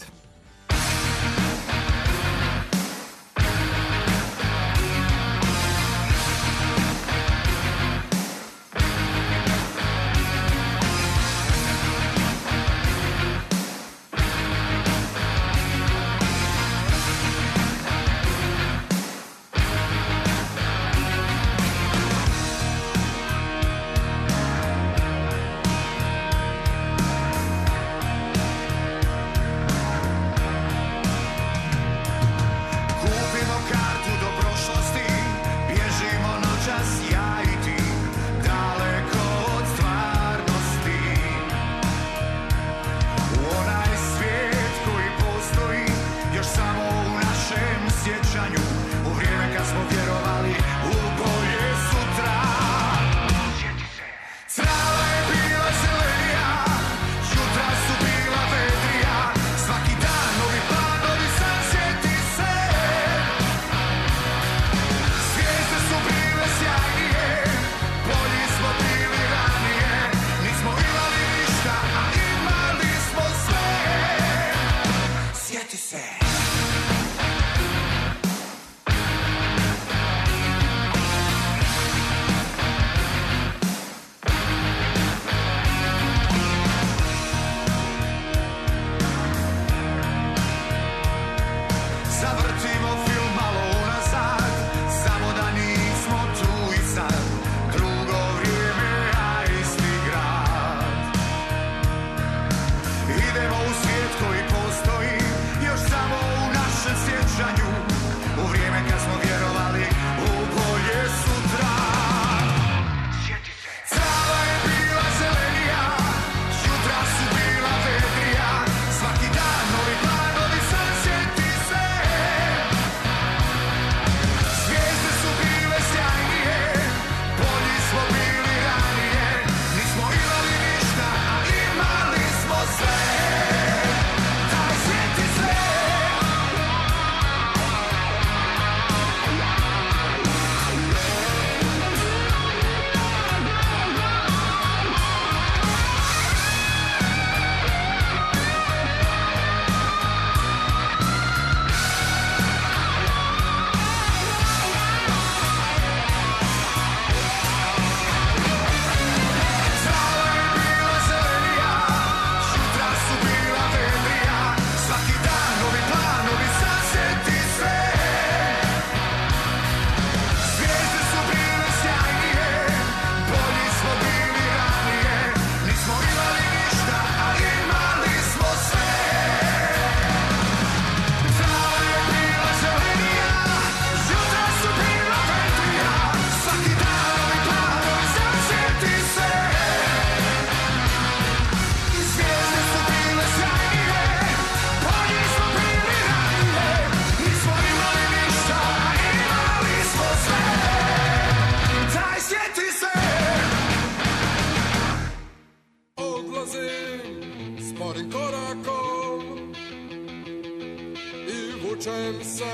vučem se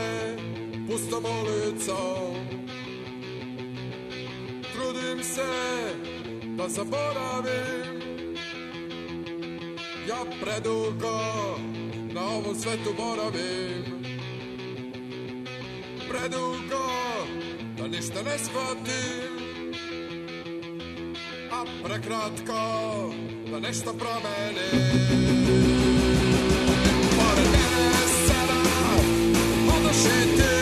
pustom ulicom. Trudim se da zaboravim, ja predugo na ovom svetu boravim. Predugo da ništa ne shvatim, a prekratko da nešto promeni. Pored mene sada odoš i ti,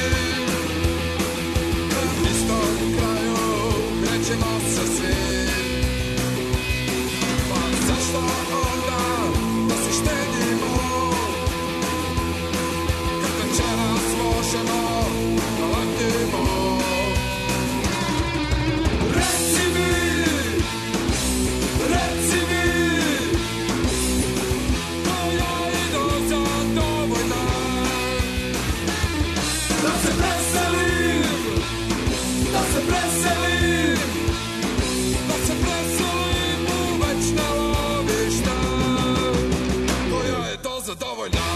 na istom kraju krećemo se svi. Pa zašto onda da se štedimo, kad večeras možemo da letimo. Reci mi, reci mi, koja je doza dovoljna, da se preselim, da se preselim, da se preselim u večna lovišta. Koja je doza dovoljna.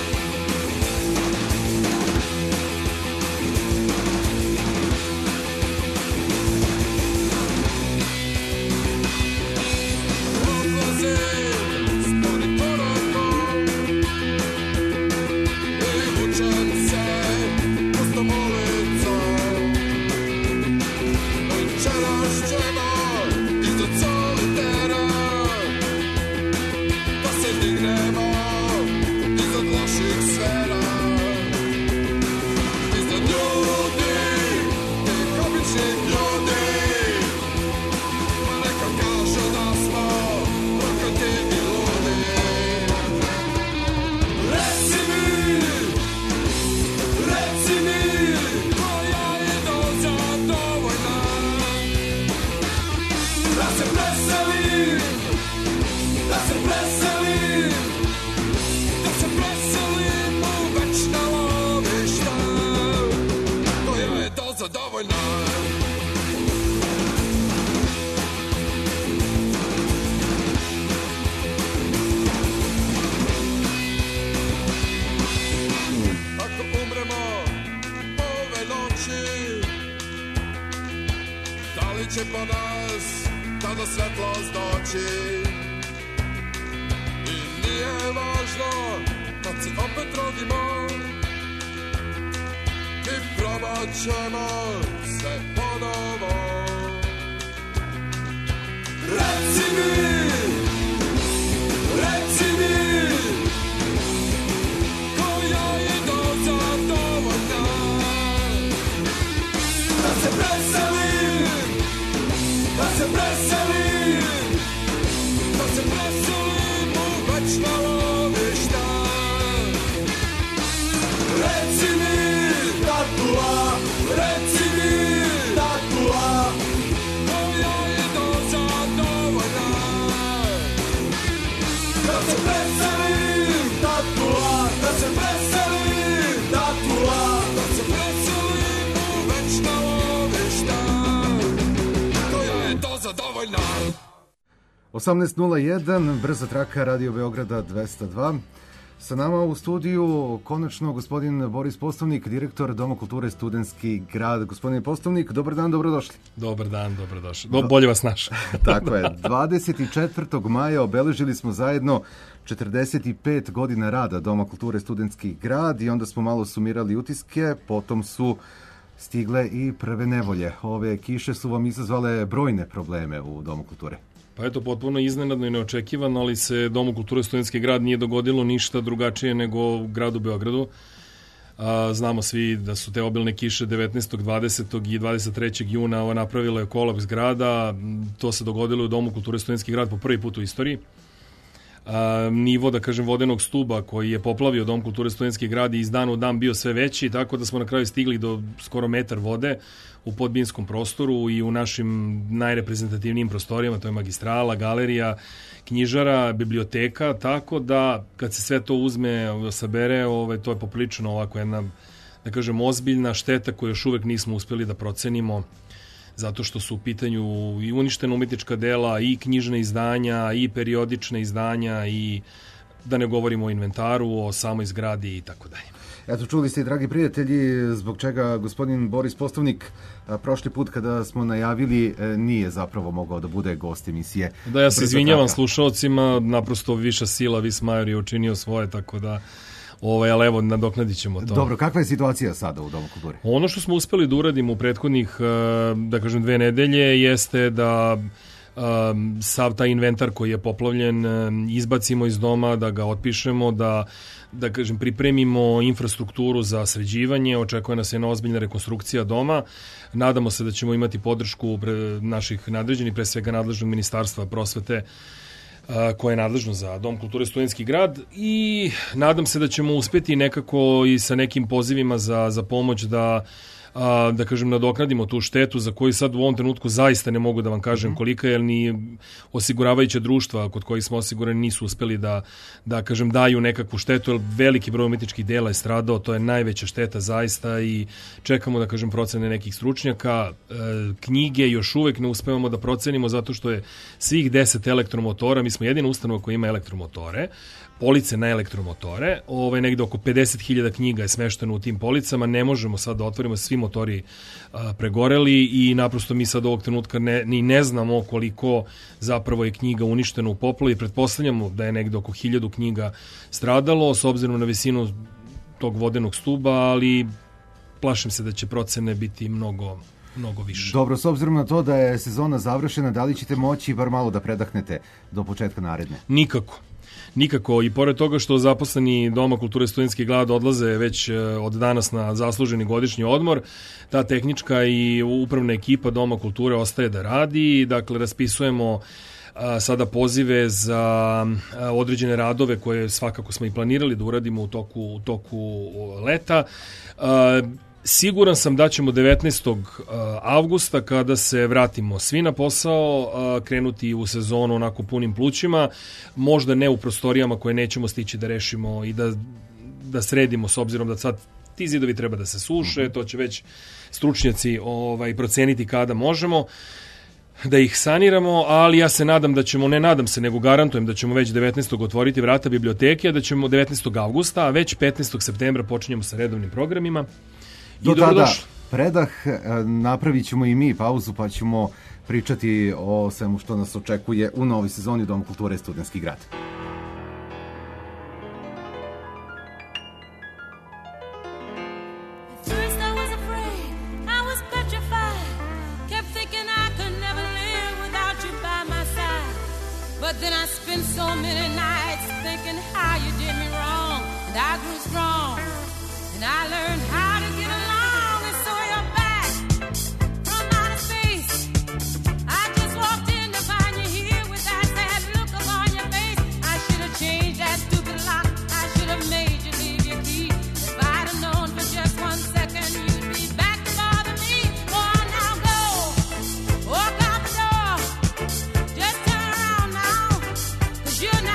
Će po nas tada svetlost doći i nije važno kad se opet rodimo, mi probat ćemo sve ponovo. Reci mi, reci mi, koja je doza dovoljna, da se preselim, da se preselim, da se preselim u večna lovišta. Reci mi, tatula, reci mi, tatula, koja je doza dovoljna, da se preselim, tatula, da se preselim, tatula, da se preselim u večna lovišta. Dovoljno. osamnaest nula jedan, brza traka Radio Beograda dvesta dva. Sa nama u studiju konačno gospodin Boris Postovnik, direktor Doma kulture Studentski grad. Gospodine Postovnik, dobar dan, dobrodošli. Dobar dan, dobrodošli. Do, bolje vas našao. Tako je. dvadeset četvrtog maja obeležili smo zajedno četrdeset pet godina rada Doma kulture Studentski grad i onda smo malo sumirali utiske, potom su stigle i prve nevolje. Ove kiše su vam izazvale brojne probleme u Domu kulture. Pa eto, potpuno iznenadno i neočekivano, ali se Domu kulture Studentski grad nije dogodilo ništa drugačije nego u gradu Beogradu. A, znamo svi da su te obilne kiše devetnaestog, dvadesetog i dvadeset trećeg juna napravile kolaps grada. To se dogodilo u Domu kulture Studentski grad po prvi put u istoriji. A, nivo, da kažem, vodenog stuba koji je poplavio Dom kulture Studentski grad i iz dana u dan bio sve veći, tako da smo na kraju stigli do skoro metar vode u podbinskom prostoru i u našim najreprezentativnijim prostorijama, to je magistrala, galerija, knjižara, biblioteka, tako da kad se sve to uzme, sabere, ove, to je poprilično ovako jedna, da kažem, ozbiljna šteta koju još uvek nismo uspeli da procenimo, zato što su u pitanju i uništena umetnička dela, i knjižne izdanja, i periodične izdanja, i da ne govorimo o inventaru, o samoj zgradi i tako dalje. Eto, čuli ste, dragi prijatelji, zbog čega gospodin Boris Postovnik prošli put kada smo najavili nije zapravo mogao da bude gost emisije. Da, ja se izvinjavam slušalcima, naprosto viša sila, vis major je učinio svoje, tako da ovaj, ali evo, nadoknadit ćemo to. Dobro, kakva je situacija sada u Domu kulture? Ono što smo uspeli da uradimo u prethodnih, da kažem, dve nedelje jeste da um, sav taj inventar koji je poplavljen um, izbacimo iz doma, da ga otpišemo, da da kažem, pripremimo infrastrukturu za sređivanje, očekuje nas jedna ozbiljna rekonstrukcija doma. Nadamo se da ćemo imati podršku pre naših nadređenih, pre svega nadležnog ministarstva prosvete, koje je nadležno za Dom kulture Studentski grad, i nadam se da ćemo uspeti nekako i sa nekim pozivima za, za pomoć da a, da kažem, nadoknadimo tu štetu za koju sad u ovom trenutku zaista ne mogu da vam kažem mm-hmm. kolika je, jer ni osiguravajuća društva kod kojih smo osigurani nisu uspeli da, da kažem, daju nekakvu štetu, jer veliki broj umetničkih dela je stradao, to je najveća šteta zaista i čekamo, da kažem, procene nekih stručnjaka. E, knjige još uvek ne uspevamo da procenimo zato što je svih deset elektromotora, mi smo jedina ustanova koja ima elektromotore, police na elektromotore, ovaj, negde oko pedeset hiljada knjiga je smešteno u tim policama, ne možemo sad da otvorimo, svi motori a, pregoreli i naprosto mi sad ovog trenutka ne, ni ne znamo koliko zapravo je knjiga uništeno u poplavi, pretpostavljamo da je negde oko hiljadu knjiga stradalo, s obzirom na visinu tog vodenog stuba, ali plašim se da će procene biti mnogo mnogo više. Dobro, s obzirom na to da je sezona završena, da li ćete moći bar malo da predahnete do početka naredne? Nikako. Nikako, i pored toga što zaposleni Doma kulture Studentski grad odlaze već od danas na zasluženi godišnji odmor, ta tehnička i upravna ekipa Doma kulture ostaje da radi, dakle raspisujemo a, sada pozive za a, određene radove koje svakako smo i planirali da uradimo u toku, u toku leta. A, Siguran sam da ćemo devetnaestog avgusta, kada se vratimo svi na posao, krenuti u sezonu onako punim plućima, možda ne u prostorijama koje nećemo stići da rešimo i da, da sredimo, s obzirom da sad ti zidovi treba da se suše, to će već stručnjaci ovaj, proceniti kada možemo da ih saniramo, ali ja se nadam da ćemo, ne nadam se, nego garantujem da ćemo već devetnaestog otvoriti vrata biblioteke, a da ćemo devetnaestog avgusta, a već petnaestog septembra počinjemo sa redovnim programima. Do tada predah, napravit ćemo i mi pauzu, pa ćemo pričati o svemu što nas očekuje u novoj sezoni u Domu kulture Studentski grad.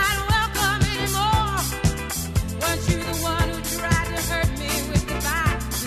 You're the one who tried to hurt me with goodbye.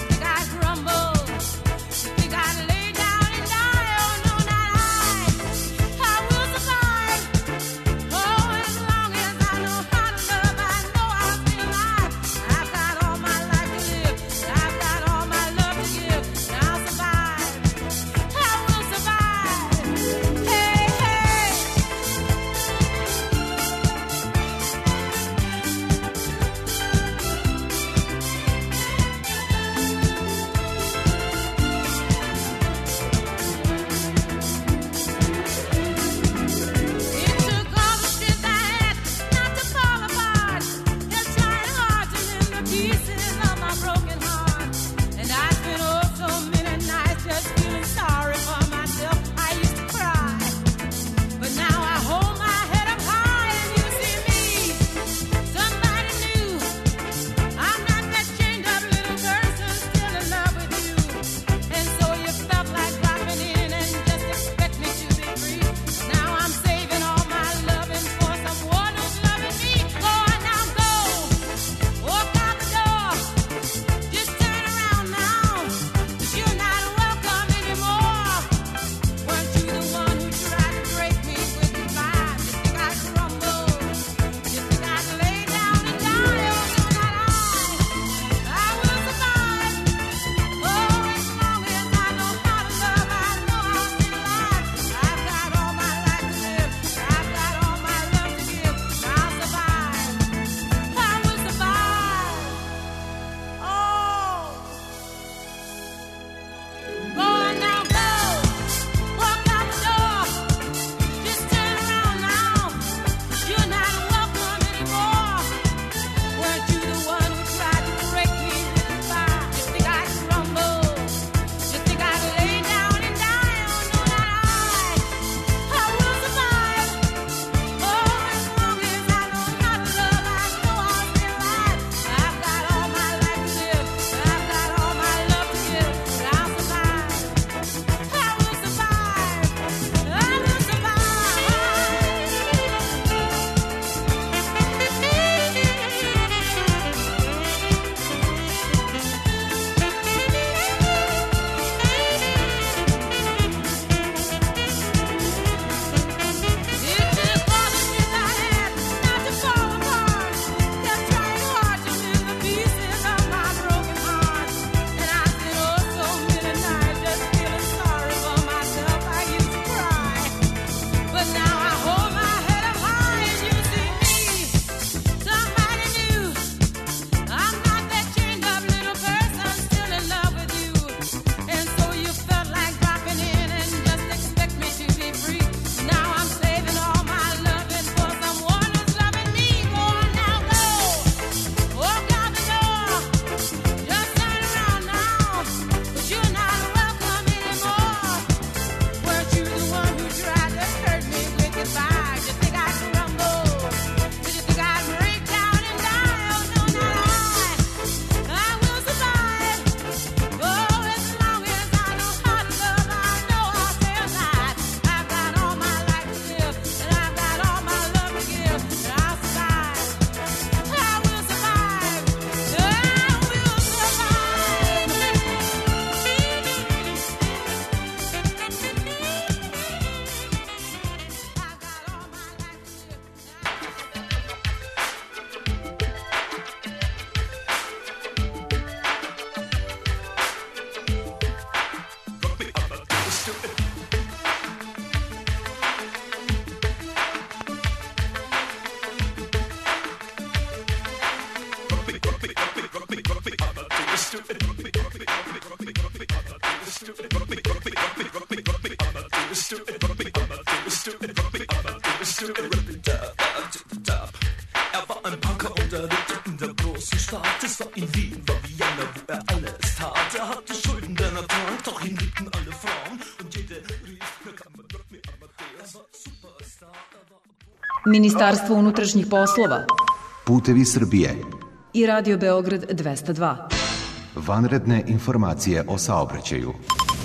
Ministarstvo unutrašnjih poslova Putevi Srbije i Radio Beograd dvesta dva. Vanredne informacije o saobraćaju.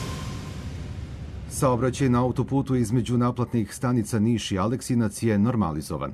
Saobraćaj na autoputu između naplatnih stanica Niš i Aleksinac je normalizovan.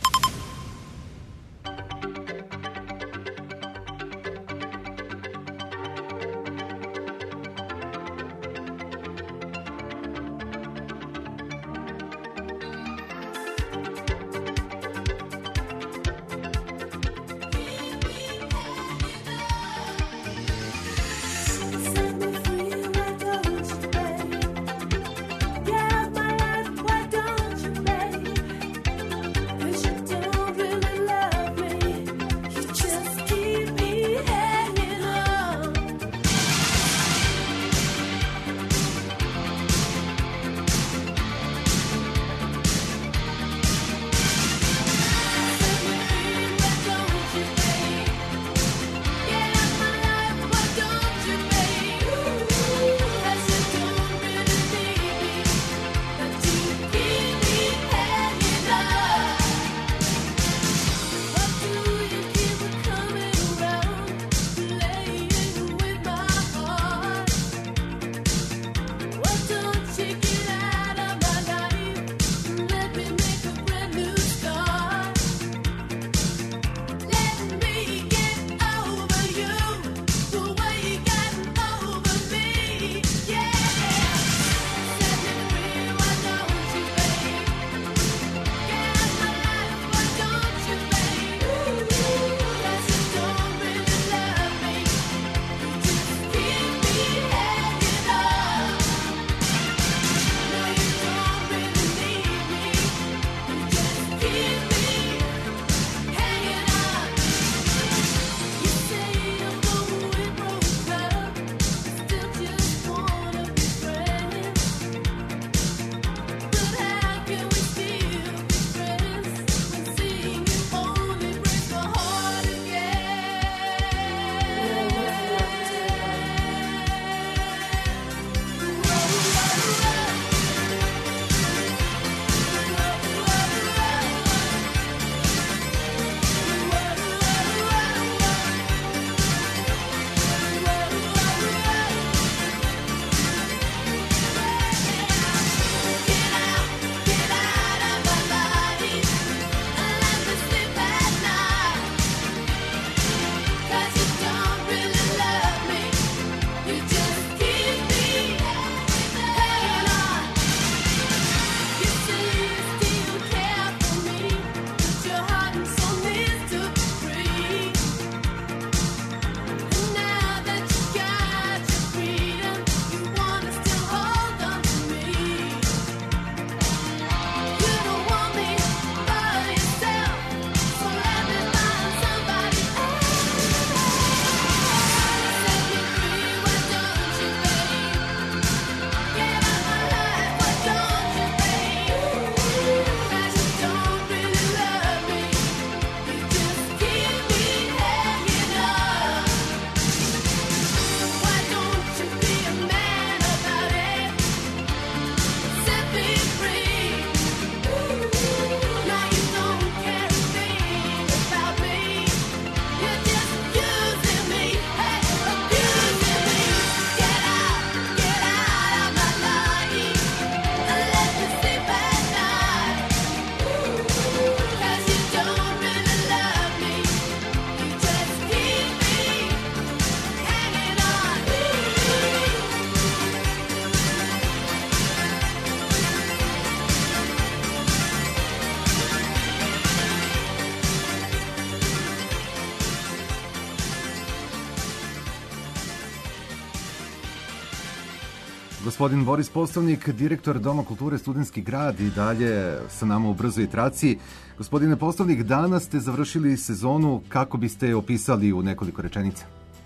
Gospodin Boris Poslovnik, direktor Doma kulture Studentski grad, i dalje sa nama u brzoj traci. Gospodine Poslovnik, danas ste završili sezonu, kako biste je opisali u nekoliko rečenica?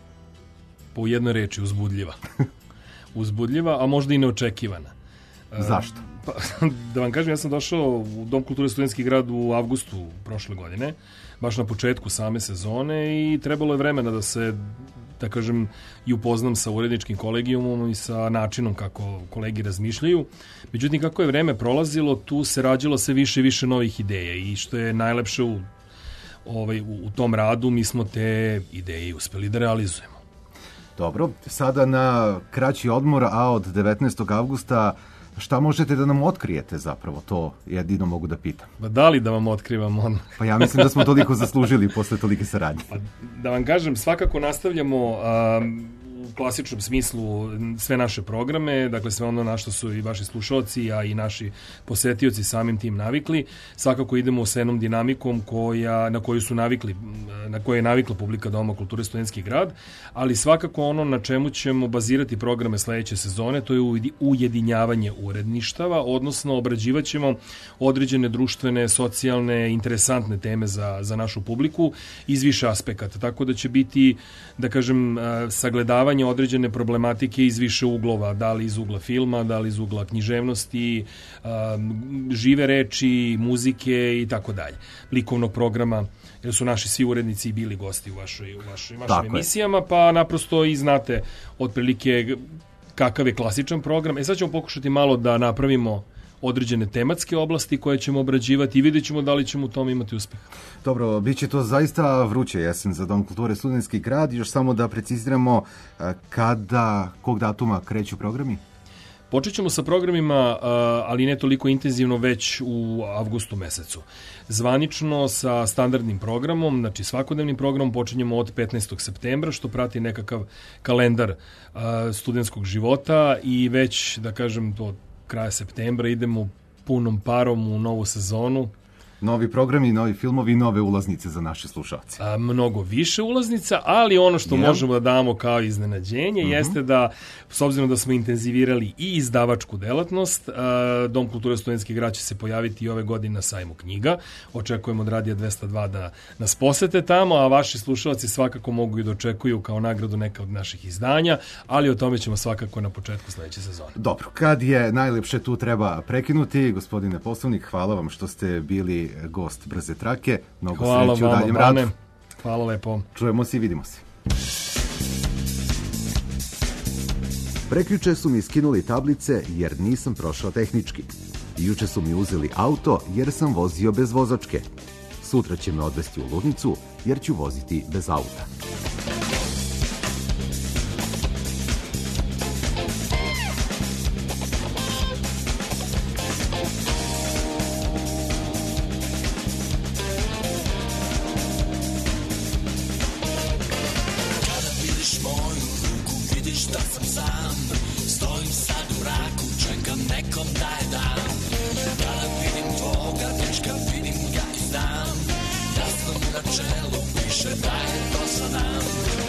Po jednoj reči, uzbudljiva. Uzbudljiva, a možda i neočekivana. Zašto? Pa, da vam kažem, ja sam došao u Dom kulture Studentski grad u avgustu prošle godine, baš na početku same sezone, i trebalo je vremena da se da kažem, i upoznam sa uredničkim kolegijumom i sa načinom kako kolegi razmišljaju. Međutim, kako je vreme prolazilo, tu se rađalo sve više i više novih ideja i što je najlepše u, ovaj, u, u tom radu, mi smo te ideje uspeli da realizujemo. Dobro, sada na kraći odmor, a od devetnaestog avgusta šta možete da nam otkrijete zapravo? To jedino mogu da pitam. Pa da li da vam otkrivam on? Pa ja mislim da smo toliko zaslužili posle tolike saradnje. Pa da vam kažem, svakako nastavljamo a, u klasičnom smislu sve naše programe, dakle sve ono na što su i vaši slušalci, a i naši posetioci samim tim navikli. Svakako idemo sa jednom dinamikom koja, na koju su navikli, na koju je navikla publika Doma kulture Studentski grad, ali svakako ono na čemu ćemo bazirati programe sledeće sezone, to je ujedinjavanje uredništava, odnosno obrađivat ćemo određene društvene, socijalne, interesantne teme za, za našu publiku iz više aspekata, tako da će biti, da kažem, sagledavanje određene problematike iz više uglova, da li iz ugla filma, da li iz ugla književnosti, žive reči, muzike i tako dalje. Likovnog programa, jer su naši svi urednici bili gosti u vašoj, u vašoj, vašim emisijama, je. Pa naprosto i znate otprilike kakav je klasičan program. E sad ćemo pokušati malo da napravimo određene tematske oblasti koje ćemo obrađivati i vidjet ćemo da li ćemo u tom imati uspeh. Dobro, bit će to zaista vruće jesen za Dom kulture Studentski grad. Još samo da preciziramo kada, kog datuma kreću programi? Počet ćemo sa programima, ali ne toliko intenzivno, već u avgustu mesecu. Zvanično sa standardnim programom, znači svakodnevnim programom, počinjemo od petnaestog septembra, što prati nekakav kalendar studentskog života i već, da kažem, do kraja septembra idemo punom parom u novu sezonu. Novi programi, novi filmovi, nove ulaznice za naše slušalce. A, mnogo više ulaznica, ali ono što yeah. možemo da damo kao iznenađenje uh-huh. jeste da, s obzirom da smo intenzivirali i izdavačku delatnost, a, Dom kulture Studentski grad će se pojaviti i ove godine na sajmu knjiga. Očekujemo od Radija dvesta dva da nas posete tamo, a vaši slušalci svakako mogu i da očekuju kao nagradu neka od naših izdanja, ali o tome ćemo svakako na početku sledeće sezone. Dobro, kad je najlepše tu treba prekinuti. Gospodine Poslovnik, hvala vam što ste bili gost Brze trake. Mnogo hvala sreće u daljem radu. Hvala lepo. Čujemo se i vidimo se. Prekjuče su mi skinuli tablice jer nisam prošao tehnički. Juče su mi uzeli auto jer sam vozio bez vozačke. Sutra će me odvesti u ludnicu jer ću voziti bez auta. Jasno mi na čelu piše da je to za nam.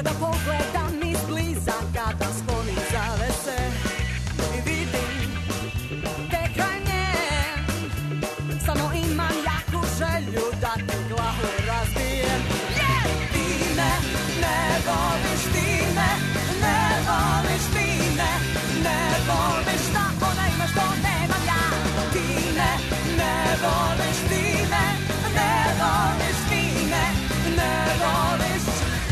Kada pogledam izbliza, kada sklonim zavese i vidim te kraj nje, samo imam jaku želju da ti glavu razbijem. Yeah! Ti me ne voliš, ti me ne voliš, ti me ne voliš, šta ona ima što nemam ja. Ti me ne voliš, ti me ne voliš, ti me ne voliš.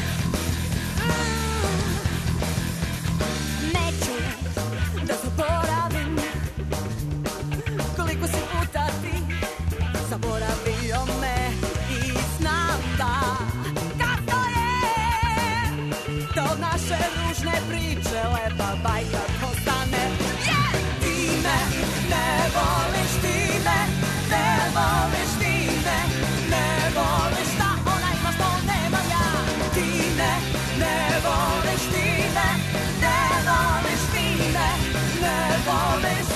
Neću da zaboravim koliko si puta ti zaboravio me i znam da kasno je da od naše ružne priče lepa bajka postane. Yeah! Ti me ne voliš, ti me ne voliš, ti me ne voliš, šta ona ima što nemam ja. Ti me ne voliš, ti me ne voliš, ti me ne voliš.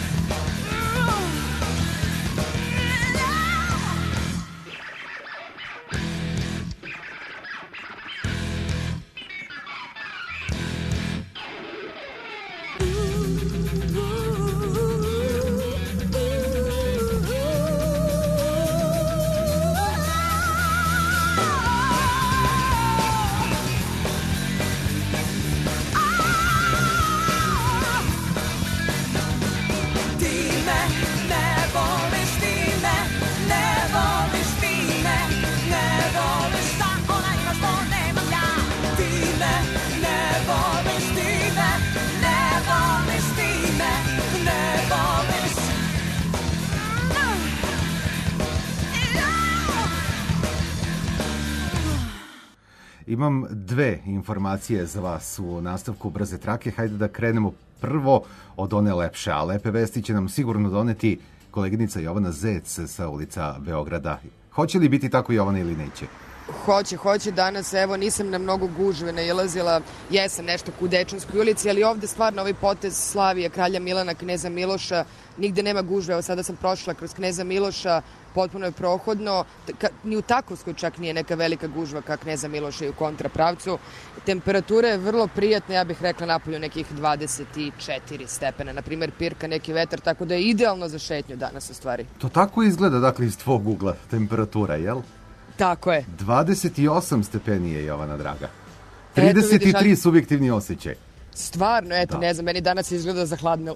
Imam dve informacije za vas u nastavku brze trake. Hajde da krenemo prvo od one lepše, a lepe vesti će nam sigurno doneti koleginica Jovana Zec sa ulica Beograda. Hoće li biti tako, Jovana, ili neće? Hoće, hoće danas, evo, nisam na mnogo gužve nailazila, jesam nešto u Dečanskoj ulici, ali ovde stvarno ovaj potez Slavije, kralja Milana, kneza Miloša, nigde nema gužve, evo sada sam prošla kroz kneza Miloša, potpuno je prohodno, ka, ni u Takovskoj čak nije neka velika gužva ka kneza Miloša i u kontrapravcu. Temperatura je vrlo prijatna, ja bih rekla napolju nekih dvadeset četiri stepena, na primjer pirka neki vetar, tako da je idealno za šetnju danas u stvari. To tako izgleda, dakle, iz tvog ugla temperatura, jel? Tako je. dvadeset osam stepeni je, Jovana draga. trideset tri subjektivni osjećaj. Stvarno, eto, da. Ne znam, meni danas izgleda zahladnilo.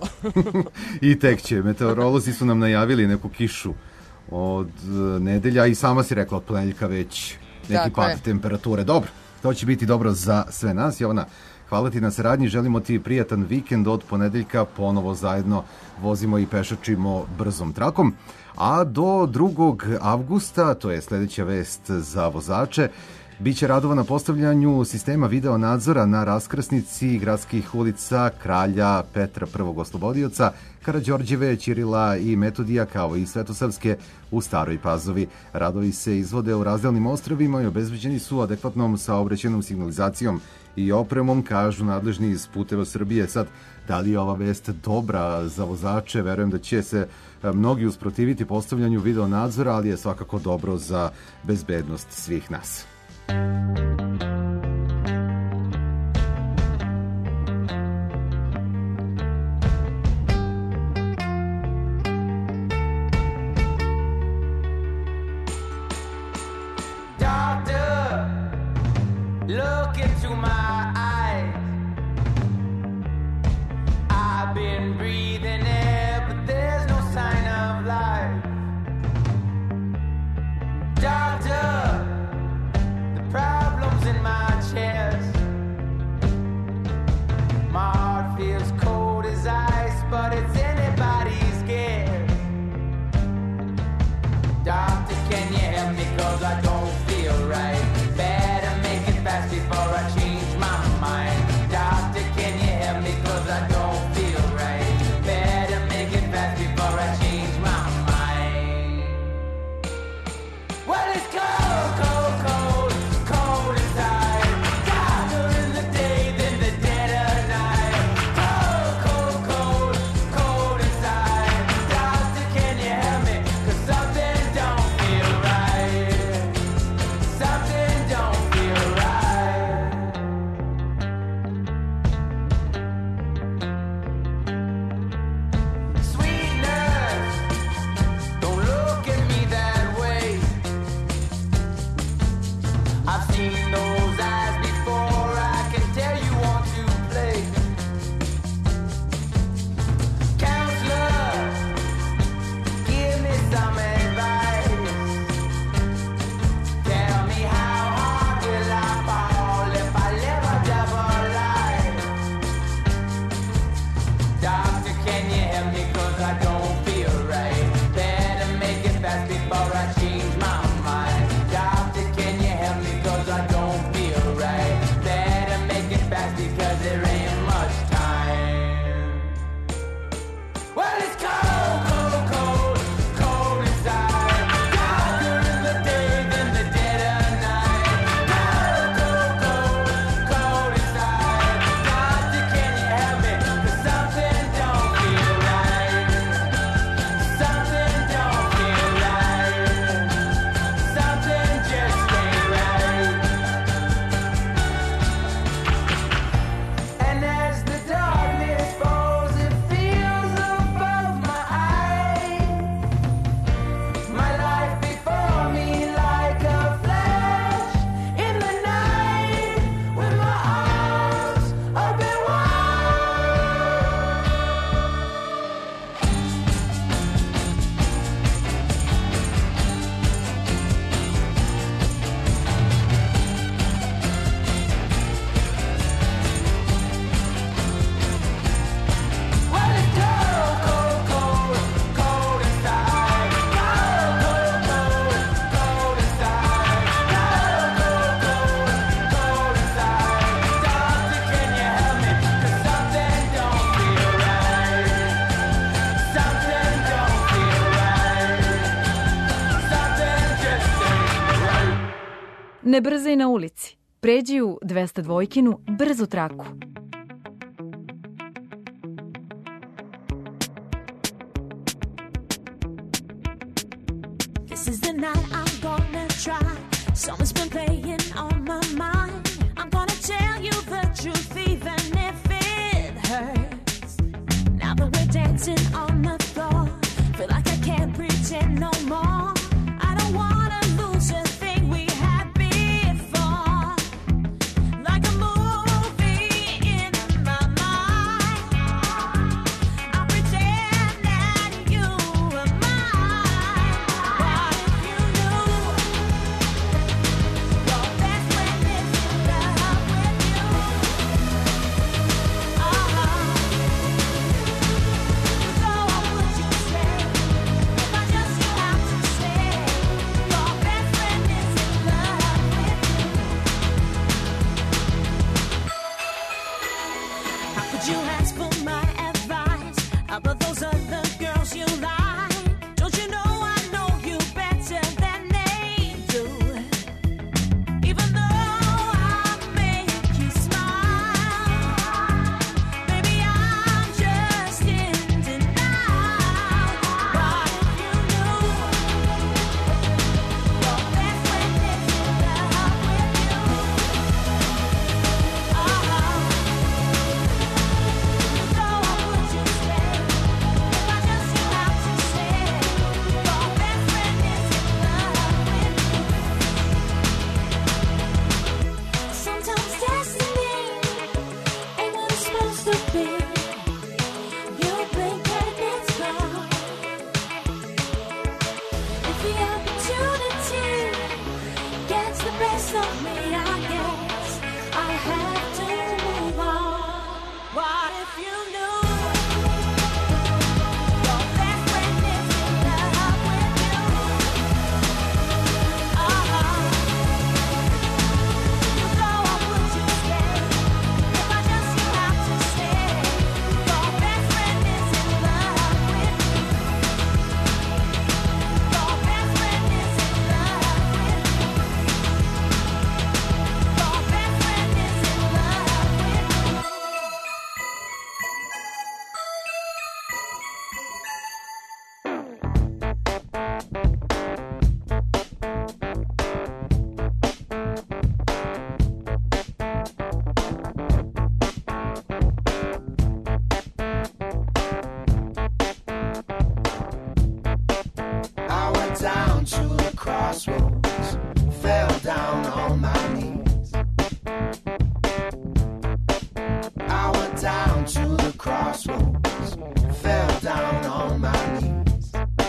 I tek će. Meteorolozi su nam najavili neku kišu od nedelja i sama si rekla od ponedeljka već neki Tako pad je. temperature. Dobro, to će biti dobro za sve nas. Jovana, hvala ti na saradnji, želimo ti prijatan vikend od ponedeljka, ponovo zajedno vozimo i pešačimo brzom trakom. A do drugog avgusta, to je sljedeća vest za vozače, biće radova na postavljanju sistema video nadzora na raskrsnici gradskih ulica Kralja Petra prvog Oslobodioca, Karađorđeve, Ćirila i Metodija, kao i Svetosavske u Staroj Pazovi. Radovi se izvode u razdelnim ostrvima i obezbeđeni su adekvatnom saobraćajnom signalizacijom i opremom, kažu nadležni iz Puteva Srbije. Sad, da li je ova vest dobra za vozače? Verujem da će se mnogi usprotiviti postavljanju video nadzora, ali je svakako dobro za bezbednost svih nas. Doctor, look into my eyes. I've been breathing air, but there's no sign of life. Doctor, the problem's in my chest. My heart feels cold as ice, but it's anybody's guess. Doctor, can you help me, 'cause I don't feel right. Better make it fast before I change my mind. Ne brzaj na ulici. Pređi u dvesta dvojkinu brzu traku. This is the night I'm gonna try. Someone's been playing on my mind. I'm gonna tell you the truth even if it hurts. Now that we're dancing on the floor, feel like I can't pretend no more. I don't wanna lose a thing we had before. Like a movie in my mind, I'll pretend that you were mine. What if you knew your best friend is in love with you? Uh-huh. So what would you say if I just have to say your best friend is in love with you? How could you ask for my advice about those other girls you like? Don't you know I know you better than they do? Even though I make you smile, baby, I'm just in denial. What if you knew your best friend is in love with you? Uh-huh. So what would you say if I just have to say your best friend is in love with you? Sometimes destiny ain't what it's supposed to be. You blink and it's gone. If the opportunity gets the best of me, I guess I have to move on. What if you knew your best friend is in love with you? Uh-huh. So what would you say if I just have to say your best friend is in love with you? Your best friend is in love with you. Your best friend is in love with you. I went down to the crossroads, fell down on my knees. I went down to the crossroads, fell down on my knees.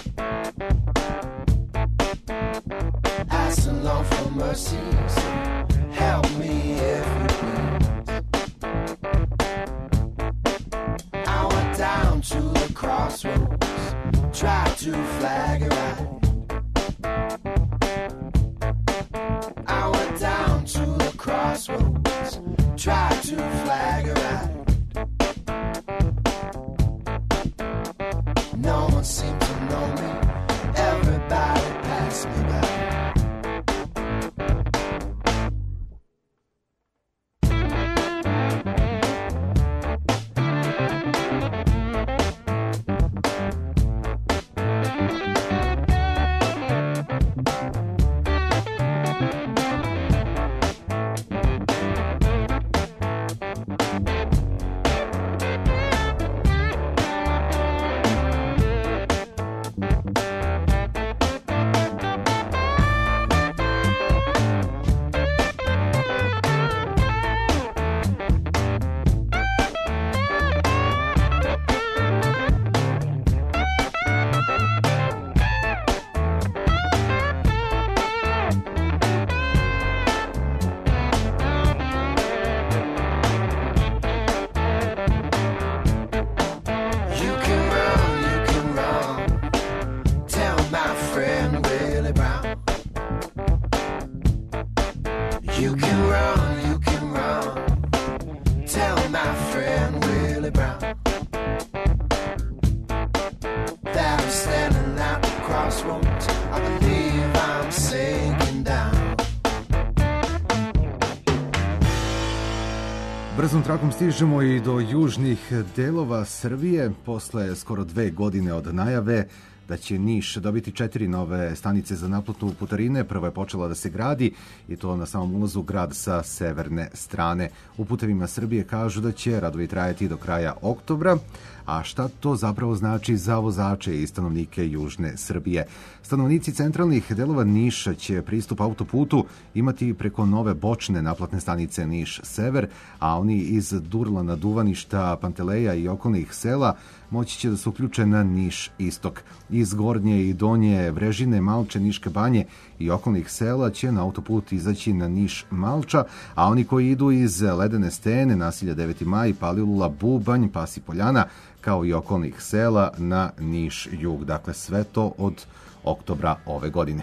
Asked the Lord for mercy, so help me if you please. I went down to the crossroads, tried to flag it right. I went down to the crossroads, tried to flag it right. No one seemed to know me, everybody passed me by. Brzom trakom stižemo i do južnih delova Srbije. Posle skoro dve godine od najave da će Niš dobiti četiri nove stanice za naplatu putarine. Prva je počela da se gradi i to na samom ulazu u grad sa severne strane. U Putevima Srbije kažu da će radovi trajati do kraja oktobra. A šta to zapravo znači za vozače i stanovnike južne Srbije? Stanovnici centralnih delova Niša će pristup autoputu imati preko nove bočne naplatne stanice Niš Sever, a oni iz Durlana, Duvaništa, Panteleja i okolnih sela moći će da se uključe na Niš Istok. Iz Gornje i Donje Vrežine, Malče, Niške banje i okolnih sela će na autoput izaći na Niš Malča, a oni koji idu iz Ledene stene, nasilja deveti maj, Palilula, Bubanj, Pasi Poljana, kao i okolnih sela na Niš Jug. Dakle, sve to od oktobra ove godine.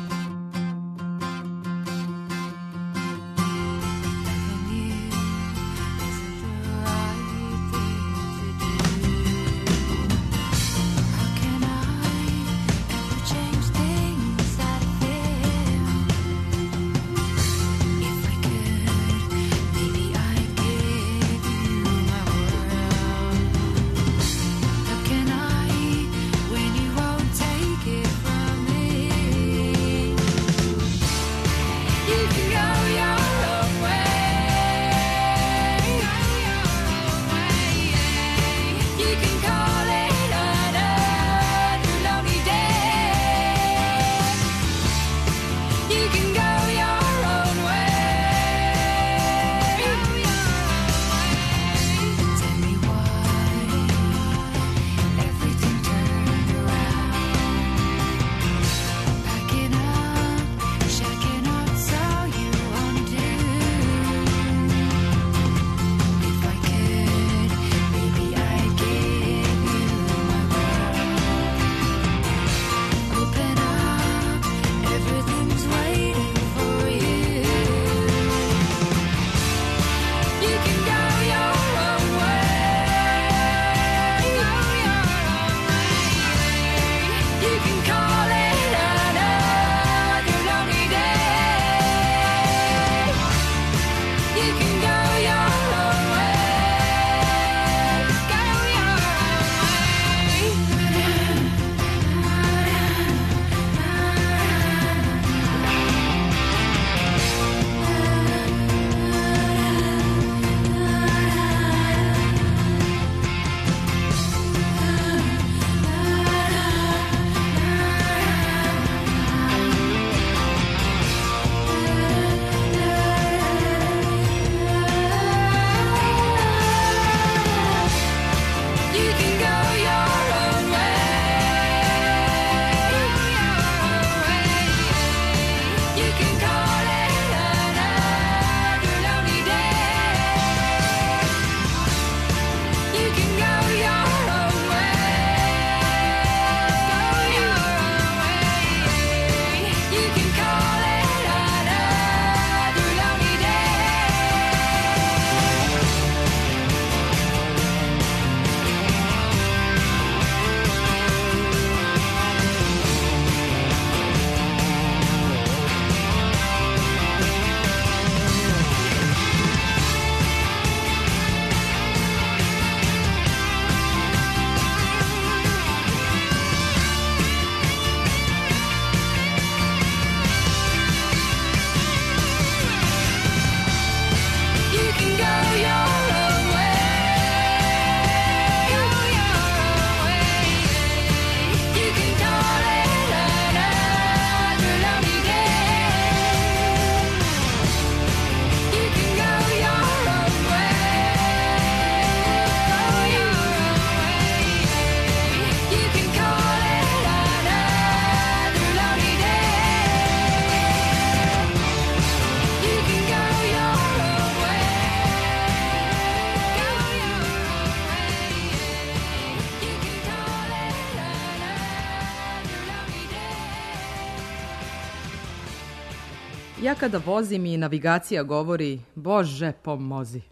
Ja kada vozim i navigacija govori, Bože pomozi.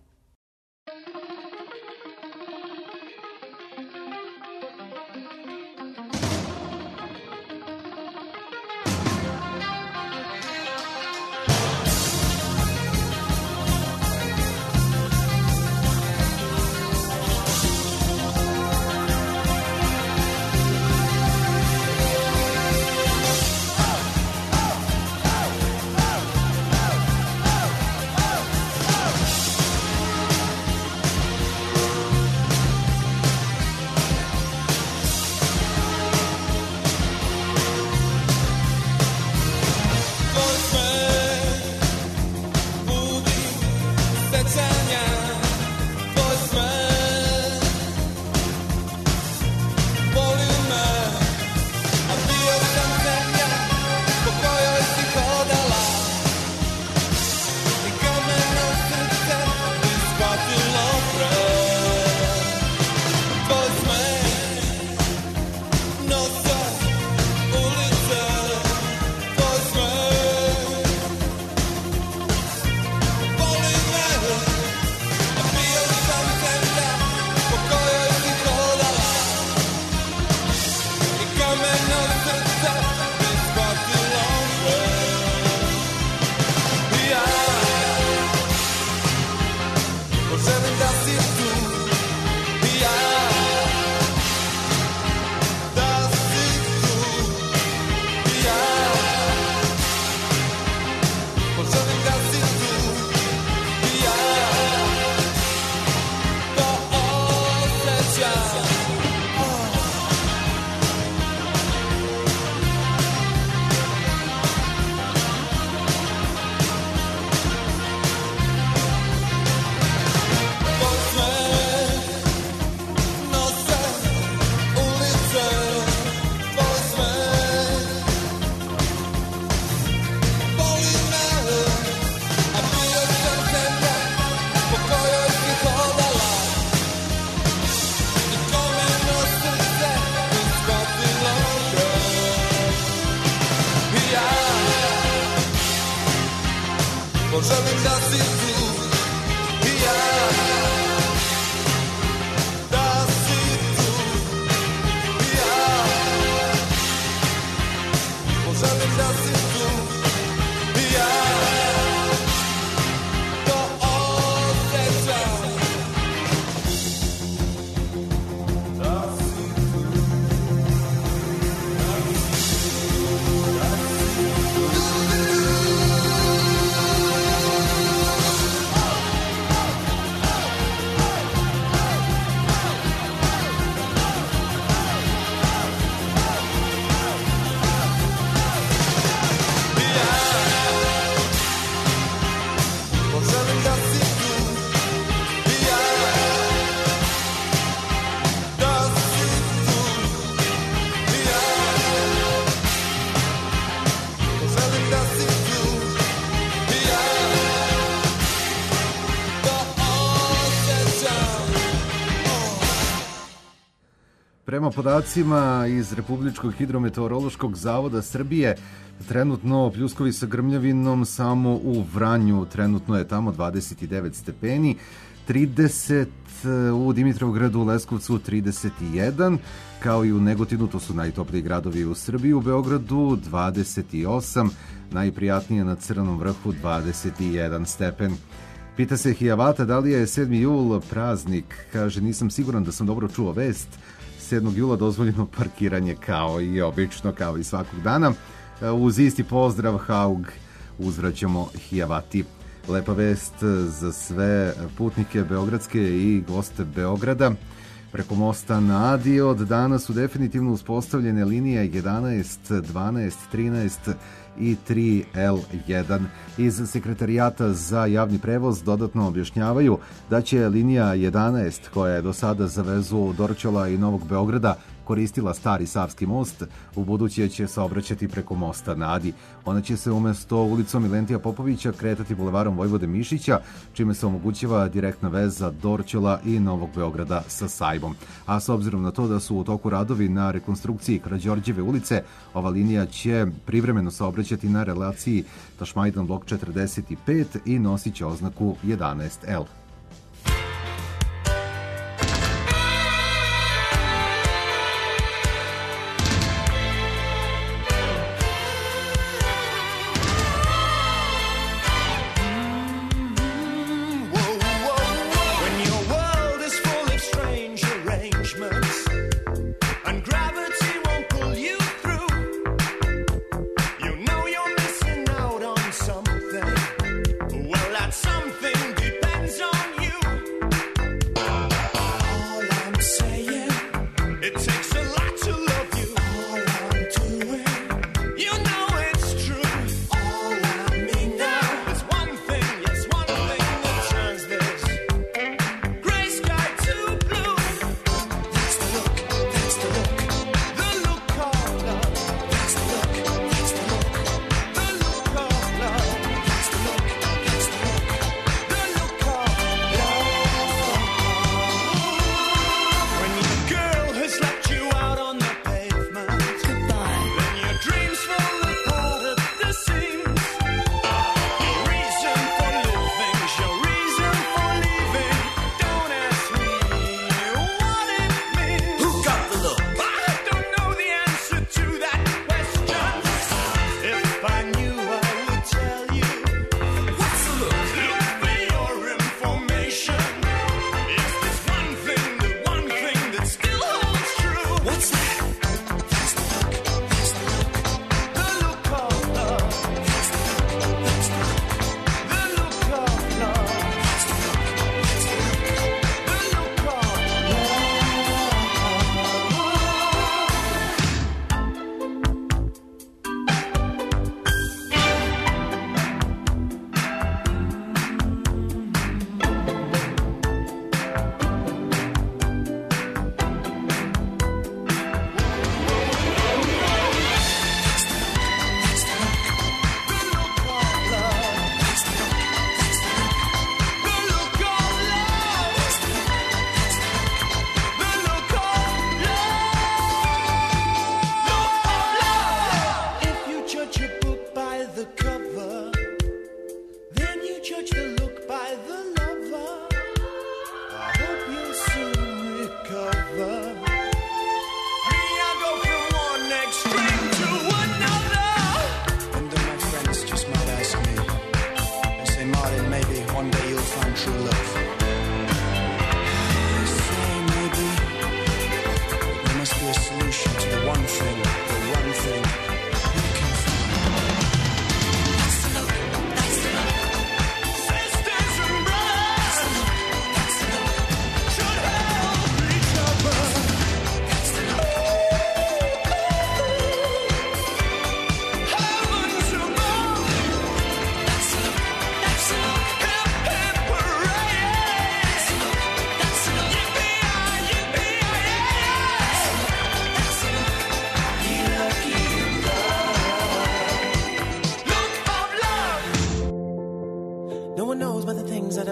Prema podacima iz Republičkog hidrometeorološkog zavoda Srbije, trenutno pljuskovi sa grmljavinom samo u Vranju, trenutno je tamo dvadeset devet stepeni, trideset u Dimitrovgradu, u Leskovcu trideset jedan, kao i u Negotinu, to su najtopliji gradovi u Srbiji, u Beogradu dvadeset osam, najprijatnije na Crnom vrhu dvadeset jedan stepen. Pita se Hijavata da li je sedmi jul praznik, kaže nisam siguran da sam dobro čuo vest, sedmog jula dozvoljeno parkiranje kao i obično, kao i svakog dana. Uz isti pozdrav Haug uzvraćamo Hijavati. Lepa vest za sve putnike beogradske i goste Beograda. Preko mosta na Adi od danas su definitivno uspostavljene linije jedanaest, dvanaest, trinaest i tri el jedan. Iz Sekretarijata za javni prevoz dodatno objašnjavaju da će linija jedanaest, koja je do sada za vezu Dorćola i Novog Beograda koristila stari Savski most, u buduće će saobraćati preko mosta na Adi. Ona će se umesto ulicom Milentija Popovića kretati bulevarom Vojvode Mišića, čime se omogućava direktna veza Dorćola i Novog Beograda sa Sajbom. A s obzirom na to da su u toku radovi na rekonstrukciji Karađorđeve ulice, ova linija će privremeno saobraćati na relaciji Tašmajdan blok četrdeset pet i nosit će oznaku jedanaest el.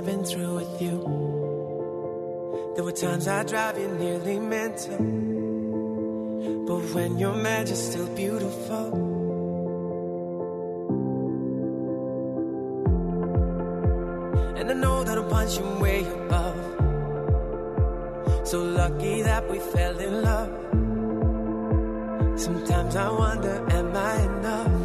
There were times I drive you nearly mental. But when you're mad, you're still beautiful. And I know that I'm punching way above. So lucky that we fell in love. Sometimes I wonder, am I enough?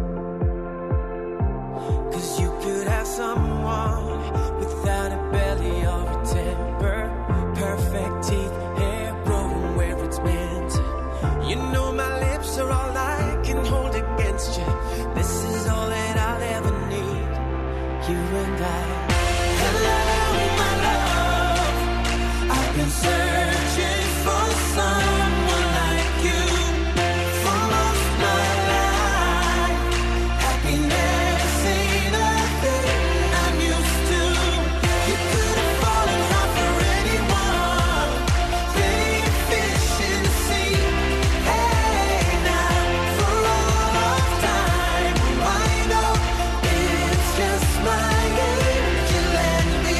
Cause you could have someone without a belly or a temper, perfect teeth, hair growing where it's meant to. You know my lips are all I can hold against you. This is all that I'll ever need, you and I. Hello, my love, I've been searching for someone like you for most my life. Happiness ain't a thing I'm used to. You could have fallen hard for anyone, plenty of fish in the sea. Hey, now for all of time, I know it's just my angel and me.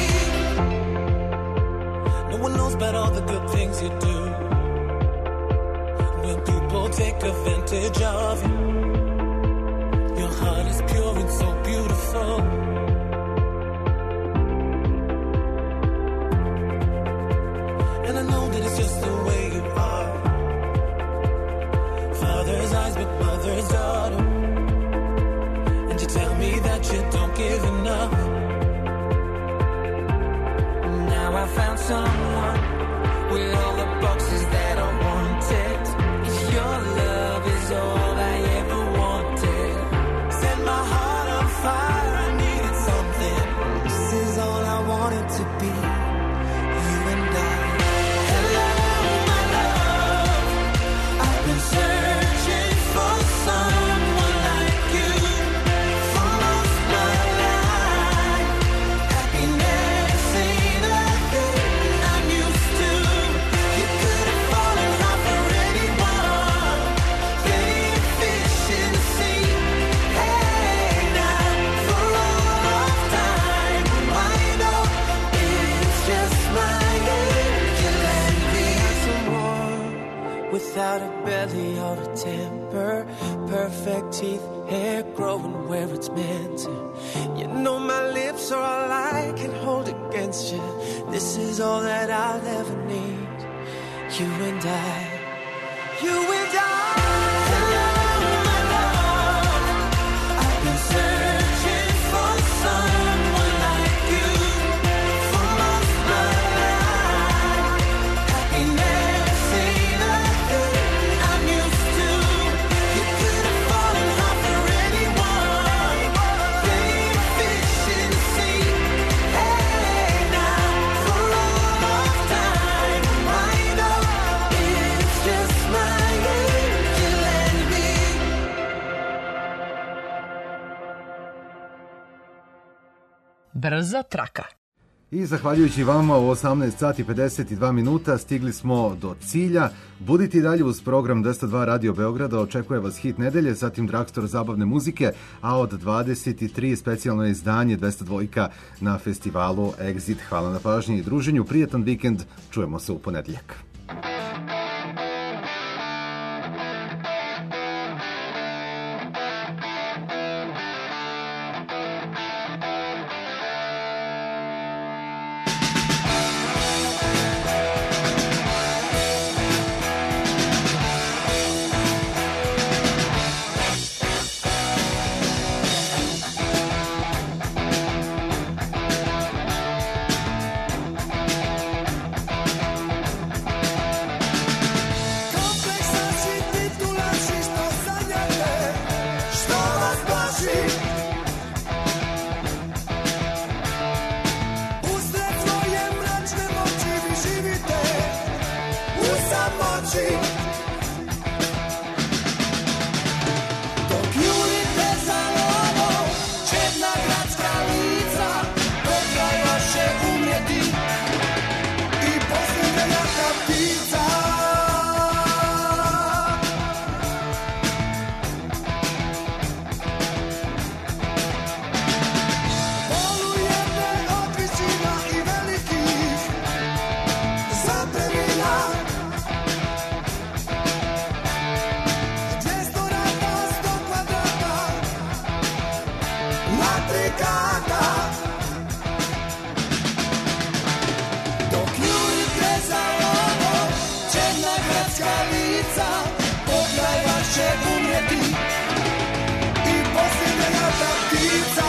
No one knows about all the good things you do. When people take advantage of you, your heart is pure and so beautiful. And I know that it's just the way you are. Father's eyes, but mother's daughter. And you tell me that you don't give enough. Now I found someone with all the boxes that I wanted. If your love is all I ever wanted, set my heart on fire, I needed something. This is all I wanted to be, you and I. Hello, my love, I've been searching for someone like you for most my life. Happiness ain't a thing I'm used to. You could have fallen hard for anyone, plenty of fish in the sea. Hey, now for all of time, I know it's just my angel and me. Someone without a belly or a temper, perfect teeth, hair growing where it's meant to. You know my lips are all I can hold against you. This is all that I'll ever need, you and I. You and I. Hello, my love, I've been searching for someone like you for most my life. Happiness ain't a thing I'm used to. You could have fallen hard for anyone, plenty of fish in the sea. Hey, now for all of time, I know it's just my angel and me. Brza traka. I zahvaljujući vama u osamnaest sati pedeset dva minuta stigli smo do cilja. Budite i dalje uz program dvesta dva Radio Beograda, očekuje vas hit nedelje, zatim Dragstor zabavne muzike, a od dvadeset tri specijalno izdanje dvesta dva na festivalu Exit. Hvala na pažnji i druženju, prijetan vikend, čujemo se u ponedeljak. ptica, pokraj vas će umrijeti i posljednja jata ptica.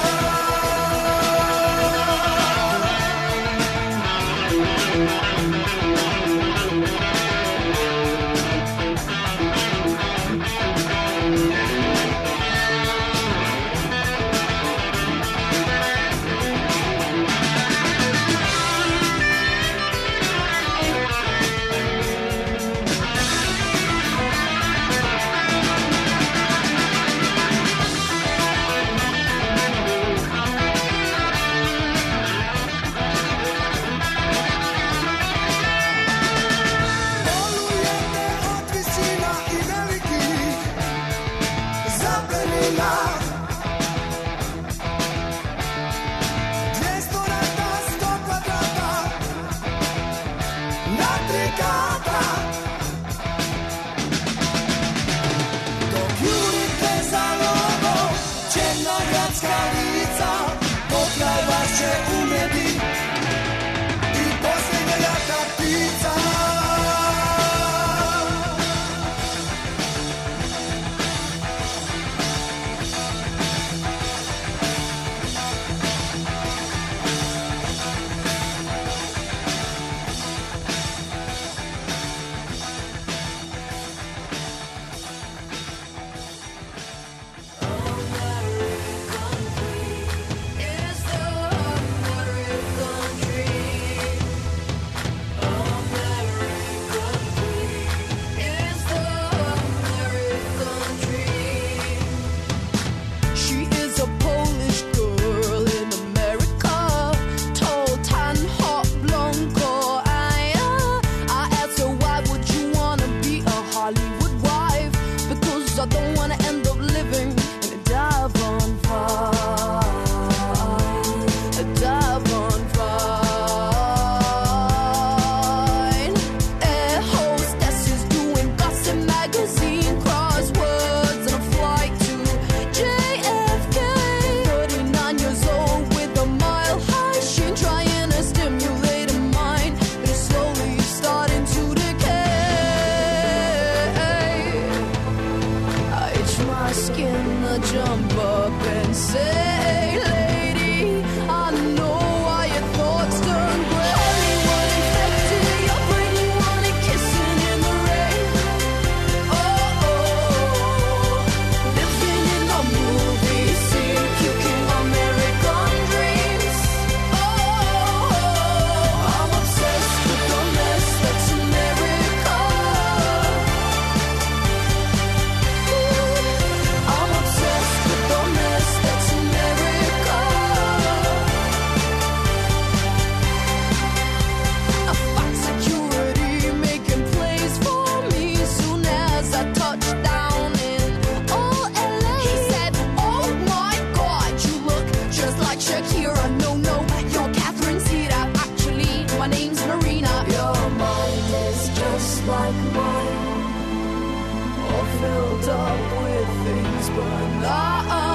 Filled up with things, but not